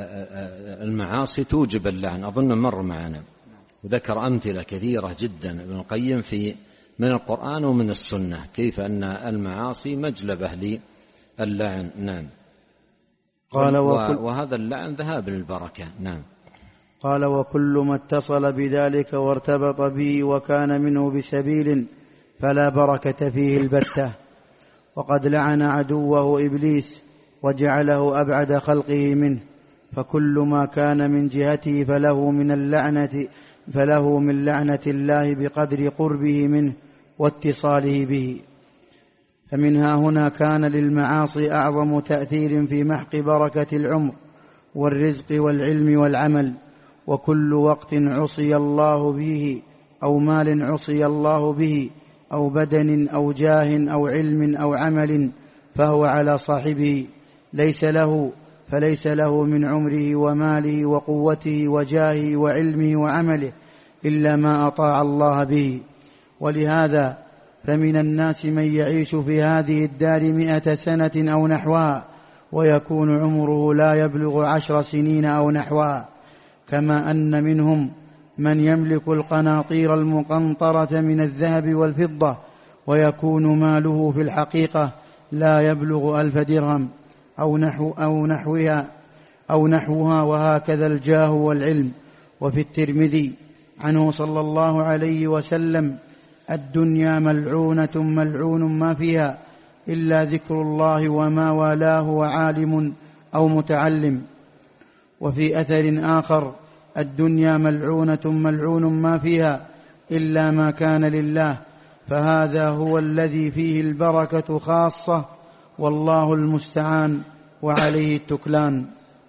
المعاصي توجب اللعن، أظن مر معنا، وذكر أمثلة كثيرة جدا ابن القيم في من القرآن ومن السنة كيف أن المعاصي مجلبة للعن. نعم. قال وهذا اللعن ذهاب للبركة. نعم. قال: وكل ما اتصل بذلك وارتبط به وكان منه بسبيل فلا بركة فيه البتة. وقد لعن عدوه إبليس وجعله أبعد خلقه منه، فكل ما كان من جهته فله من اللعنة فله من لعنة الله بقدر قربه منه واتصاله به. فمنها هنا كان للمعاصي أعظم تأثير في محق بركة العمر والرزق والعلم والعمل. وكل وقت عصي الله به أو مال عصي الله به أو بدن أو جاه أو علم أو عمل فهو على صاحبه ليس له فليس له من عمره وماله وقوته وجاهه وعلمه وعمله إلا ما أطاع الله به. ولهذا فمن الناس من يعيش في هذه الدار مئة سنة أو نحوها ويكون عمره لا يبلغ عشر سنين أو نحوها، كما أن منهم من يملك القناطير المقنطرة من الذهب والفضة ويكون ماله في الحقيقة لا يبلغ ألف درهم أو نحو أو نحوها أو نحوها وهكذا الجاه والعلم. وفي الترمذي عنه صلى الله عليه وسلم: الدنيا ملعونة ملعون ما فيها إلا ذكر الله وما والاه وعالم أو متعلم. وفي أثر آخر: الدنيا ملعونة ملعون ما فيها إلا ما كان لله، فهذا هو الذي فيه البركة خاصة، والله المستعان وعليه التكلان.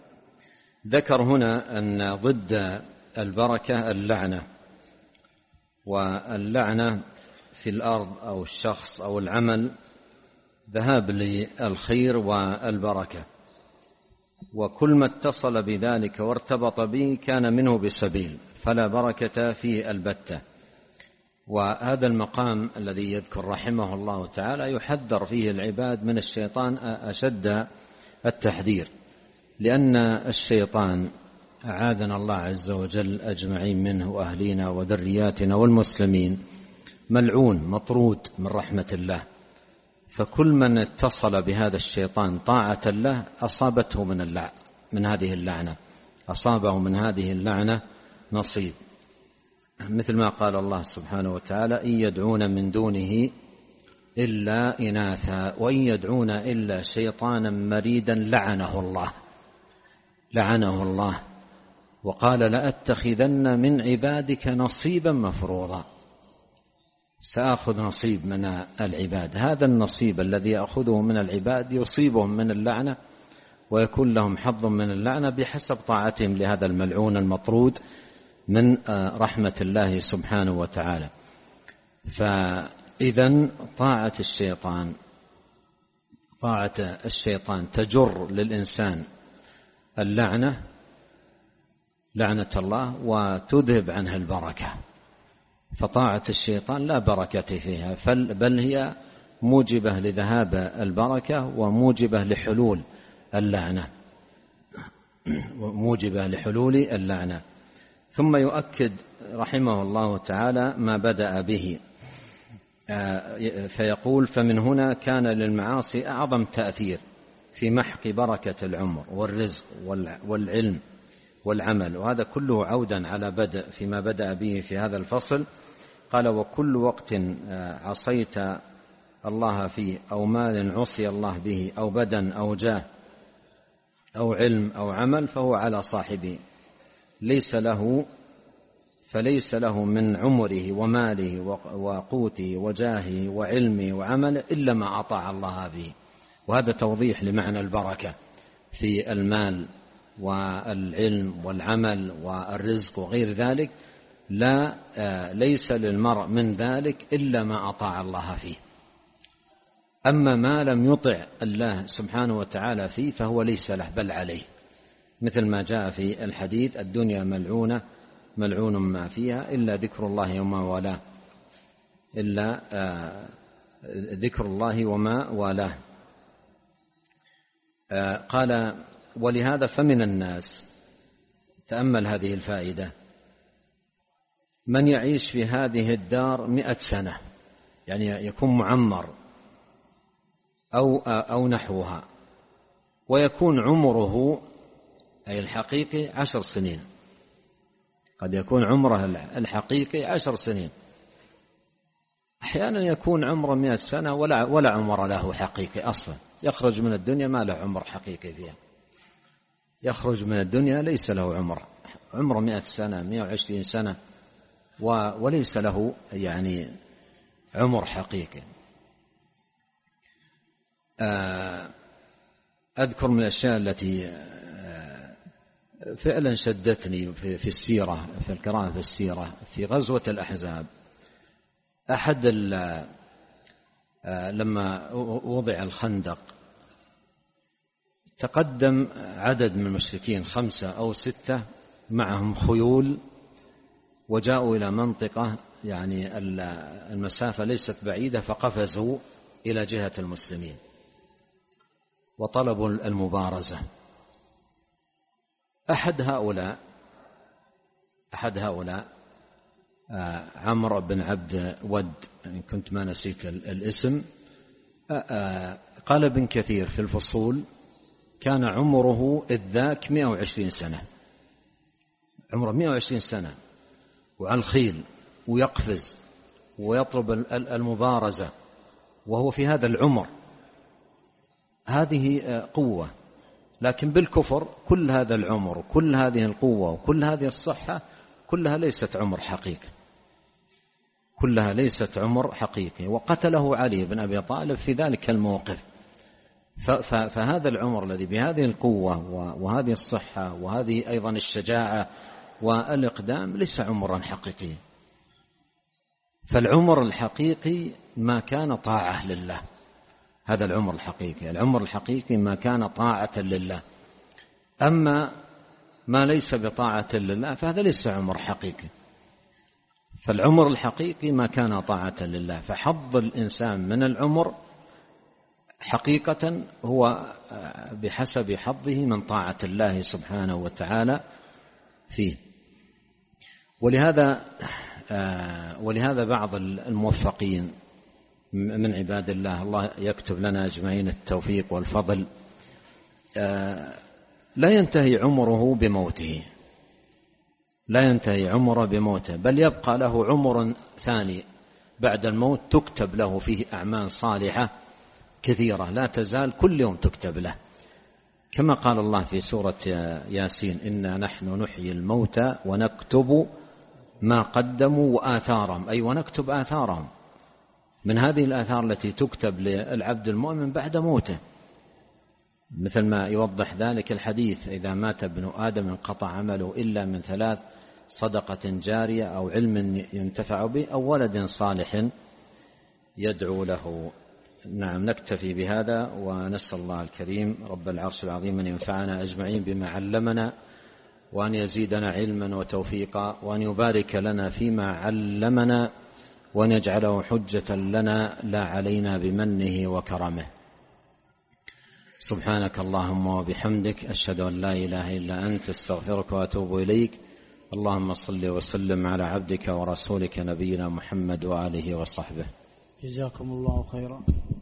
ذكر هنا أن ضد البركة اللعنة، واللعنة في الأرض أو الشخص أو العمل ذهاب للخير والبركة، وكل ما اتصل بذلك وارتبط به كان منه بسبيل فلا بركة في البتة. وهذا المقام الذي يذكر رحمه الله تعالى يحذر فيه العباد من الشيطان أشد التحذير، لأن الشيطان أعاذنا الله عز وجل أجمعين منه وأهلينا وذرياتنا والمسلمين ملعون مطرود من رحمة الله. فكل من اتصل بهذا الشيطان طاعة له أصابته من اللع من هذه اللعنة أصابه من هذه اللعنة نصيب، مثل ما قال الله سبحانه وتعالى: إن يدعون من دونه إلا إناثا وإن يدعون إلا شيطانا مريدا لعنه الله لعنه الله وقال: لأتخذن من عبادك نصيبا مفروضا. سأخذ نصيب من العباد، هذا النصيب الذي يأخذه من العباد يصيبهم من اللعنة ويكون لهم حظ من اللعنة بحسب طاعتهم لهذا الملعون المطرود من رحمة الله سبحانه وتعالى. فإذا طاعة الشيطان طاعة الشيطان تجر للإنسان اللعنة لعنة الله وتذهب عنها البركة. فطاعة الشيطان لا بركة فيها، بل هي موجبة لذهاب البركة وموجبة لحلول اللعنة موجبة لحلول اللعنة. ثم يؤكد رحمه الله تعالى ما بدأ به، فيقول: فمن هنا كان للمعاصي أعظم تأثير في محق بركة العمر والرزق والعلم والعمل، وهذا كله عودا على بدء فيما بدأ به في هذا الفصل. قال: وكل وقت عصيت الله فيه، أو مال عصي الله به، أو بدن أو جاه أو علم أو عمل، فهو على صاحبه، ليس له فليس له من عمره وماله وقوته وجاهه وعلمه وعمله إلا ما أطاع الله به. وهذا توضيح لمعنى البركة في المال والعلم والعمل والرزق وغير ذلك. لا ليس للمرء من ذلك إلا ما أطاع الله فيه. أما ما لم يطع الله سبحانه وتعالى فيه فهو ليس له بل عليه، مثل ما جاء في الحديث: الدنيا ملعونة ملعون ما فيها إلا ذكر الله وما والاه، إلا ذكر الله وما والاه. قال: ولهذا فمن الناس، تأمل هذه الفائدة، من يعيش في هذه الدار مئة سنة، يعني يكون معمر أو, أو نحوها، ويكون عمره أي الحقيقي عشر سنين. قد يكون عمره الحقيقي عشر سنين، أحيانا يكون عمره مئة سنة ولا, ولا عمر له حقيقي أصلا، يخرج من الدنيا ما له عمر حقيقي فيها، يخرج من الدنيا ليس له عمر، عمره مئة سنة مئة وعشرين سنة وليس له يعني عمر حقيقي. أذكر من الأشياء التي فعلا شدتني في السيرة، في القراءة في السيرة، في غزوة الأحزاب، أحد لما وضع الخندق تقدم عدد من المشركين خمسة أو ستة معهم خيول، وجاءوا إلى منطقة يعني المسافة ليست بعيدة، فقفزوا إلى جهة المسلمين وطلبوا المبارزة. أحد هؤلاء أحد هؤلاء عمرو بن عبد ود، إن كنت ما نسيت الاسم، قال ابن كثير في الفصول: كان عمره إذ ذاك مئة وعشرين سنة، عمره مئة وعشرين سنة وعلى الخيل ويقفز ويطلب المبارزة وهو في هذا العمر. هذه قوة، لكن بالكفر كل هذا العمر وكل هذه القوة وكل هذه الصحة كلها ليست عمر حقيقي، كلها ليست عمر حقيقي. وقتله علي بن أبي طالب في ذلك الموقف. فهذا العمر الذي بهذه القوة وهذه الصحة وهذه أيضا الشجاعة والإقدام ليس عمرا حقيقيا. فالعمر الحقيقي ما كان طاعة لله، هذا العمر الحقيقي. العمر الحقيقي ما كان طاعة لله. أما ما ليس بطاعة لله فهذا ليس عمر حقيقي. فالعمر الحقيقي ما كان طاعة لله. فحظ الإنسان من العمر حقيقة هو بحسب حظه من طاعة الله سبحانه وتعالى فيه. ولهذا ولهذا بعض الموفقين من عباد الله، الله يكتب لنا أجمعين التوفيق والفضل، لا ينتهي عمره بموته، لا ينتهي عمره بموته، بل يبقى له عمر ثاني بعد الموت تكتب له فيه أعمال صالحة كثيرة لا تزال كل يوم تكتب له، كما قال الله في سورة ياسين: إنا نحن نحيي الموتى ونكتب ما قدموا وآثارهم، أي ونكتب آثارهم، من هذه الآثار التي تكتب للعبد المؤمن بعد موته، مثل ما يوضح ذلك الحديث: إذا مات ابن آدم انقطع عمله إلا من ثلاث: صدقة جارية أو علم ينتفع به أو ولد صالح يدعو له. نعم، نكتفي بهذا، ونسأل الله الكريم رب العرش العظيم أن ينفعنا أجمعين بما علمنا، وأن يزيدنا علما وتوفيقا، وأن يبارك لنا فيما علمنا، وأن يجعله حجة لنا لا علينا بمنه وكرمه. سبحانك اللهم وبحمدك، أشهد أن لا إله إلا أنت، استغفرك وأتوب إليك، اللهم صل وسلم على عبدك ورسولك نبينا محمد وآله وصحبه. جزاكم الله خيرا.